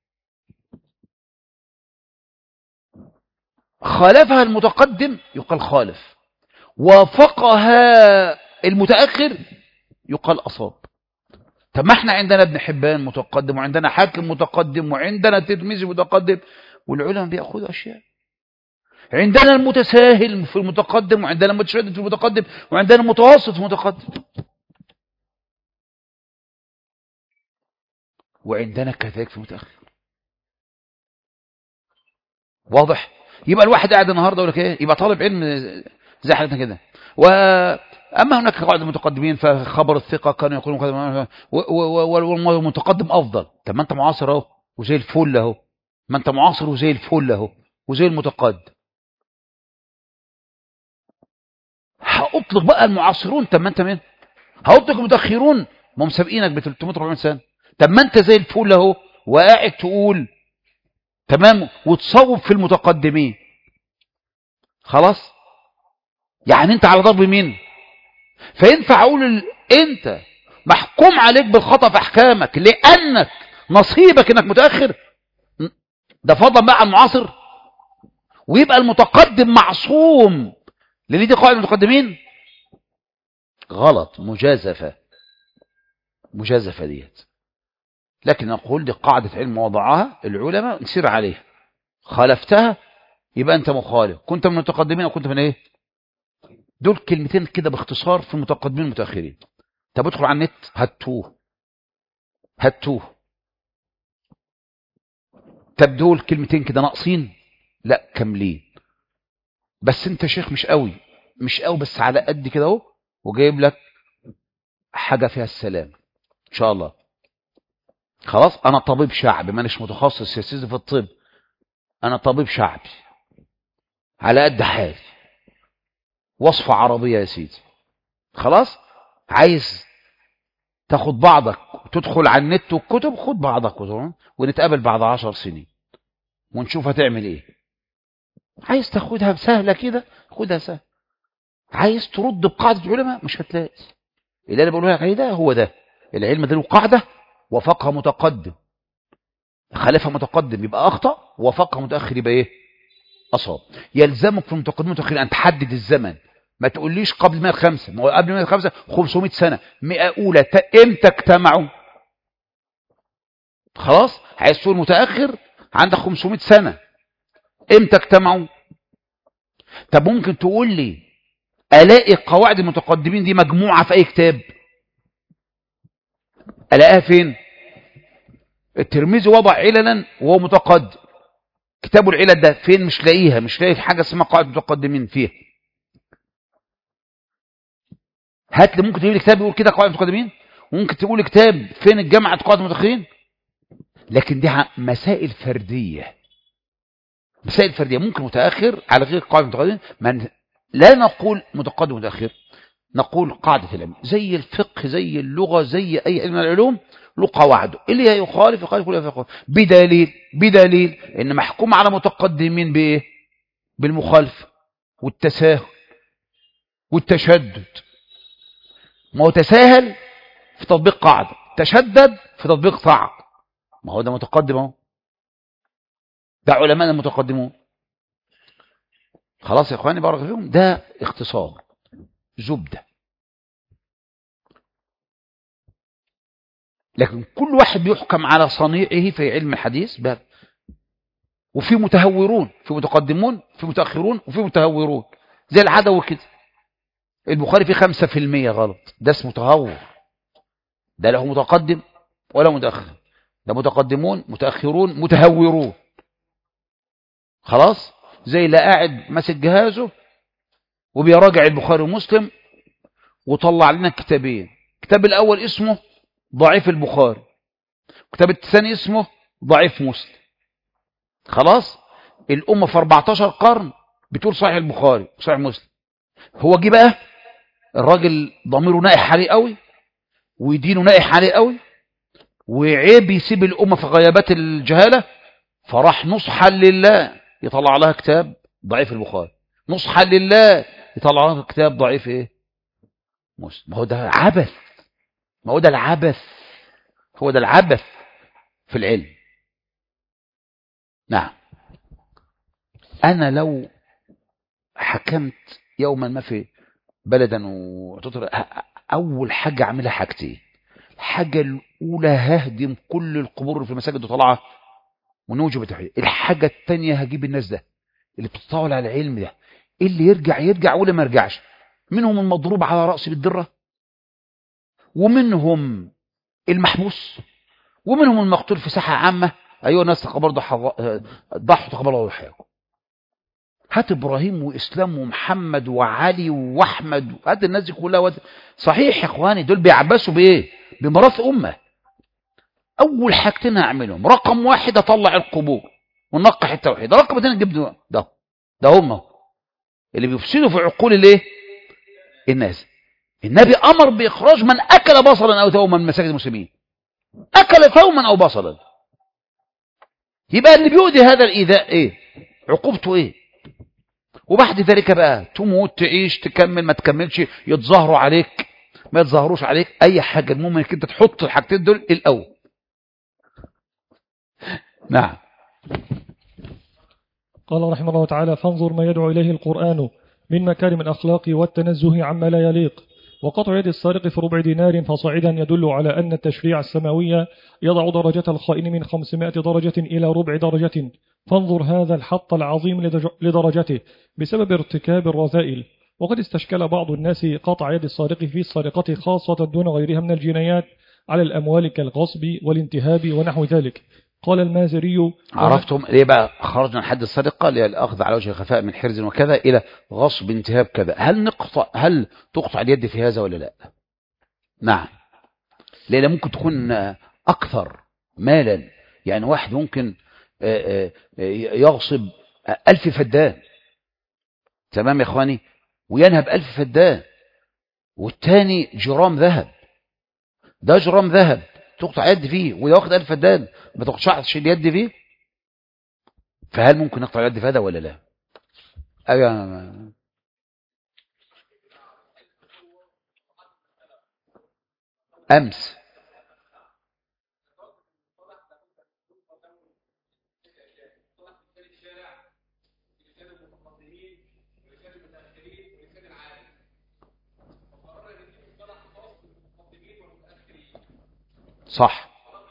خالفها المتقدم يقال خالف، وافقها المتأخر يقال أصاب. طب ما احنا عندنا ابن حبان متقدم، وعندنا حاكم متقدم، وعندنا ترمذي متقدم، والعلماء بيأخذوا أشياء. عندنا المتساهل في المتقدم، وعندنا المتشدد في المتقدم، وعندنا المتوسط في المتقدم، وعندنا كذلك في المتأخر. واضح؟ يبقى الواحد قاعد النهارده يقول لك ايه؟ يبقى طالب علم زي حالتنا كده. واما هناك قواعد المتقدمين فخبر الثقه كانوا يقولون كذا، والمتقدم افضل. طب ما انت معاصر اهو وزي الفل اهو، ما انت معاصر وزي الفل اهو وزي المتقدم. هأطلق بقى المعاصرون، طب ما انت مين؟ هأطلق المتأخرون، ما هم سابقينك ب 340 سنه. طب ما انت زي الفل اهو وقاعد تقول تمام وتصوب في المتقدمين. خلاص؟ يعني انت على ضرب مين؟ فينفع اقول انت محكوم عليك بالخطأ في احكامك لانك نصيبك انك متأخر؟ ده فضلا بقى عن المعاصر، ويبقى المتقدم معصوم لان دي قواعد المتقدمين. غلط، مجازفة ديت. لكن نقول دي قاعدة علم وضعها العلماء نسير عليها، خالفتها يبقى انت مخالف، كنت من المتقدمين او كنت من ايه. دول كلمتين كده باختصار في المتقدمين والمتأخرين. طب ادخل على النت هتوه. طب دول كلمتين كده ناقصين؟ لا كاملين. بس انت شيخ مش قوي بس على قد كده اهو، وجايب لك حاجة فيها السلام ان شاء الله. خلاص، انا طبيب شعبي مانيش متخصص يا سيدي في الطب، انا طبيب شعبي على قد حالي، وصفة عربية يا سيدي. خلاص، عايز تاخد بعضك وتدخل على النت والكتب، خد بعضك ونتقابل بعد 10 سنين ونشوف هتعمل ايه. عايز تاخدها سهلة كده خدها سهل، عايز ترد بقاعدة علماء مش هتلاقي. اللي انا بقوله لك عليه ده هو ده العلم، ده له قاعدة وفقها متقدم، خالفها متقدم يبقى اخطأ، وفقها متأخر يبقى ايه؟ اصاب. يلزمك في المتقدمين والمتأخرين ان تحدد الزمن، ما تقوليش قبل 105، ما هو قبل 105 500 سنة، 100 اولى امتى اجتمعوا؟ خلاص، عايز تقول متأخر عندك 500 سنة امتى اجتمعوا؟ طب ممكن تقول لي الاقي قواعد المتقدمين دي مجموعة في اي كتاب؟ الاقيها فين؟ الترمذي وضع عللا وهو متقدم، كتابه العلل ده فين؟ مش لاقيها، مش لاقي حاجة اسمها قواعد المتقدمين فيها. هات لي، ممكن تجيب لي كتاب يقول كده قواعد المتقدمين، وممكن تقول لي كتاب فين الجامعة قواعد المتأخرين. لكن دي مسائل فردية، ممكن متأخر على غير قواعد المتقدمين. لا نقول متقدم متأخر، نقول قاعدة العلم زي الفقه زي اللغة زي أي علم من العلوم له قواعده، اللي يخالف كل يخالف، بدليل إن محكوم على متقدمين بإيه؟ بالمخالفة والتساهل والتشدد. ما هو تساهل في تطبيق قاعدة، تشدد في تطبيق طاعة، ما هو ده متقدم اهو، ده علماء المتقدمون. خلاص يا اخواني بارك فيهم، ده اختصار زبدة. لكن كل واحد بيحكم على صنيعه في علم الحديث باب، وفي متهورون، في متقدمون، في متأخرون، وفي متهورون زي العدوي كده. البخاري فيه 5% غلط، ده اسمه تهور، ده له متقدم ولا متأخر، ده متقدمون متأخرون متهورون. خلاص، زي اللي قاعد ماسك جهازه وبيراجع البخاري ومسلم وطلع لنا كتابين، الكتاب الأول اسمه ضعيف البخاري، الكتاب الثاني اسمه ضعيف مسلم. خلاص، الأمة في 14 قرن بتقول صحيح البخاري وصحيح مسلم. هو جه بقى الراجل ضميره نائح عليه قوي ودينه نائح عليه قوي، وعيب يسيب الأمة في غيابات الجهالة، فراح نصحا لله يطلع لها كتاب ضعيف البخاري، نصحا لله يطلع لها كتاب ضعيف ايه؟ مسلم. ما هو ده عبث، ما هو ده العبث، هو ده العبث في العلم. نعم، أنا لو حكمت يوما ما في بلدا أول حاجة أعملها حاجتين. الحاجة الأولى ههدم كل القبور في المساجد وطلعها ونوجب التوحيد. الحاجة الثانية هجيب الناس ده اللي بتتطاول على العلم ده، اللي يرجع واللي ما يرجعش. منهم المضروب على رأسه بالدرة، ومنهم المحبوس، ومنهم المقتول في ساحة عامة. أيها الناس تقبلوا ضحوا تقبلوا ضحاياكم. هات إبراهيم وإسلام ومحمد وعلي وأحمد، هات الناس دي كلها صحيح يا إخواني، دول بيعبسوا بإيه؟ بميراث أمة. أول حاجتين هعملهم، رقم 1 أطلع القبور وننقح التوحيد. رقم 2 نجيب ده هم اللي بيفسدوا في عقول الايه؟ الناس. النبي أمر بإخراج من أكل بصلا أو ثوما من مساجد المسلمين. أكل ثوما أو بصلا، يبقى اللي بيؤذي هذا الإيذاء إيه؟ عقوبته إيه؟ وبعد ذلك بقى تموت تعيش تكمل ما تكملش، يتظاهروا عليك ما يتظاهروش عليك، أي حاجة. المهم إنك أنت تحط الحاجتين دول الأول. نعم. قال رحمه الله تعالى: فانظر ما يدعو إليه القرآن من مكارم الأخلاق والتنزه عما لا يليق. وقطع يد السارق في ربع دينار فصاعدا يدل على أن التشريع السماوي يضع درجة الخائن من 500 درجة إلى ربع درجة. فانظر هذا الحط العظيم لدرجته بسبب ارتكاب الرذائل. وقد استشكل بعض الناس قطع يد السارق في السرقة خاصة دون غيرها من الجنايات على الأموال كالغصب والانتهاب ونحو ذلك. قال المازري: عرفتم ليه بقى خرجنا من حد السرقة للأخذ على وجه الخفاء من حرز وكذا إلى غصب انتهاب كذا؟ هل تقطع اليد في هذا ولا لا؟ نعم. لأن ممكن تكون أكثر مالا، يعني واحد ممكن يغصب 1000 فدان، تمام يا إخواني، وينهب 1000 فدان، والتاني جرام ذهب، ده جرام ذهب تقطع يد فيه، وده واخد 1000 فدان ما تقطعش اليد فيه. فهل ممكن نقطع اليد في هذا ولا لا؟ أمس صح.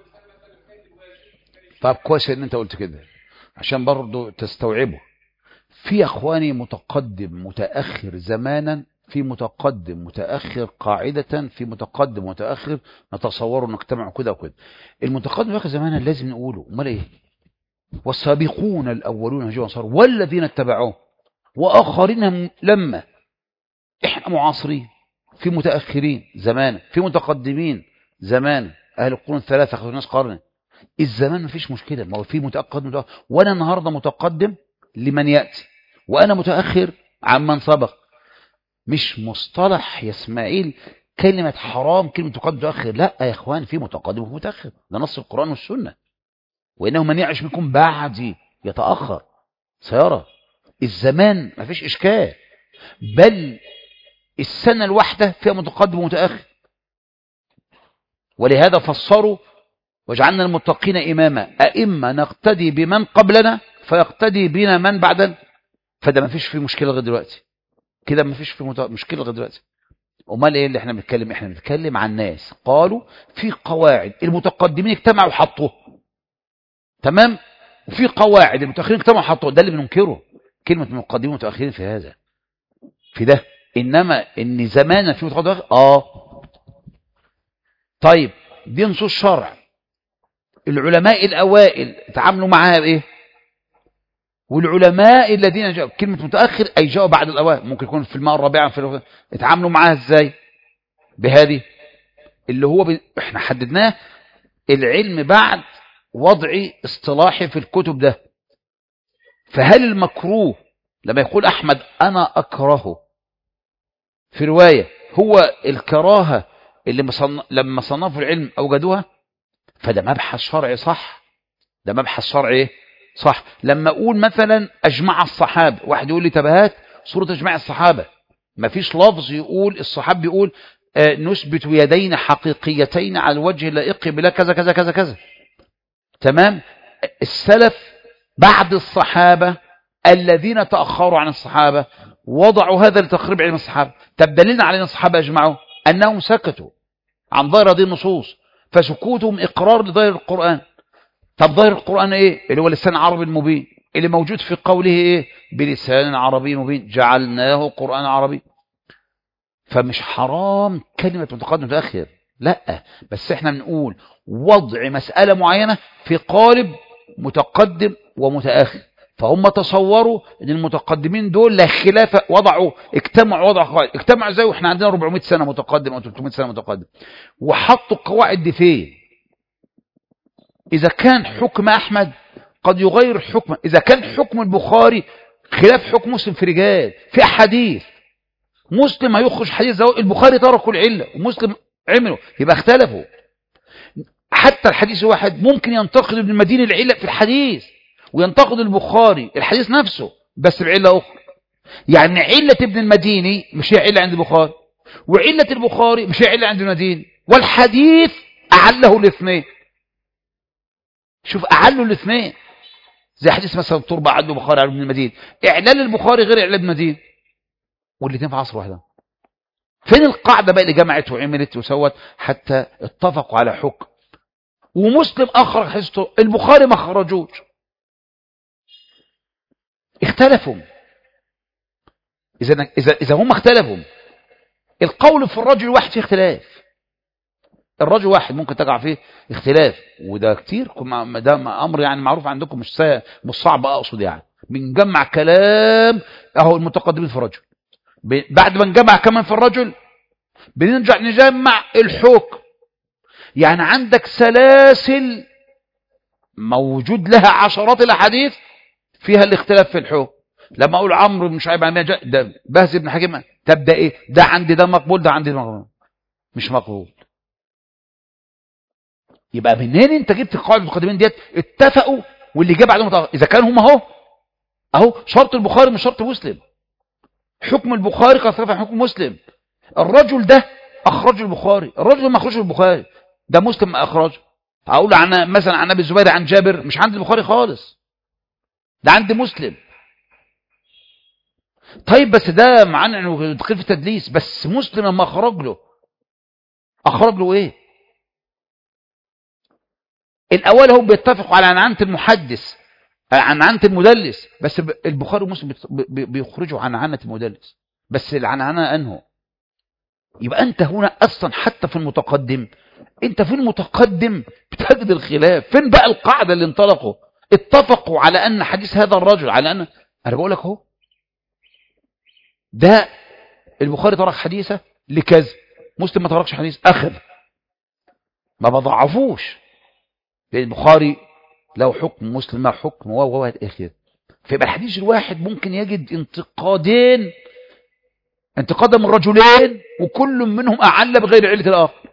طب كويس ان انت قلت كده عشان برضو تستوعبه. في اخواني متقدم متأخر زمانا، في متقدم متأخر قاعدة، في متقدم متأخر نتصوره نجتمع كده وكده. المتقدم متأخر زمانا لازم نقوله، امال ايه؟ والسابقون الاولون هجوا انصار والذين اتبعوه واخرين لما. احنا معاصرين، في متأخرين زمان، في متقدمين زمان، اهل القرون الثلاثة خذوا ناس قرن. الزمان ما فيش مشكلة، ما هو في متقدم، وانا النهاردة متقدم لمن يأتي وانا متأخر عمن سبق. مش مصطلح يا اسماعيل كلمة حرام كلمة متقدم متأخر، لا يا اخوان، في متقدم ومتأخر، ده نص القرآن والسنة. وانه من يعش منكم بعدي يتأخر سيرى. الزمان ما فيش اشكال، بل السنة الواحدة فيها متقدم ومتأخر. ولهذا فسروا: وجعلنا المتقين إماما، أئمة نقتدي بمن قبلنا فيقتدي بنا من بعدنا. فده ما فيش فيه مشكلة لغاية دلوقتي كده، ما فيش فيه مشكلة لغاية دلوقتي. امال ايه اللي احنا بنتكلم؟ احنا بنتكلم عن ناس قالوا في قواعد المتقدمين اجتمعوا وحطوها، تمام، وفي قواعد المتأخرين اجتمعوا وحطوها. ده اللي بننكره، كلمة المتقدمين والمتأخرين في هذا في ده. انما ان زمانا في متقدم طيب دي نصوص شرع. العلماء الأوائل تعاملوا معها بإيه؟ والعلماء الذين جاءوا كلمة متأخر أي جاءوا بعد الأوائل، ممكن يكون في الماء الرابعة اتعاملوا معها إزاي؟ بهذه اللي هو احنا حددناه العلم بعد وضع اصطلاحي في الكتب ده. فهل المكروه لما يقول أحمد أنا أكرهه في رواية هو الكراهة اللي لما صنفوا العلم أوجدوها؟ فده مبحث شرعي صح، ده مبحث شرعي صح. لما أقول مثلا أجمع الصحابة، واحد يقول لي تبهات صورة أجمع الصحابة، ما فيش لفظ يقول الصحابي يقول نثبت يدين حقيقيتين على الوجه اللائق بلا كذا كذا كذا كذا، تمام. السلف بعد الصحابة الذين تأخروا عن الصحابة وضعوا هذا لتقريب علم الصحابة. طب دليلنا على أن الصحابة أجمعوا أنهم سكتوا عن ظاهر هذه النصوص، فسكوتهم إقرار لظاهر القرآن. طب ظاهر القرآن ايه؟ اللي هو لسان عربي مبين، اللي موجود في قوله ايه؟ بلسان عربي مبين جعلناه قرآن عربي. فمش حرام كلمة متقدم متأخر، لا، بس احنا بنقول وضع مسألة معينة في قالب متقدم ومتأخر. فهم تصوروا ان المتقدمين دول لا خلاف، اجتمعوا قواعد. اجتمعوا ازاي واحنا عندنا 400 سنة متقدم او 300 سنة متقدم؟ وحطوا القواعد دي فين؟ اذا كان حكم احمد قد يغير حكم، اذا كان حكم البخاري خلاف حكم مسلم في رجال، في احاديث مسلم هيخرج حديث زي البخاري تركوا العله ومسلم عملوا، يبقى اختلفوا. حتى الحديث الواحد ممكن ينتقد ابن المديني العله في الحديث وينتقد البخاري الحديث نفسه بس بعله اخرى. يعني عله ابن المديني مش هي عله عند البخاري، وعله البخاري مش هي عله عند المديني، والحديث اعله الاثنين. شوف اعله الاثنين، زي حديث مثلا التربه عدل البخاري على ابن المديني، اعلال البخاري غير اعلال ابن المديني، والاثنين في عصر واحد. فين القاعده بقى اللي جمعت وعملت وسوت حتى اتفقوا على حكم؟ ومسلم اخرج حديثه، البخاري ما خرجوش، اختلفوا. اذا هم اختلفوا، القول في الرجل واحد فيه اختلاف، الرجل واحد ممكن تقع فيه اختلاف، وده كتير، ده امر يعني معروف عندكم، مش صعب اقصد، يعني بنجمع كلام اهو المتقدمين في الرجل، بعد ما نجمع كمان في الرجل بنرجع نجمع الحكم. يعني عندك سلاسل موجود لها عشرات الاحاديث فيها الاختلاف في الحكم. لما اقول عمرو بن شعيب عن ده بهز بن حكيم، تبدا ايه؟ ده عندي ده مقبول، ده عندي ده مقبول، مش مقبول. يبقى منين انت جبت القواعد المتقدمين ديت؟ اتفقوا، واللي جه بعدهم اذا كان هم اهو شرط البخاري مش شرط مسلم، حكم البخاري قد اختلف عن حكم مسلم. الرجل ده اخرج البخاري، الرجل ما اخرجه البخاري، ده مسلم ما اخرجه. اقول عن مثلا عن ابي الزبير عن جابر، مش عند البخاري خالص، ده عند مسلم. طيب بس ده معناه انه دخل في تدليس، بس مسلم لما اخرج له ايه؟ الاول هم بيتفقوا على عنعنة المحدث، عنعنة المدلس، بس البخاري ومسلم بيخرجوا عن عنعنة المدلس، بس العنعنة انه. يبقى انت هنا اصلا حتى في المتقدم، انت في المتقدم بتجد الخلاف. فين بقى القاعدة اللي انطلقوا اتفقوا على ان حديث هذا الرجل، على ان انا بقول لك اهو ده البخاري ترك حديثه لكذا، مسلم ما تركش حديث، اخذ، ما بضعفوش، لان البخاري له حكم، مسلم ما حكم، و اخر. فيبقى الحديث الواحد ممكن يجد انتقادا من رجلين، وكل منهم اعل بغير عله الاخر.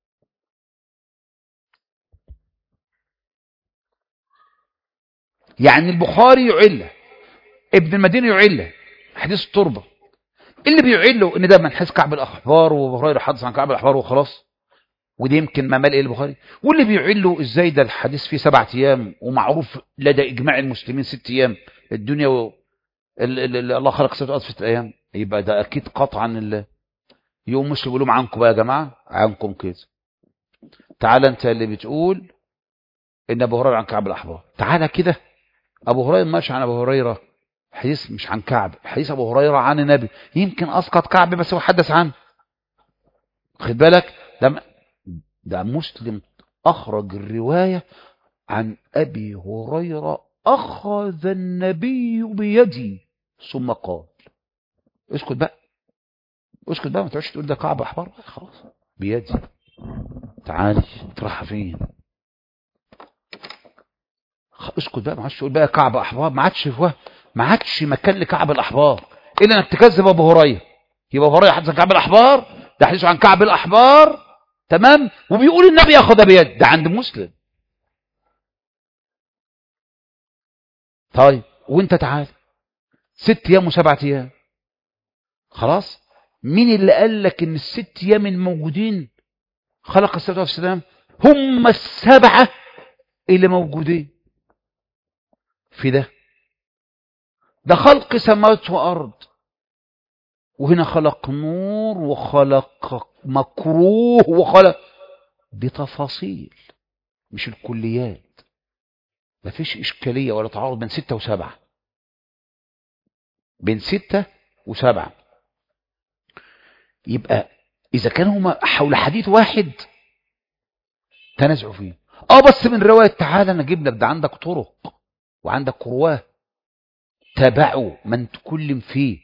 يعني البخاري يعله، ابن المديني يعله حديث التربه، اللي بيعله ان ده من حديث كعب الاحبار، وهريره حدث عن كعب الاحبار وخلاص، ودي يمكن ما مال البخاري. واللي بيعله ازاي ده الحديث فيه 7 ايام، ومعروف لدى اجماع المسلمين 6 ايام الدنيا الله خلق 6 في 6 ايام، يبقى ده اكيد قطعا يوم مسلم يقول لهم عنكم بقى يا جماعه، عنكم كده. تعال انت اللي بتقول ان ابو هريره عن كعب الاحبار، تعال كده، ابو هريره ماشي عن ابو هريره، حديث مش عن كعب، حديث ابو هريره عن النبي، يمكن اسقط كعب بس هو حدث عنه، خد بالك. ده مسلم اخرج الروايه عن ابي هريره، اخذ النبي بيدي ثم قال. اسكت بقى، اسكت بقى، ما تقعدش تقول ده كعب احبار، خلاص بيدي. تعالي تروح فين؟ اسكت بقى، ما عادش تقول بقى كعب احبار، ما عادش مكان لكعب الاحبار الا انك تكذب ابو هريره. يبقى ابو هريره حدث عن كعب الاحبار، ده حديث عن كعب الاحبار، تمام، وبيقول النبي اخذ بيد، ده عند مسلم. طيب وانت تعال 6 ايام و7 ايام، خلاص. مين اللي قال لك ان ال6 ايام الموجودين خلق السبت والسلام هم ال7 اللي موجودين في ده خلق سماوات وارض، وهنا خلق نور وخلق مكروه وخلق، دي تفاصيل مش الكليات. مفيش إشكالية ولا تعارض بين 6 و7، بين 6 و7. يبقى إذا كانوا هما حول حديث واحد تنازعوا فيه، بس من رواية تعالى أنا أجيب لك ده عندك طرق وعندك رواه تابعوا من تكلم فيه.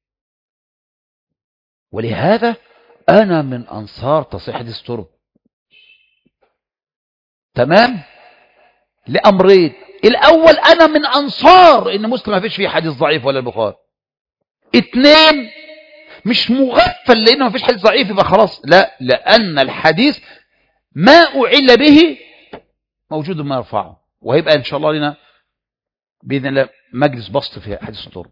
ولهذا أنا من أنصار تصحيح حديث الطرق. تمام؟ لأمرين: الأول أنا من أنصار إن مسلم ما فيش فيه حديث ضعيف ولا البخاري. 2 مش مغفل لأنه ما فيش حديث ضعيف يبقى خلاص، لا، لأن الحديث ما أعل به موجود ما يرفعه. وهيبقى إن شاء الله لنا بإذن الله مجلس بسط في حديث الطرق.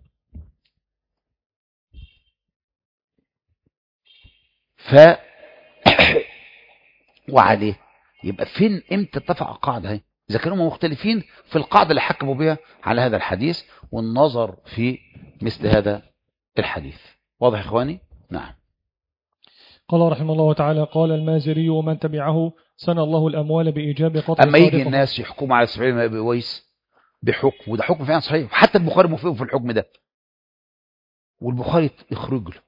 وعليه يبقى فين امتى اتفق القاعدة هي؟ إذا كانوا مختلفين في القاعدة اللي حكموا بها على هذا الحديث والنظر في مثل هذا الحديث. واضح يا إخواني؟ نعم. قال رحمه الله تعالى: قال المازري ومن تبعه: سنى الله الأموال بإيجاب قتل أما يجي صادق. الناس يحكموا على سعيد بن أبي أويس بحكم، وده حكم فعلا صحيح، حتى البخاري موافق في الحكم ده، والبخاري يخرج له،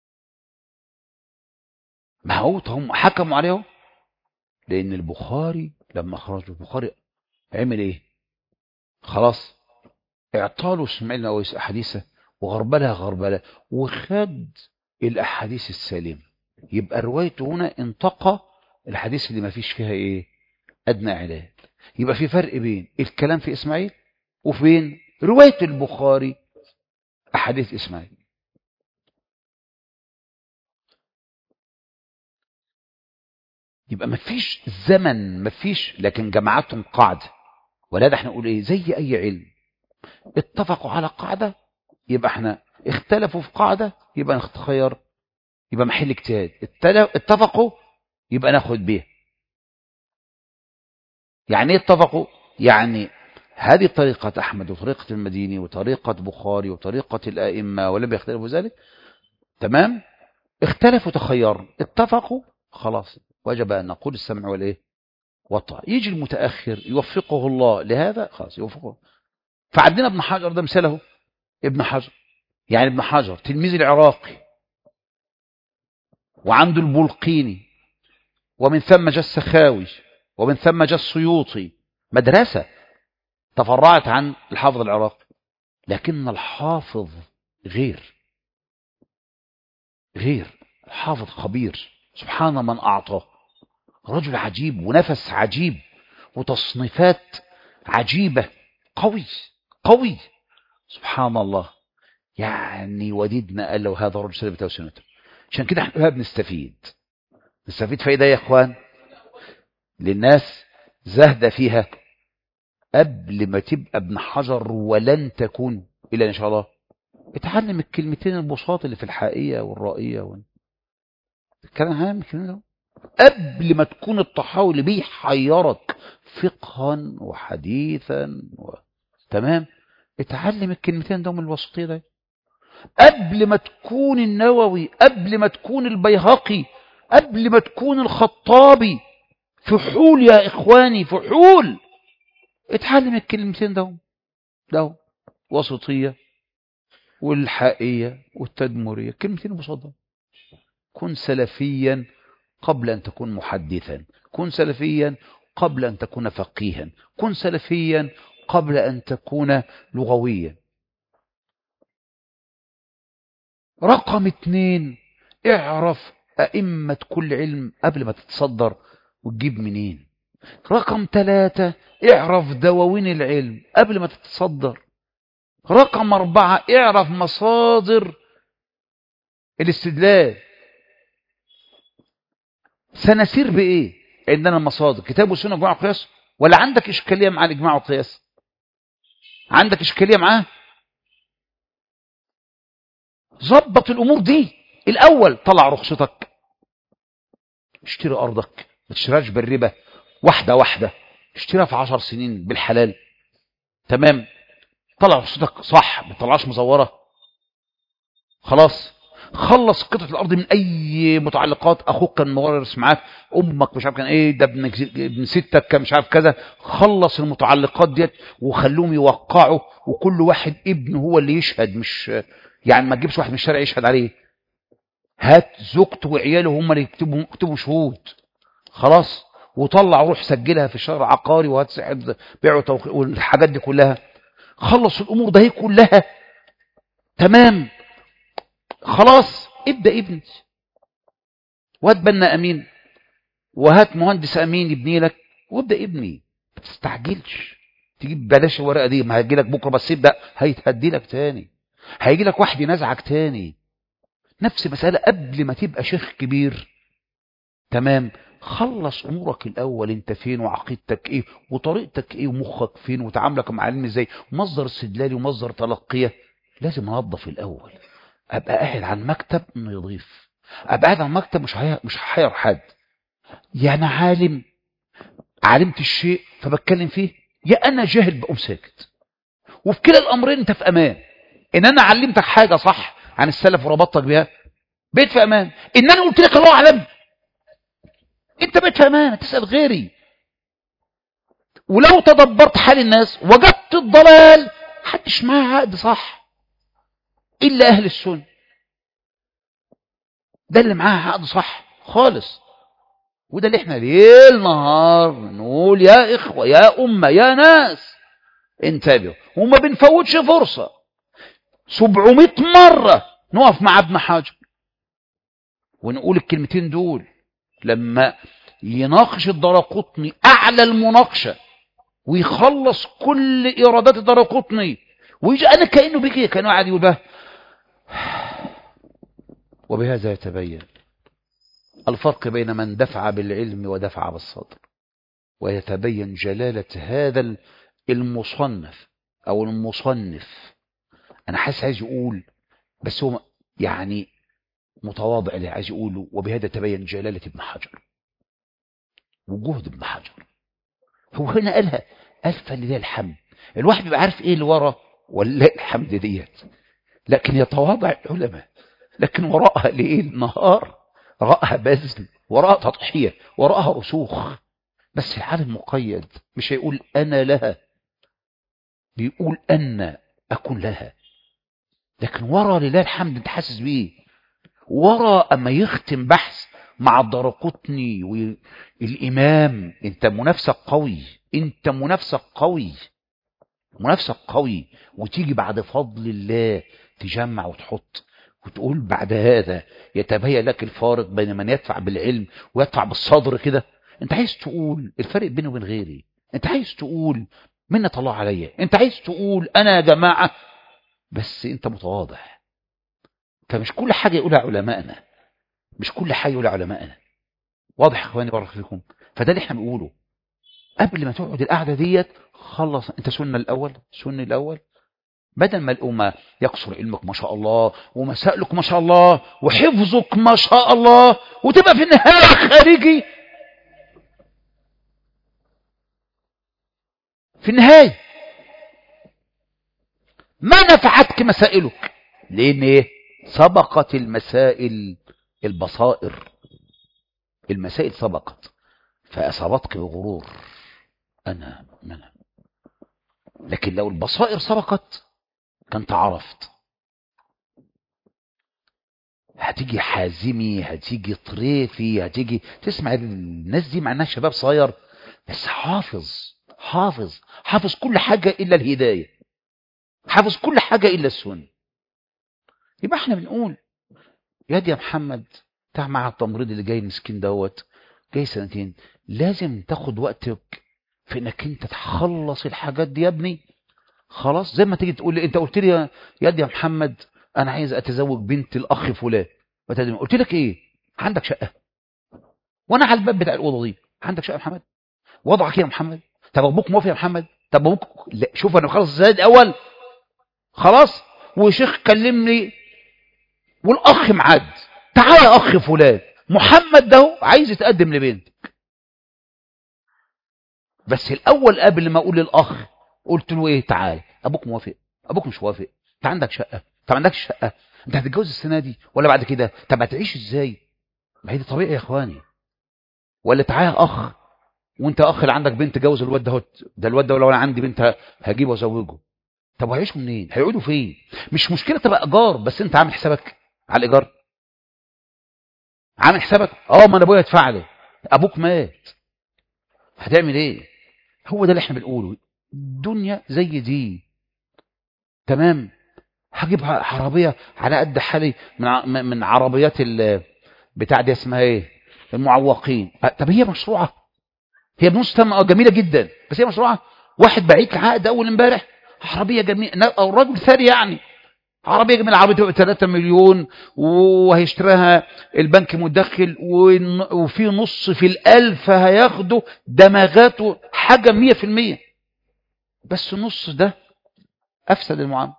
ما هو هم حكموا عليه، لأن البخاري لما خرج البخاري عمل إيه؟ خلاص اعطاله اسماعيل بن أويس أحاديثه وغربلها غربلة وخد الأحاديث السالمة. يبقى روايته هنا انتقى الحديث اللي ما فيش فيها إيه؟ أدنى علاج. يبقى في فرق بين الكلام في إسماعيل وفين رواية البخاري أحاديث إسماعيل. يبقى ما فيش زمن، ما فيش، لكن جماعتهم قاعدة. ولا احنا نقول ايه؟ زي اي علم اتفقوا على قاعدة يبقى احنا، اختلفوا في قاعدة يبقى نتخير، يبقى محل اجتهاد. اتفقوا يبقى ناخد بيه. يعني ايه اتفقوا؟ يعني هذه طريقة أحمد وطريقة المديني وطريقة بخاري وطريقة الأئمة ولم يختلفوا ذلك. تمام؟ اختلفوا تخيروا، اتفقوا، خلاص وجب أن نقول السمع والإيه والطاعة. يجي المتأخر يوفقه الله لهذا، خلاص يوفقه. فعندنا ابن حجر ده مثاله، ابن حجر يعني ابن حجر تلميذ العراقي، وعنده البلقيني، ومن ثم جاء السخاوي، ومن ثم جاء السيوطي، مدرسة تفرعت عن الحافظ العراقي. لكن الحافظ غير الحافظ خبير، سبحان من أعطاه، رجل عجيب ونفس عجيب وتصنيفات عجيبة، قوي سبحان الله. يعني وديدنا قال له هذا رجل سلبته وسنته. عشان كده احنا بنستفيد فايدة يا اخوان للناس زهدة فيها قبل ما تبقى ابن حجر، ولن تكون إلا إن شاء الله. اتعلم الكلمتين البساط اللي في الحائية والرائية الكلام هام الكلمة قبل ما تكون الطحاوي اللي بيحيرك فقها وحديثا تمام. اتعلم الكلمتين دول الوسطية ده قبل ما تكون النووي، قبل ما تكون البيهقي، قبل ما تكون الخطابي. فحول يا إخواني، فحول. اتعلم الكلمتين ده وسطية والحائية والتدمرية، كلمتين بسيطة. كن سلفيا قبل أن تكون محدثا، كن سلفيا قبل أن تكون فقيها، كن سلفيا قبل أن تكون لغويا. رقم 2 اعرف أئمة كل علم قبل ما تتصدر وتجيب منين. رقم 3 اعرف دواوين العلم قبل ما تتصدر. رقم 4 اعرف مصادر الاستدلال. سنسير بإيه؟ عندنا مصادر كتاب وسنة وإجماع وقياس، ولا عندك إشكالية مع الإجماع والقياس؟ عندك إشكالية معاه؟ ظبط الأمور دي الأول. طلع رخصتك، اشتري أرضك، ما تشتريهاش بالربا، واحدة اشتريها في 10 سنين بالحلال. تمام. طلع رخصتك صح، ما تطلعش مزورة. خلاص. خلص قطعة الارض من اي متعلقات، اخوك كان مورث معاك، امك مش عارف كان ايه، ده ابن ستك كان مش عارف كذا، خلص المتعلقات ديت وخلوهم يوقعوا، وكل واحد ابنه هو اللي يشهد، مش يعني ما تجيبش واحد من الشارع يشهد عليه، هات زوجته وعياله هم اللي يكتبوا شهود، خلاص، وطلع روح سجلها في الشهر العقاري وهات سعد بيع والحاجات دي كلها، خلص الامور ده هي كلها تمام، خلاص ابدا ابني، وهات بنا امين، وهات مهندس امين يبني لك، وابدا ابني، ما تستعجلش تجيب بلاش الورقه دي، ما هيجي لك بكره، بس ابدا هيتهدي لك تاني، هيجي لك واحد ينازعك تاني، نفس مساله قبل ما تبقى شيخ كبير، تمام، خلص امورك الاول، انت فين وعقيدتك ايه وطريقتك ايه ومخك فين وتعاملك مع العلم ازاي، مصدر استدلالي ومصدر تلقيه، لازم انظف الاول، ابقى قاعد على المكتب انه يضيف، ابقى قاعد على المكتب مش هحير حد، يا انا عالم علمت الشيء فبتكلم فيه، يا انا جاهل بقوم ساكت، وفي كلا الامرين انت في امان، ان انا علمتك حاجه صح عن السلف وربطتك بها بقيت في امان، ان انا قلت لك الله اعلم انت بقيت في امان، تسال غيري، ولو تدبرت حال الناس وجدت الضلال محدش معاه عقد صح الا اهل السنه، ده اللي معاه عقد صح خالص، وده اللي احنا ليل نهار نقول يا اخوه يا امه يا ناس انتبهوا، وما بنفوتش فرصه، 700 مره نقف مع ابن حجر ونقول الكلمتين دول لما يناقش الدارقطني اعلى المناقشه ويخلص كل ايرادات الدارقطني، ويجي انا كانه بيجي كانه قاعد يقول بقى. وبهذا يتبين الفرق بين من دفع بالعلم ودفع بالصدر، ويتبين جلالة هذا المصنف او المصنف، انا حاسس عايز يقول بس هو يعني متواضع اللي عايز يقوله، وبهذا تبين جلالة ابن حجر وجهد ابن حجر، هو هنا قالها قال فلله الحمد، الواحد بيبقى عارف ايه اللي ورا ولا الحمد ديت، لكن يتواضع العلماء، لكن وراءها ليل نهار، وراءها بذل، وراءها تضحية، وراءها رسوخ، بس العالم مقيد، مش هيقول انا لها، بيقول انا اكون لها، لكن ورا لله الحمد انت حاسس بيه، ورا اما يختم بحث مع الدارقطني والامام، انت منافسك قوي، انت منافسك قوي، منافسك قوي، وتيجي بعد فضل الله تجمع وتحط وتقول بعد هذا يتبين لك الفارق بين من يدفع بالعلم ويدفع بالصدر كده، انت عايز تقول الفرق بينه وبين غيري، انت عايز تقول منة الله عليا، انت عايز تقول انا يا جماعة، بس انت متواضع، فمش كل حاجة يقولها علماءنا، مش كل حاجة يقولها علماءنا، واضح يا اخواني بارك فيكم، فده اللي احنا بنقوله، قبل ما تقعد القعدة ديت خلص انت سنة الاول، بدل ما الأمة يقصر علمك ما شاء الله ومسائلك ما شاء الله وحفظك ما شاء الله، وتبقى في النهاية خارجي، في النهاية ما نفعتك مسائلك، لأن ايه؟ سبقت المسائل البصائر، المسائل سبقت فأصابتك بغرور، أنا لكن لو البصائر سبقت كنت عرفت، هتيجي حازمي، هتيجي طريفي، هتيجي تسمع الناس دي مع انها شباب صغير، بس حافظ كل حاجة إلا الهداية، حافظ كل حاجة إلا السنة، يبقى احنا بنقول يا محمد بتاع مع التمريض اللي جاي مسكين دوت جاي 2 سنين، لازم تاخد وقتك في انك انت تخلص الحاجات دي يا ابني، خلاص، زي ما تيجي تقول لي انت قلت لي يا محمد انا عايز اتزوج بنت الاخ فلان، قلت لك ايه؟ عندك شقه؟ وانا على الباب بتاع الاوضه دي، عندك شقه يا محمد؟ وضعك ايه يا محمد؟ طب ابوك موافق يا محمد؟ طب ابوك لا، شوف انا خلص ازاي الاول، خلاص، وشيخ كلمني والاخ معاد، تعالى يا اخ فلان محمد ده عايز يتقدم لبنتك، بس الاول قبل ما اقول للاخ قلت له ايه؟ تعالى ابوك موافق؟ ابوك مش موافق؟ انت عندك شقه؟ انت ما عندكش شقه؟ انت هتتجوز السنه دي ولا بعد كده؟ طب هتعيش ازاي؟ ما هي دي طبيعي يا اخواني. ولا تعالى اخ، وانت اخ اللي عندك بنت، جوز الواد ده الواد ده، ولو انا عندي بنت هجيبه وازوجه. طب وهيعيشوا منين؟ هيقعدوا فين؟ مش مشكله تبقى ايجار، بس انت عامل حسابك على الايجار؟ عامل حسابك؟ ما انا ابويا ادفع له. ابوك مات، هتعمل ايه؟ هو ده اللي احنا بنقوله. الدنيا زي دي، تمام. هجيب عربيه على قد حالي من عربيات بتاع دي اسمها ايه، المعوقين. طب هي مشروعه؟ هي بنص تمام جميله جدا، بس هي مشروعه؟ واحد بعيد عقد اول امبارح عربيه جميله، او راجل ثري يعني، عربيه جميله، عربيه 3 مليون وهيشتريها البنك مدخل، وفي نص في الألف هياخده دماغاته حاجه 100%، بس النص ده افسد المعامله.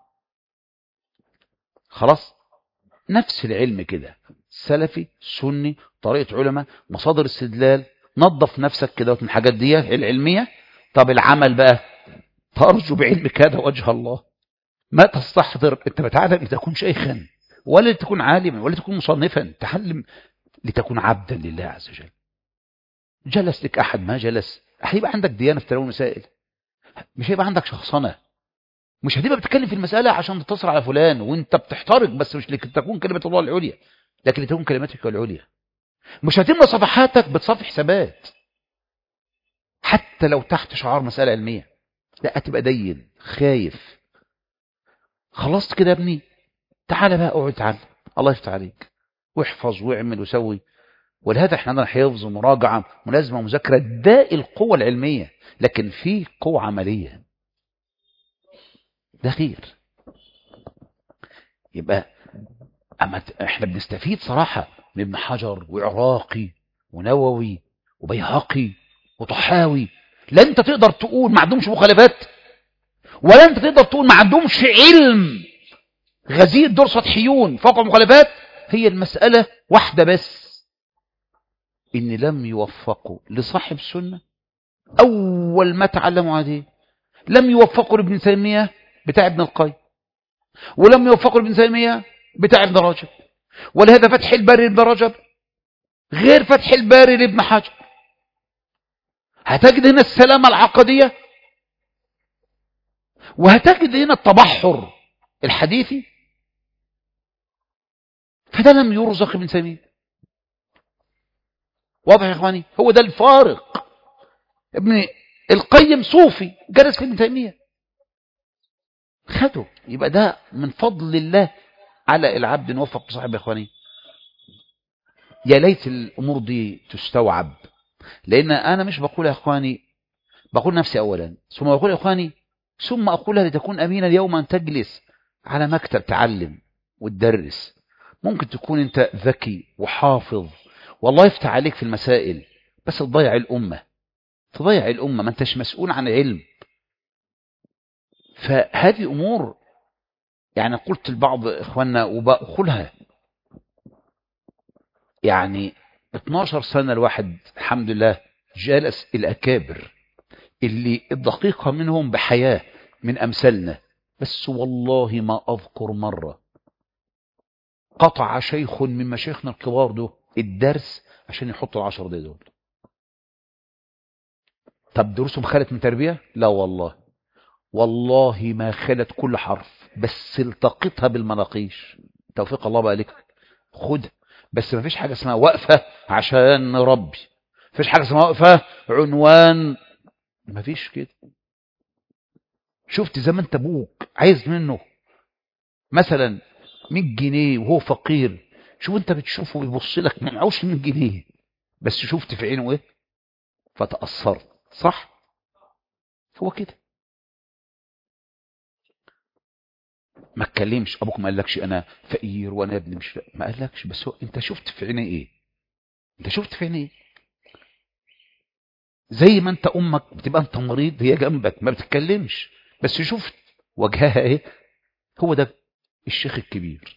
خلاص. نفس العلم كده، سلفي سني، طريقه علماء، مصادر استدلال. نظف نفسك كده من الحاجات دي العلميه. طب العمل بقى، ترجو بعلمك هذا وجه الله، ما تستحضر. انت بتعلم لتكون شيخا، ولا لتكون عالما، ولا تكون مصنفا. تعلم لتكون عبدا لله عز وجل. جلس لك احد ما جلس، هيبقى عندك ديانه في تناول المسائل، مش هيبقى عندك شخصنه. مش هتبقى بتتكلم في المساله عشان تتصل على فلان وانت بتحترق، بس مش لتكون كلمه الله العليا، لكن لتكون كلمتك العليا. مش هتملى صفحاتك بتصفي حسابات حتى لو تحت شعار مساله علميه، لا، هتبقى دين خايف. خلصت كده يا ابني؟ تعالى بقى اقعد اتعلم، الله يفتح عليك، واحفظ واعمل وسوي. ولهذا احنا عندنا حفظ ومراجعه ملازمه ومذاكره، ده القوه العلميه، لكن في قوه عمليه، ده خير. يبقى احنا بنستفيد صراحه من ابن حجر وعراقي ونووي وبيهقي وطحاوي. لا انت تقدر تقول ما عندهمش مخالفات، ولا انت تقدر تقول ما عندهمش علم غزير دور سطحيون فوق المخالفات. هي المسألة واحدة بس، إن لم يوفقوا لصاحب السنة أول ما تعلموا هذه. لم يوفقوا لابن تيمية بتاع ابن القيم، ولم يوفقوا لابن تيمية بتاع ابن رجب. ولهذا فتح الباري لابن رجب غير فتح الباري لابن حجر. هتجد هنا السلامة العقدية، وهتجد هنا التبحر الحديثي. فده لم يرزق ابن تيمية. واضح يا اخواني؟ هو ده الفارق. ابن القيم صوفي جلس في ابن تيمية خده. يبقى ده من فضل الله على العبد ان وفق صاحب. يا اخواني، يا ليت الامور دي تستوعب، لان انا مش بقول يا اخواني، بقول نفسي اولا، ثم بقول يا اخواني، ثم اقولها لتكون امينا اليوم ان تجلس على مكتب تعلم وتدرس. ممكن تكون انت ذكي وحافظ والله يفتح عليك في المسائل، بس تضيع الامه، تضيع الامه، ما انتش مسؤول عن علم. فهذه امور يعني قلت لبعض اخواننا وبقولها، يعني 12 سنه الواحد الحمد لله جالس الاكابر اللي الدقيقه منهم بحياه من امثالنا، بس والله ما اذكر مره قطع شيخ من مشايخنا الكبار ده الدرس عشان يحطوا ال10 دقايق دول. طب دروسهم خلت من تربيه؟ لا والله، والله ما خلت كل حرف، بس التقطها بالمناقيش. توفيق الله بقى لك، خدها. بس ما فيش حاجه اسمها وقفه عشان نربي، ما فيش حاجه اسمها وقفه عنوان، ما فيش كده. شفت زي ما انت ابوك عايز منه مثلا 100 جنيه وهو فقير، شوف انت بتشوفه بيبص لك ما معهوش 100 جنيه، بس شفت في عينه ايه فتأثرت، صح؟ هو كده. ما اتكلمش، ابوك ما قالكش انا فقير وانا ابني مش فقير، ما قالكش، بس هو انت شفت في عينيه ايه؟ انت شفت في عينيه ايه؟ زي ما انت امك بتبقى انت مريض هي جنبك ما بتتكلمش، بس شفت وجهها ايه. هو ده الشيخ الكبير،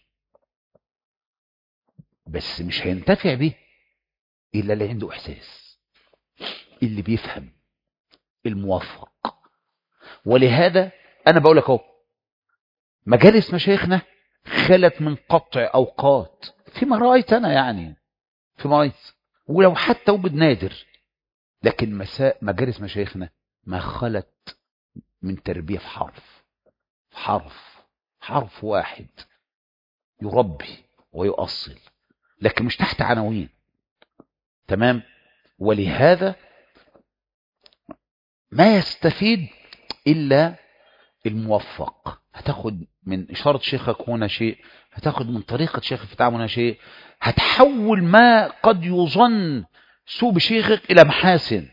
بس مش هينتفع به الا اللي عنده احساس، اللي بيفهم، الموفق. ولهذا انا بقول لك اهو، مجالس مشايخنا خلت من قطع أوقات فيما رأيت أنا، يعني فيما رأيت، ولو حتى وجد نادر، لكن مجالس مشايخنا ما خلت من تربية في حرف واحد يربي ويؤصل، لكن مش تحت عناوين. تمام. ولهذا ما يستفيد إلا الموفق. هتاخد من إشارة شيخك هنا شيء، هتاخد من طريقة شيخك في التعامل هنا شيء، هتحول ما قد يظن سوء بشيخك إلى محاسن،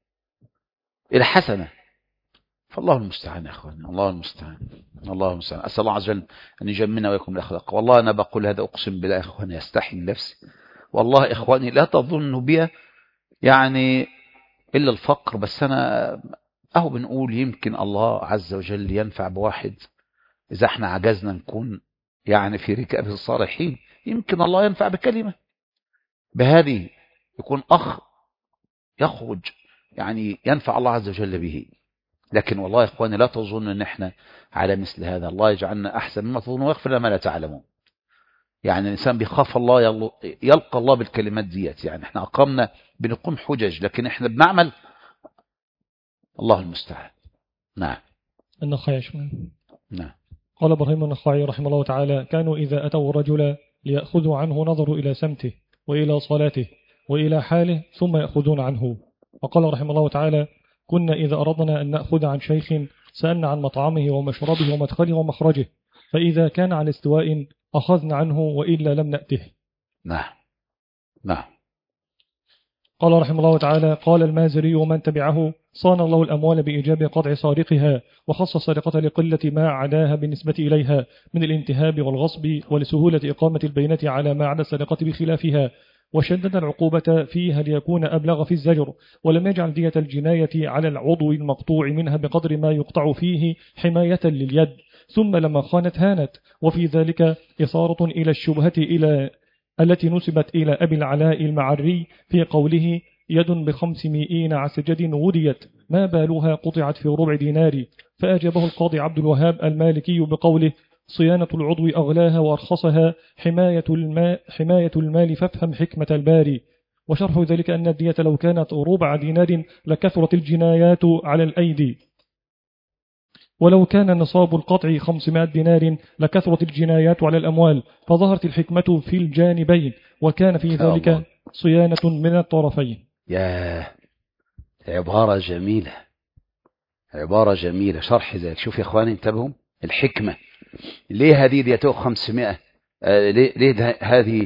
إلى حسنة. فالله المستعان يا أخواني، الله المستعان، الله المستعان. أسأل الله عز وجل أن يجمعنا ويكم الأخلاق. والله أنا بقول هذا أقسم بالله يا إخواني، يستحي نفسي والله. إخواني لا تظنوا بي يعني إلا الفقر، بس أنا أهو بنقول يمكن الله عز وجل ينفع بواحد. إذا احنا عجزنا نكون يعني في ركاب الصالحين، يمكن الله ينفع بكلمة بهذه، يكون أخ يخرج يعني ينفع الله عز وجل به. لكن والله يا إخواني لا تظن أن احنا على مثل هذا. الله يجعلنا أحسن مما تظنون ويغفر لما لا تعلمون. يعني الإنسان بيخاف الله يلقى الله بالكلمات ديت. يعني احنا أقامنا بنقوم حجج، لكن احنا بنعمل. الله المستعان. نعم. النخعي. نعم. قال إبراهيم النخعي رحمه الله تعالى: كانوا إذا أتوا الرجل ليأخذوا عنه نظروا إلى سمته وإلى صلاته وإلى حاله ثم يأخذون عنه. وقال رحمه الله تعالى: كنا إذا أردنا أن نأخذ عن شيخ سألنا عن مطعمه ومشربه ومدخله ومخرجه، فإذا كان على استواء أخذنا عنه وإلا لم نأته. نعم. نعم. قال رحمه الله تعالى: قال المازري ومن تبعه: صان الله الأموال بإيجاب قطع سارقها، وخص السرقة لقلة ما عداها بالنسبة إليها من الانتهاب والغصب، ولسهولة إقامة البينة على ما عدا السرقة بخلافها، وشدد العقوبة فيها ليكون أبلغ في الزجر، ولم يجعل دية الجناية على العضو المقطوع منها بقدر ما يقطع فيه حماية لليد، ثم لما خانت هانت. وفي ذلك إثارة إلى الشبهة التي نسبت إلى أبي العلاء المعري في قوله: يد ب500 عسجد غديت ما بالها قطعت في ربع دينار. فأجابه القاضي عبد الوهاب المالكي بقوله: صيانة العضو أغلاها وأرخصها حماية المال فافهم حكمة الباري. وشرح ذلك أن الدية لو كانت ربع دينار لكثرت الجنايات على الأيدي، ولو كان نصاب القطع 500 دينار لكثرت الجنايات على الأموال، فظهرت الحكمة في الجانبين، وكان في ذلك صيانة من الطرفين. يا عبارة جميلة، عبارة جميلة. شرح ذلك. شوف يا إخواني انتبهوا، الحكمة ليه هذه ديته 500، ليه هذه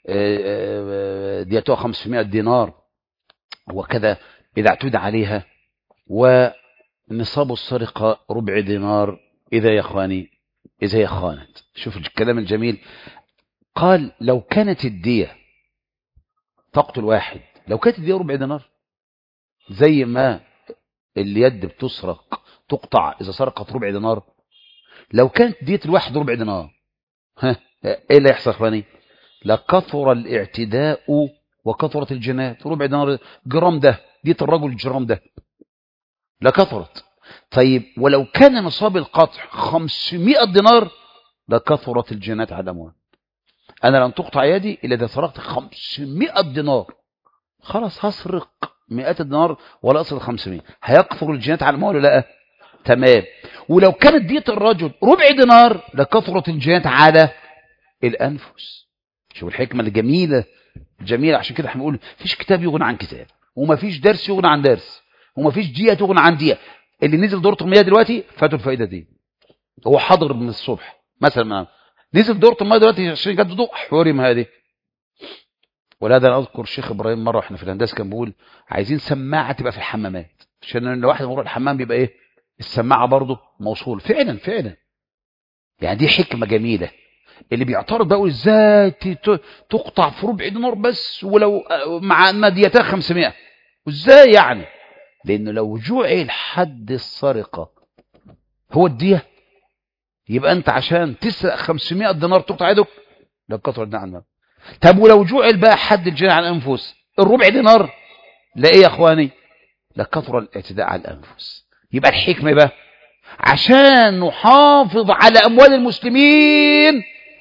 ديته 500 دينار وكذا إذا اعتد عليها، ونصاب السرقة ربع دينار إذا يا إخواني إذا هي خانت. شوف الكلام الجميل. قال لو كانت الدية تقتل واحد، لو كانت الدية ربع دينار زي ما اليد بتسرق تقطع إذا سرقت ربع دينار، لو كانت دية الواحد ربع دينار، ها إيه اللي يحصل إخواني؟ لكثر الاعتداء وكثرت الجنايات. ربع دينار جرام ده دية الرجل، جرام ده لكثرت. طيب ولو كان نصاب القطع 500 دينار لكثرت الجنايات على الأموال. أنا لن تقطع يدي إلا إذا سرقت 500 دينار، خلاص هسرق 100 دينار ولا أصل 500، هيكثر الجنايات على الأموال ولا لا؟ تمام. ولو كانت دية الرجل ربع دينار لكثرت الجنايات على الأنفس. شوف الحكمة الجميلة الجميلة. عشان كده احنا بنقول مفيش كتاب يغنى عن كتاب، ومفيش درس يغنى عن درس، ومفيش دية تغنى عن دية. اللي نزل دورة المياه دلوقتي فاتوا الفائدة دي، هو حاضر من الصبح مثلا، نزل دورة المياه دلوقتي عشان جد ضوء حرم هذه. ولهذا انا اذكر الشيخ ابراهيم مره احنا في الهندسه كان بيقول عايزين سماعه تبقى في الحمامات، عشان لو واحد يروح الحمام بيبقى ايه السماعه برضه موصول. فعلا فعلا يعني دي حكمه جميله. اللي بيعترض بقى ازاي تقطع في ربع دينار بس ولو مع ماديتها 500، وازاي يعني؟ لانه لو جعل حد السرقه هو الديه، يبقى انت عشان تسرق 500 دينار تقطع يدك لا كثر الدين عنها. طب ولو جعل بقى حد الجناية على الانفس الربع دينار، لا ايه يا اخواني؟ لا كثر الاعتداء على الانفس. يبقى الحكمه بقى عشان نحافظ على اموال المسلمين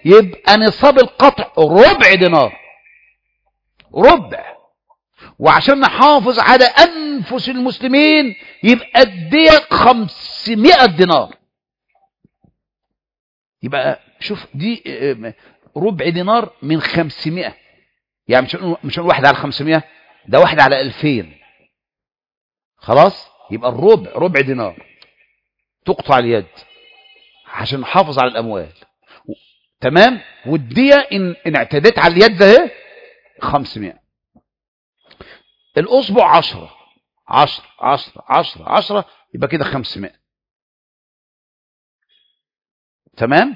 يبقى نصاب القطع ربع دينار، ربع. وعشان نحافظ على أنفس المسلمين يبقى الدية 500 دينار. يبقى شوف دي ربع دينار من 500، يعني مش واحد على 500، ده واحد على 2000. خلاص، يبقى الربع ربع دينار تقطع اليد عشان نحافظ على الأموال. تمام. والدية إن اعتدت على اليد ده 500. الأصبع 10 10 10 10 10 يبقى كده 500. تمام.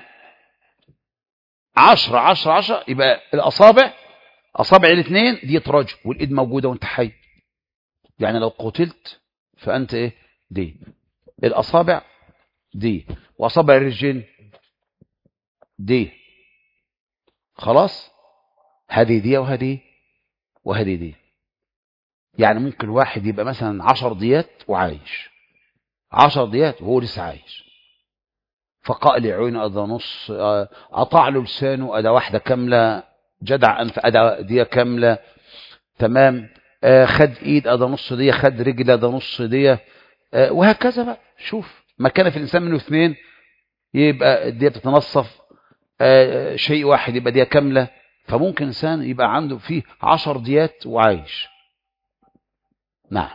10 10 10 يبقى الأصابع، أصابع الاثنين دي رجل، والإيد موجودة وانت حي، يعني لو قتلت فأنت إيه دي. الأصابع دي، وأصابع الرجلين دي. خلاص، هذه دي وهذه دي. يعني ممكن واحد يبقى مثلا 10 ديات وعايش، 10 ديات وهو لسه عايش، فقاء لي عينه أدا نص، قطع له لسانه أدا واحدة كاملة، جدع أنف أدا دية كاملة. تمام. خد إيد أدا نص دية، خد رجل أدا نص دية، وهكذا بقى. شوف، ما كان في الإنسان منه اثنين يبقى الدية بتتنصف، شيء واحد يبقى دية كاملة. فممكن إنسان يبقى عنده فيه 10 ديات وعايش. نعم.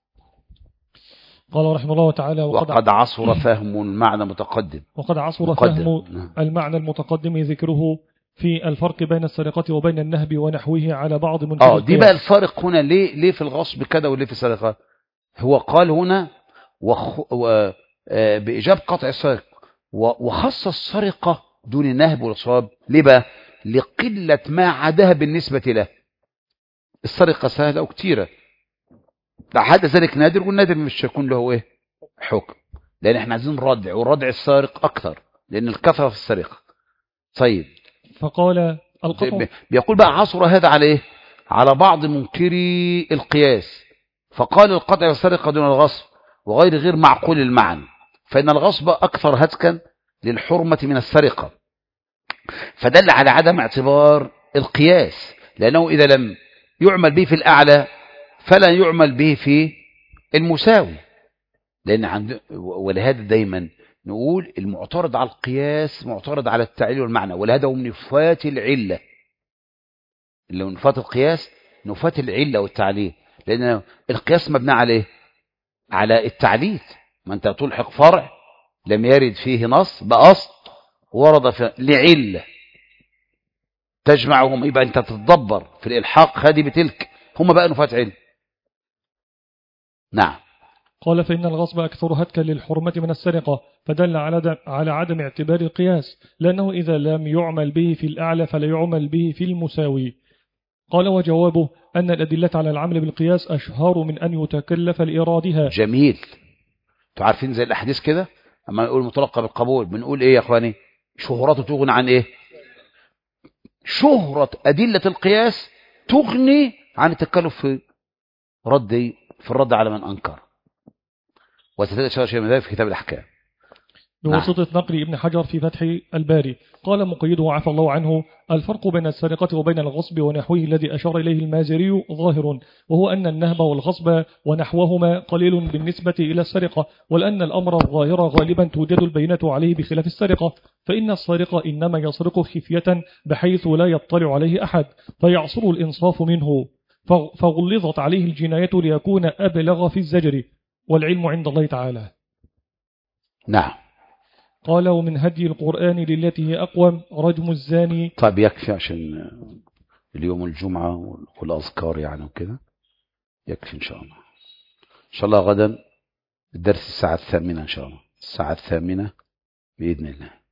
قال رحمه الله تعالى: وقد عصر فهم المعنى متقدم. وقد عصر فهم المعنى المتقدم ذكره في الفرق بين السرقة وبين النهب ونحوه على بعض منكر دي بقى الفرق هنا. ليه في الغصب كده وليه في السرقة؟ هو قال هنا بإيجاب قطع السرقة، وخص السرقة دون النهب والصواب. ليه بقى؟ لقلة ما عداها بالنسبة له. السرقة سهلة وكتيرة، هذا ذلك نادر، والنادر مش هيكون له ايه حكم، لان احنا عايزين ردع، وردع السارق اكثر لان الكثرة في السرقة. طيب، فقال القطع، بيقول بقى عصر هذا على ايه؟ على بعض منكري القياس، فقال القطع والسرقة دون الغصب غير معقول المعنى، فإن الغصب أكثر هتكا للحرمة من السرقة، فدل على عدم اعتبار القياس، لأنه إذا لم يعمل به في الأعلى فلا يعمل به في المساوي. لأن ولهذا دايما نقول المعترض على القياس معترض على التعليل والمعنى، ولهذا هو من نفات العلة. اللي هو نفات القياس نفات العلة والتعليل، لأن القياس مبني عليه على التعليل. ما أنت تلحق فرع لم يرد فيه نص بأصل ورد لعلة تجمعهم، يبقى أنت تتدبر في الإلحاق هذه بتلك، هم بقى نفات علم. نعم. قال: فإن الغصب أكثر هتكا للحرمة من السرقة، فدل على عدم اعتبار القياس، لأنه إذا لم يعمل به في الأعلى فلا يعمل به في المساوي. قال: وجوابه أن الأدلة على العمل بالقياس أشهر من أن يتكلف لإرادها. جميل. تعرفين زي الأحاديث كده أما نقول متلقى بالقبول بنقول إيه يا أخواني؟ شهرته تغني عن إيه؟ شهرة أدلة القياس تغني عن التكلف في الرد على من أنكر، وستجد شيء من ذلك في كتاب الأحكام. بواسطة نقل ابن حجر في فتح الباري. قال مقيده عفى الله عنه: الفرق بين السرقة وبين الغصب ونحوه الذي أشار إليه المازري ظاهر، وهو أن النهب والغصب ونحوهما قليل بالنسبة إلى السرقة، ولأن الأمر الظاهر غالبا توجد البينة عليه بخلاف السرقة، فإن السارق إنما يسرق خفية بحيث لا يطلع عليه أحد، فيعصر الإنصاف منه، فغلظت عليه الجناية ليكون أبلغ في الزجر، والعلم عند الله تعالى. نعم. قال: ومن هدي القرآن للتي هي أقوم رجم الزاني. طيب يكفي عشان اليوم الجمعة والأذكار يعني وكده، يكفي إن شاء الله. إن شاء الله غدا الدرس الساعة 8 إن شاء الله، الساعة 8 بإذن الله.